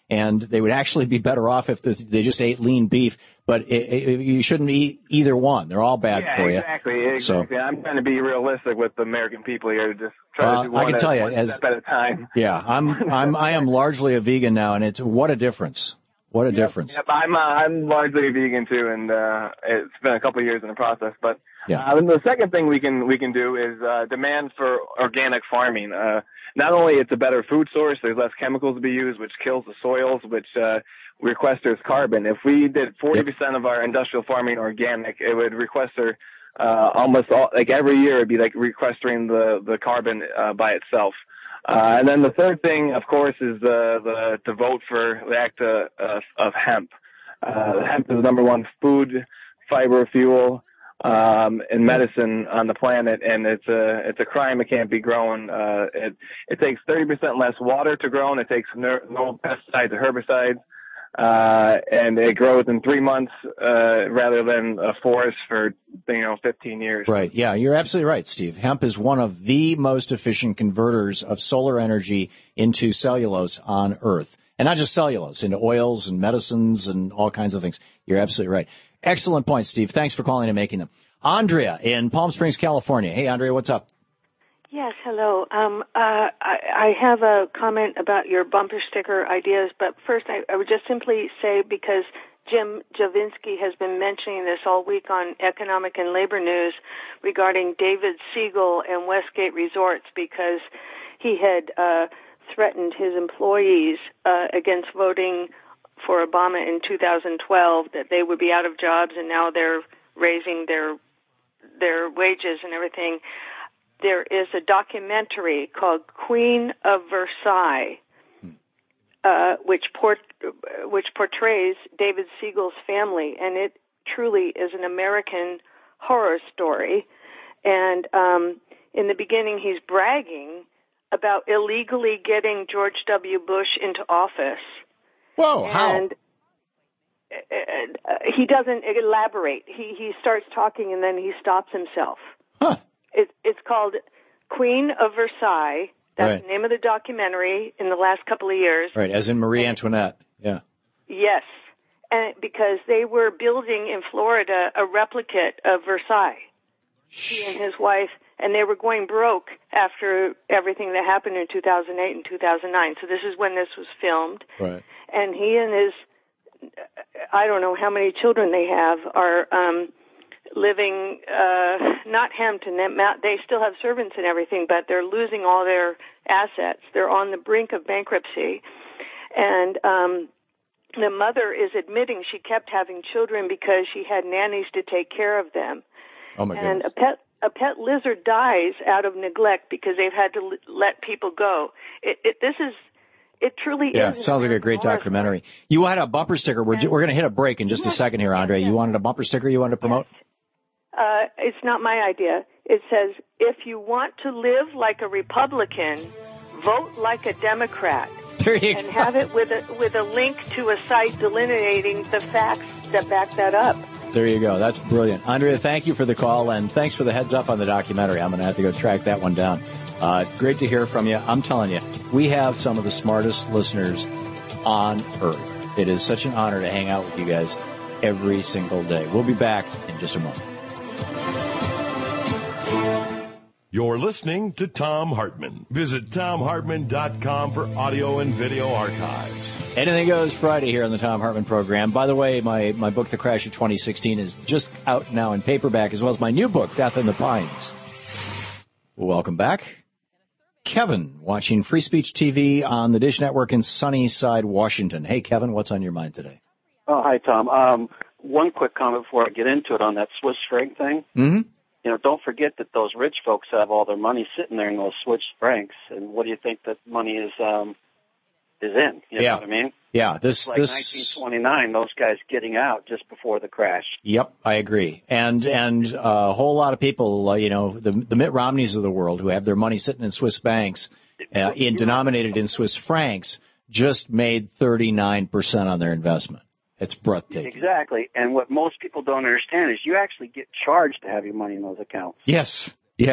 and they would actually be better off if they just ate lean beef. But you shouldn't eat either one. They're all bad for you. Exactly. So, I'm trying to be realistic with the American people here. Just try to do one step at a time. Yeah, I am largely a vegan now, and what a difference. What a difference. Yep, I'm largely a vegan too, and it's been a couple of years in the process. But the second thing we can do is demand for organic farming. Not only it's a better food source, there's less chemicals to be used, which kills the soils, which sequesters carbon. If we did 40% of our industrial farming organic, it would sequester almost all, like every year, it'd be like sequestering the carbon by itself. And then the third thing, of course, is to vote for the act of hemp. Hemp is the number one food, fiber, fuel, and medicine on the planet, and it's a crime it can't be grown. It takes 30% less water to grow, and it takes no pesticides or herbicides. And it grows in 3 months rather than a forest for 15 years. Right. Yeah, you're absolutely right, Steve. Hemp is one of the most efficient converters of solar energy into cellulose on Earth, and not just cellulose, into oils and medicines and all kinds of things. You're absolutely right. Excellent point, Steve. Thanks for calling and making them. Andrea in Palm Springs, California. Hey, Andrea, what's up? Yes, hello. I have a comment about your bumper sticker ideas, but first I would just simply say, because Jim Javinsky has been mentioning this all week on Economic and Labor News regarding David Siegel and Westgate Resorts, because he had threatened his employees against voting for Obama in 2012, that they would be out of jobs, and now they're raising their wages and everything. There is a documentary called Queen of Versailles, which portrays David Siegel's family, and it truly is an American horror story. And in the beginning, he's bragging about illegally getting George W. Bush into office. Whoa, how? And he doesn't elaborate. He starts talking, and then he stops himself. Huh. It's called Queen of Versailles. That's the name of the documentary in the last couple of years. Right, as in Marie Antoinette. Yeah. Yes, and because they were building in Florida a replicate of Versailles. He and his wife, and they were going broke after everything that happened in 2008 and 2009. So this is when this was filmed. Right. And he and his, I don't know how many children they have, are living not hemmed to them. They still have servants and everything, but they're losing all their assets. They're on the brink of bankruptcy. And the mother is admitting she kept having children because she had nannies to take care of them. Oh my goodness. And a pet lizard dies out of neglect because they've had to let people go. It truly is. Yeah, sounds like a great documentary. You had a bumper sticker. We're going to hit a break in just a second here, Andre. You wanted a bumper sticker you wanted to promote? It's not my idea. It says, if you want to live like a Republican, vote like a Democrat. There you and go. Have it with a link to a site delineating the facts that back that up. There you go. That's brilliant. Andrea, thank you for the call, and thanks for the heads up on the documentary. I'm going to have to go track that one down. Great to hear from you. I'm telling you, we have some of the smartest listeners on Earth. It is such an honor to hang out with you guys every single day. We'll be back in just a moment. You're listening to Thom Hartmann. Visit ThomHartmann.com for audio and video archives. Anything Goes Friday here on the Thom Hartmann program. By the way, my book, The Crash of 2016, is just out now in paperback, as well as my new book, Death in the Pines. Welcome back. Kevin, watching Free Speech TV on the Dish Network in Sunnyside, Washington. Hey, Kevin, what's on your mind today? Oh, hi, Tom. One quick comment before I get into it on that Swiss franc thing. Mm-hmm. Don't forget that those rich folks have all their money sitting there in those Swiss francs, and what do you think that money is in? You know what I mean? Yeah, it's like 1929, those guys getting out just before the crash. Yep, I agree. And a whole lot of people, the Mitt Romneys of the world who have their money sitting in Swiss banks, denominated in Swiss francs, just made 39% on their investment. It's breathtaking. Exactly. And what most people don't understand is you actually get charged to have your money in those accounts. Yes. Yeah.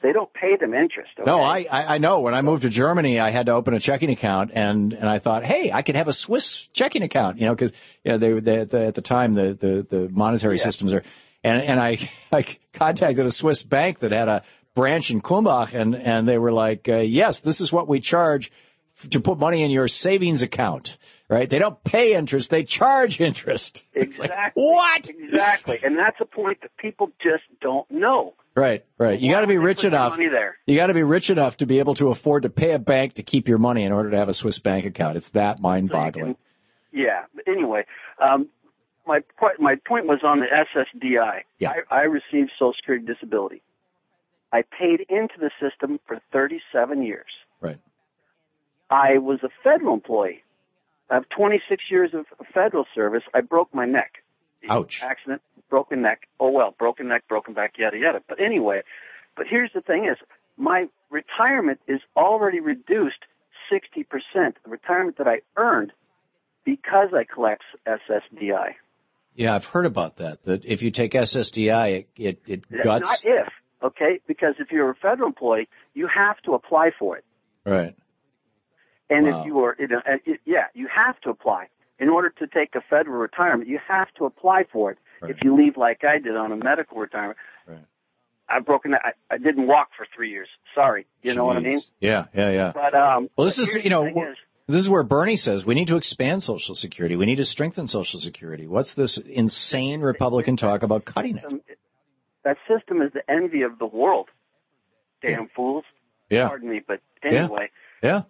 They don't pay them interest. Okay? No, I know. When I moved to Germany, I had to open a checking account, and I thought, hey, I could have a Swiss checking account, because they at the time the monetary systems are, and I contacted a Swiss bank that had a branch in Kulmbach, and they were like, yes, this is what we charge to put money in your savings account. Right? They don't pay interest; they charge interest. Exactly. Like, what? Exactly, and that's a point that people just don't know. Right. You got to be rich enough. You got to be rich enough to be able to afford to pay a bank to keep your money in order to have a Swiss bank account. It's that mind-boggling. Yeah. But anyway, my point was on the SSDI. Yeah. I received Social Security disability. I paid into the system for 37 years. Right. I was a federal employee. I have 26 years of federal service. I broke my neck. Ouch. Accident, broken neck. Oh, well, broken neck, broken back, yada, yada. But anyway, here's the thing is, my retirement is already reduced 60%, the retirement that I earned because I collect SSDI. Yeah, I've heard about that if you take SSDI, it guts. Not if, okay? Because if you're a federal employee, you have to apply for it. Right. And if you are, you have to apply. In order to take a federal retirement, you have to apply for it. Right. If you leave like I did on a medical retirement, I've broken that. I didn't walk for 3 years. Sorry. You know what I mean? Yeah. But, well, this is, this is where Bernie says we need to expand Social Security. We need to strengthen Social Security. What's this insane Republican talk about cutting it? That system is the envy of the world. Damn fools. Yeah. Pardon me, but anyway. Yeah.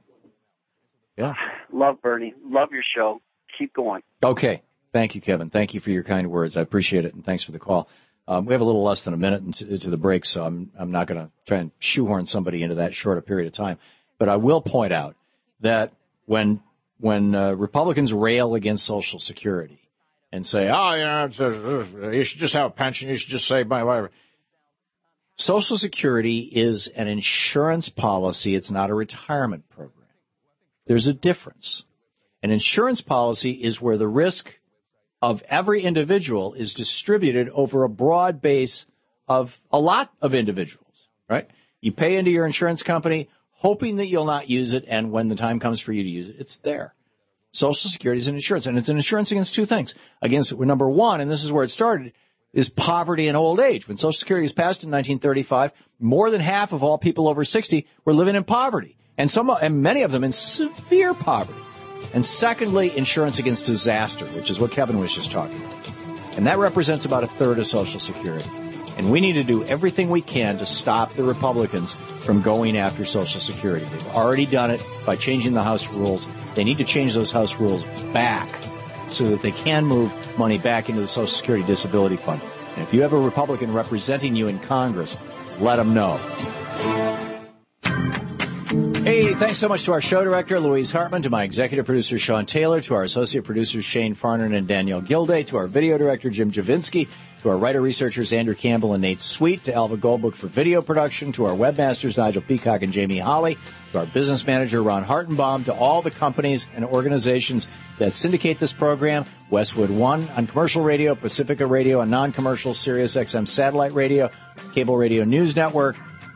Love Bernie. Love your show. Keep going. Okay. Thank you, Kevin. Thank you for your kind words. I appreciate it, and thanks for the call. We have a little less than a minute into the break, so I'm not going to try and shoehorn somebody into that short a period of time. But I will point out that when Republicans rail against Social Security and say, you should just have a pension, you should just save money, whatever. Social Security is an insurance policy. It's not a retirement program. There's a difference. An insurance policy is where the risk of every individual is distributed over a broad base of a lot of individuals, right? You pay into your insurance company hoping that you'll not use it, and when the time comes for you to use it, it's there. Social Security is an insurance, and it's an insurance against two things. Against, number one, and this is where it started, is poverty and old age. When Social Security was passed in 1935, more than half of all people over 60 were living in poverty, and many of them in severe poverty. And secondly, insurance against disaster, which is what Kevin was just talking about. And that represents about a third of Social Security. And we need to do everything we can to stop the Republicans from going after Social Security. They've already done it by changing the House rules. They need to change those House rules back so that they can move money back into the Social Security Disability Fund. And if you have a Republican representing you in Congress, let them know. Hey, thanks so much to our show director, Louise Hartman, to my executive producer, Sean Taylor, to our associate producers, Shane Farnan and Danielle Gilday, to our video director, Jim Javinsky, to our writer-researchers, Andrew Campbell and Nate Sweet, to Alva Goldbook for video production, to our webmasters, Nigel Peacock and Jamie Holly, to our business manager, Ron Hartenbaum, to all the companies and organizations that syndicate this program, Westwood One on commercial radio, Pacifica Radio on non-commercial, Sirius XM satellite radio, Cable Radio News Network,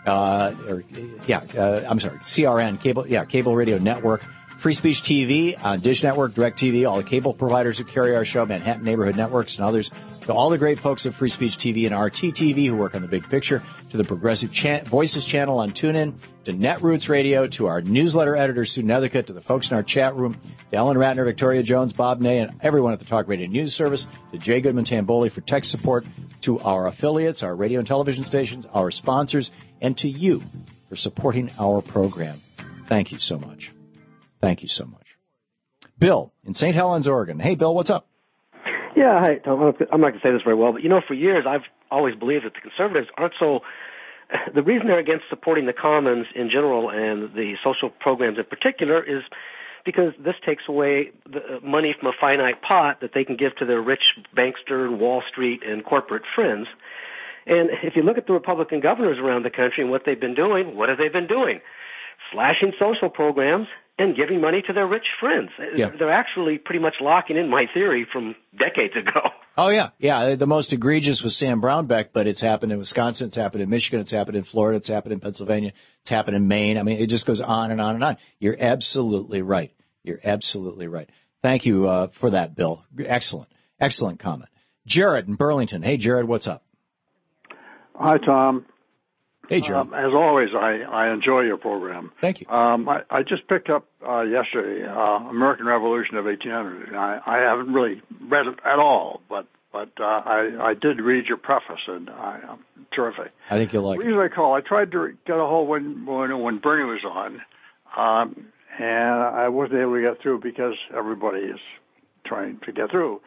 CRN, Cable Radio Network, Free Speech TV, Dish Network, DirecTV, all the cable providers who carry our show, Manhattan Neighborhood Networks and others, to all the great folks at Free Speech TV and RTTV who work on the big picture, to the Progressive Voices channel on TuneIn, to Netroots Radio, to our newsletter editor, Sue Nethercutt, to the folks in our chat room, to Ellen Ratner, Victoria Jones, Bob Ney, and everyone at the Talk Radio News Service, to Jay Goodman-Tamboli for tech support, to our affiliates, our radio and television stations, our sponsors, and to you for supporting our program. Thank you so much. Thank you so much. Bill in St. Helens, Oregon. Hey, Bill, what's up? Yeah, hi, Tom. I'm not going to say this very well, but, for years I've always believed that the conservatives aren't so – the reason they're against supporting the commons in general and the social programs in particular is because this takes away the money from a finite pot that they can give to their rich bankster and Wall Street and corporate friends. And if you look at the Republican governors around the country and what they've been doing, what have they been doing? Slashing social programs and giving money to their rich friends. Yeah. They're actually pretty much locking in my theory from decades ago. Oh, yeah. Yeah, the most egregious was Sam Brownback, but it's happened in Wisconsin, it's happened in Michigan, it's happened in Florida, it's happened in Pennsylvania, it's happened in Maine. I mean, it just goes on and on and on. You're absolutely right. You're absolutely right. Thank you for that, Bill. Excellent. Excellent comment. Jared in Burlington. Hey, Jared, what's up? Hi, Tom. Hey, Jared. As always, I enjoy your program. Thank you. I just picked up yesterday American Revolution of 1800. And I haven't really read it at all, but I did read your preface, and terrific. I think you'll like it. The reason I call, I tried to get a hold when Bernie was on, and I wasn't able to get through because everybody is trying to get through.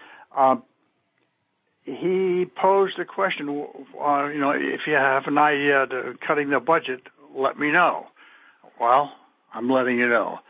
He posed a question, if you have an idea to cutting the budget, let me know. Well, I'm letting you know.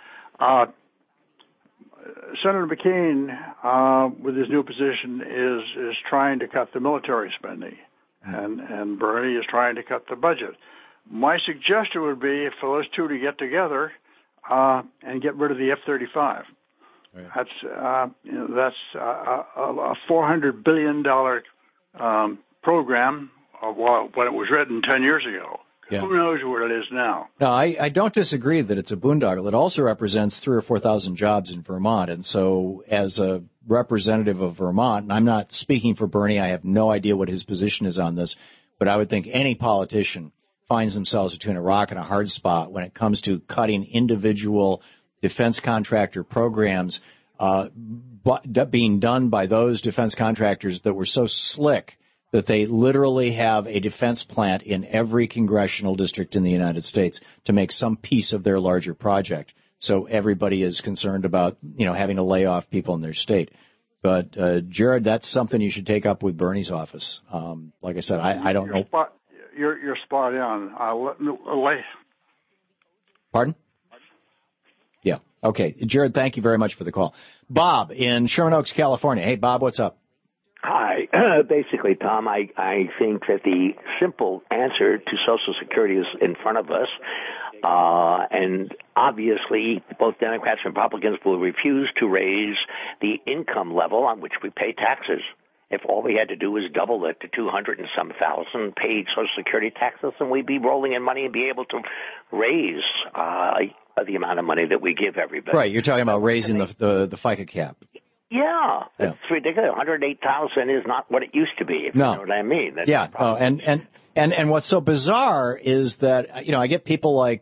Senator McCain, with his new position, is trying to cut the military spending, and Bernie is trying to cut the budget. My suggestion would be for those two to get together and get rid of the F-35. Right. That's a $400 billion program of when it was written 10 years ago. Yeah. Who knows what it is now? No, I don't disagree that it's a boondoggle. It also represents 3,000 or 4,000 jobs in Vermont. And so as a representative of Vermont, and I'm not speaking for Bernie, I have no idea what his position is on this, but I would think any politician finds themselves between a rock and a hard spot when it comes to cutting individual defense contractor programs being done by those defense contractors that were so slick that they literally have a defense plant in every congressional district in the United States to make some piece of their larger project. So everybody is concerned about, having to lay off people in their state. But, Jared, that's something you should take up with Bernie's office. Like I said, I don't know. You're spot on. Pardon? Yeah. Okay. Jared, thank you very much for the call. Bob in Sherman Oaks, California. Hey, Bob, what's up? Hi. Basically, Tom, I think that the simple answer to Social Security is in front of us. And obviously, both Democrats and Republicans will refuse to raise the income level on which we pay taxes. If all we had to do was double it to 200 and some thousand paid Social Security taxes, then we'd be rolling in money and be able to raise the amount of money that we give everybody. Right. You're talking about raising the FICA cap. Yeah. It's ridiculous. 108,000 is not what it used to be, if you know what I mean. That's and what's so bizarre is that, I get people like,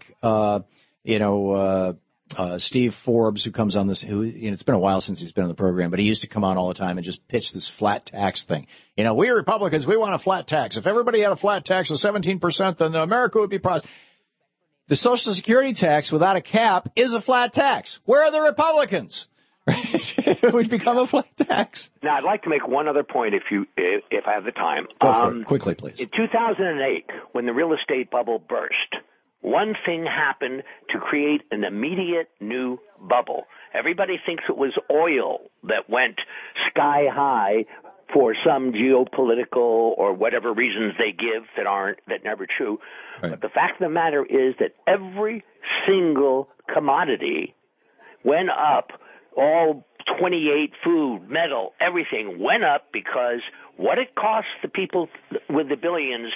Steve Forbes, who comes on this, it's been a while since he's been on the program, but he used to come on all the time and just pitch this flat tax thing. We Republicans, we want a flat tax. If everybody had a flat tax of 17%, then America would be prosperous. The Social Security tax without a cap is a flat tax. Where are the Republicans? It would become a flat tax. Now, I'd like to make one other point if I have the time. Go for it. Quickly, please. In 2008, when the real estate bubble burst, one thing happened to create an immediate new bubble. Everybody thinks it was oil that went sky high for some geopolitical or whatever reasons they give that never true. Right. But the fact of the matter is that every single commodity went up. All 28, food, metal, everything went up because what it costs the people with the billions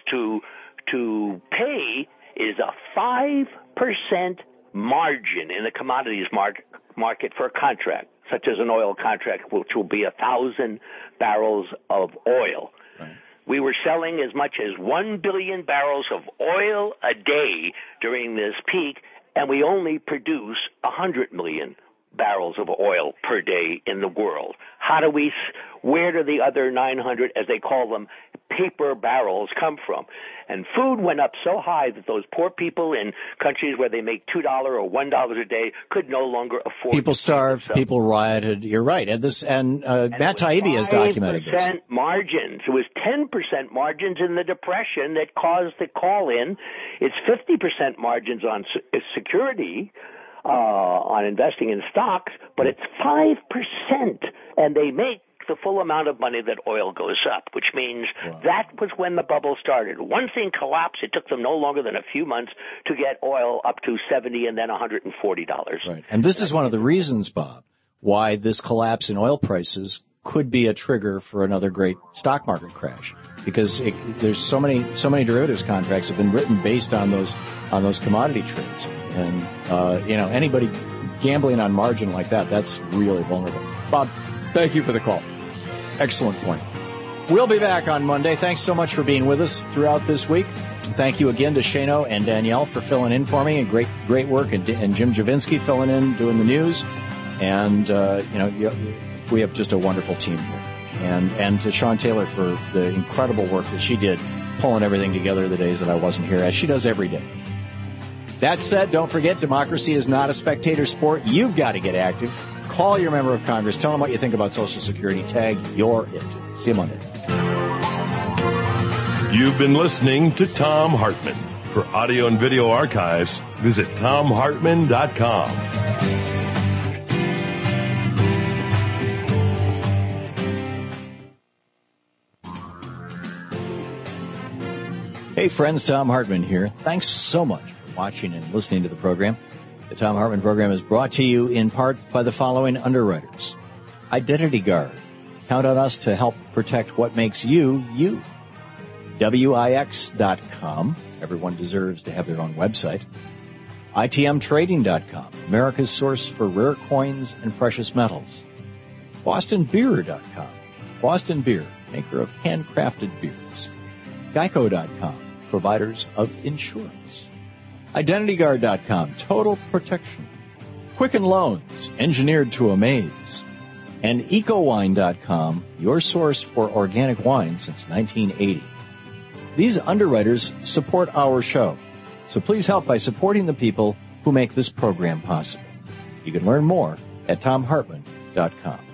to pay is a 5% margin in the commodities market for a contract, such as an oil contract, which will be 1,000 barrels of oil. Right. We were selling as much as 1 billion barrels of oil a day during this peak, and we only produce 100 million barrels of oil per day in the world. Where do the other 900, as they call them, paper barrels come from? And food went up so high that those poor people in countries where they make $2 or $1 a day could no longer afford. People starved, people rioted. You're right. And Matt Taibbi has documented this. 5% margins. It was 10% margins in the Depression that caused the call-in. It's 50% margins on security, on investing in stocks, but it's 5%, and they make the full amount of money that oil goes up, which means that was when the bubble started. One thing collapsed. It took them no longer than a few months to get oil up to $70 and then $140. Right. And this is one of the reasons, Bob, why this collapse in oil prices could be a trigger for another great stock market crash, because there's so many derivatives contracts have been written based on those commodity trades, and anybody gambling on margin like that's really vulnerable. Bob, thank you for the call. Excellent point. We'll be back on Monday. Thanks so much for being with us throughout this week. Thank you again to Shano and Danielle for filling in for me, and great work, and Jim Javinsky filling in, doing the news, and we have just a wonderful team here. And to Sean Taylor for the incredible work that she did pulling everything together the days that I wasn't here, as she does every day. That said, don't forget, democracy is not a spectator sport. You've got to get active. Call your member of Congress. Tell them what you think about Social Security. Tag You're It. See you Monday. You've been listening to Thom Hartmann. For audio and video archives, visit ThomHartmann.com. Hey friends, Thom Hartmann here. Thanks so much for watching and listening to the program. The Thom Hartmann program is brought to you in part by the following underwriters. Identity Guard. Count on us to help protect what makes you, you. WIX.com. Everyone deserves to have their own website. ITMTrading.com. America's source for rare coins and precious metals. BostonBeer.com. Boston Beer, maker of handcrafted beers. Geico.com. Providers of insurance. IdentityGuard.com. Total protection. Quicken Loans. Engineered to amaze. And EcoWine.com. Your source for organic wine since 1980. These underwriters support our show, so please help by supporting the people who make this program possible. You can learn more at ThomHartmann.com.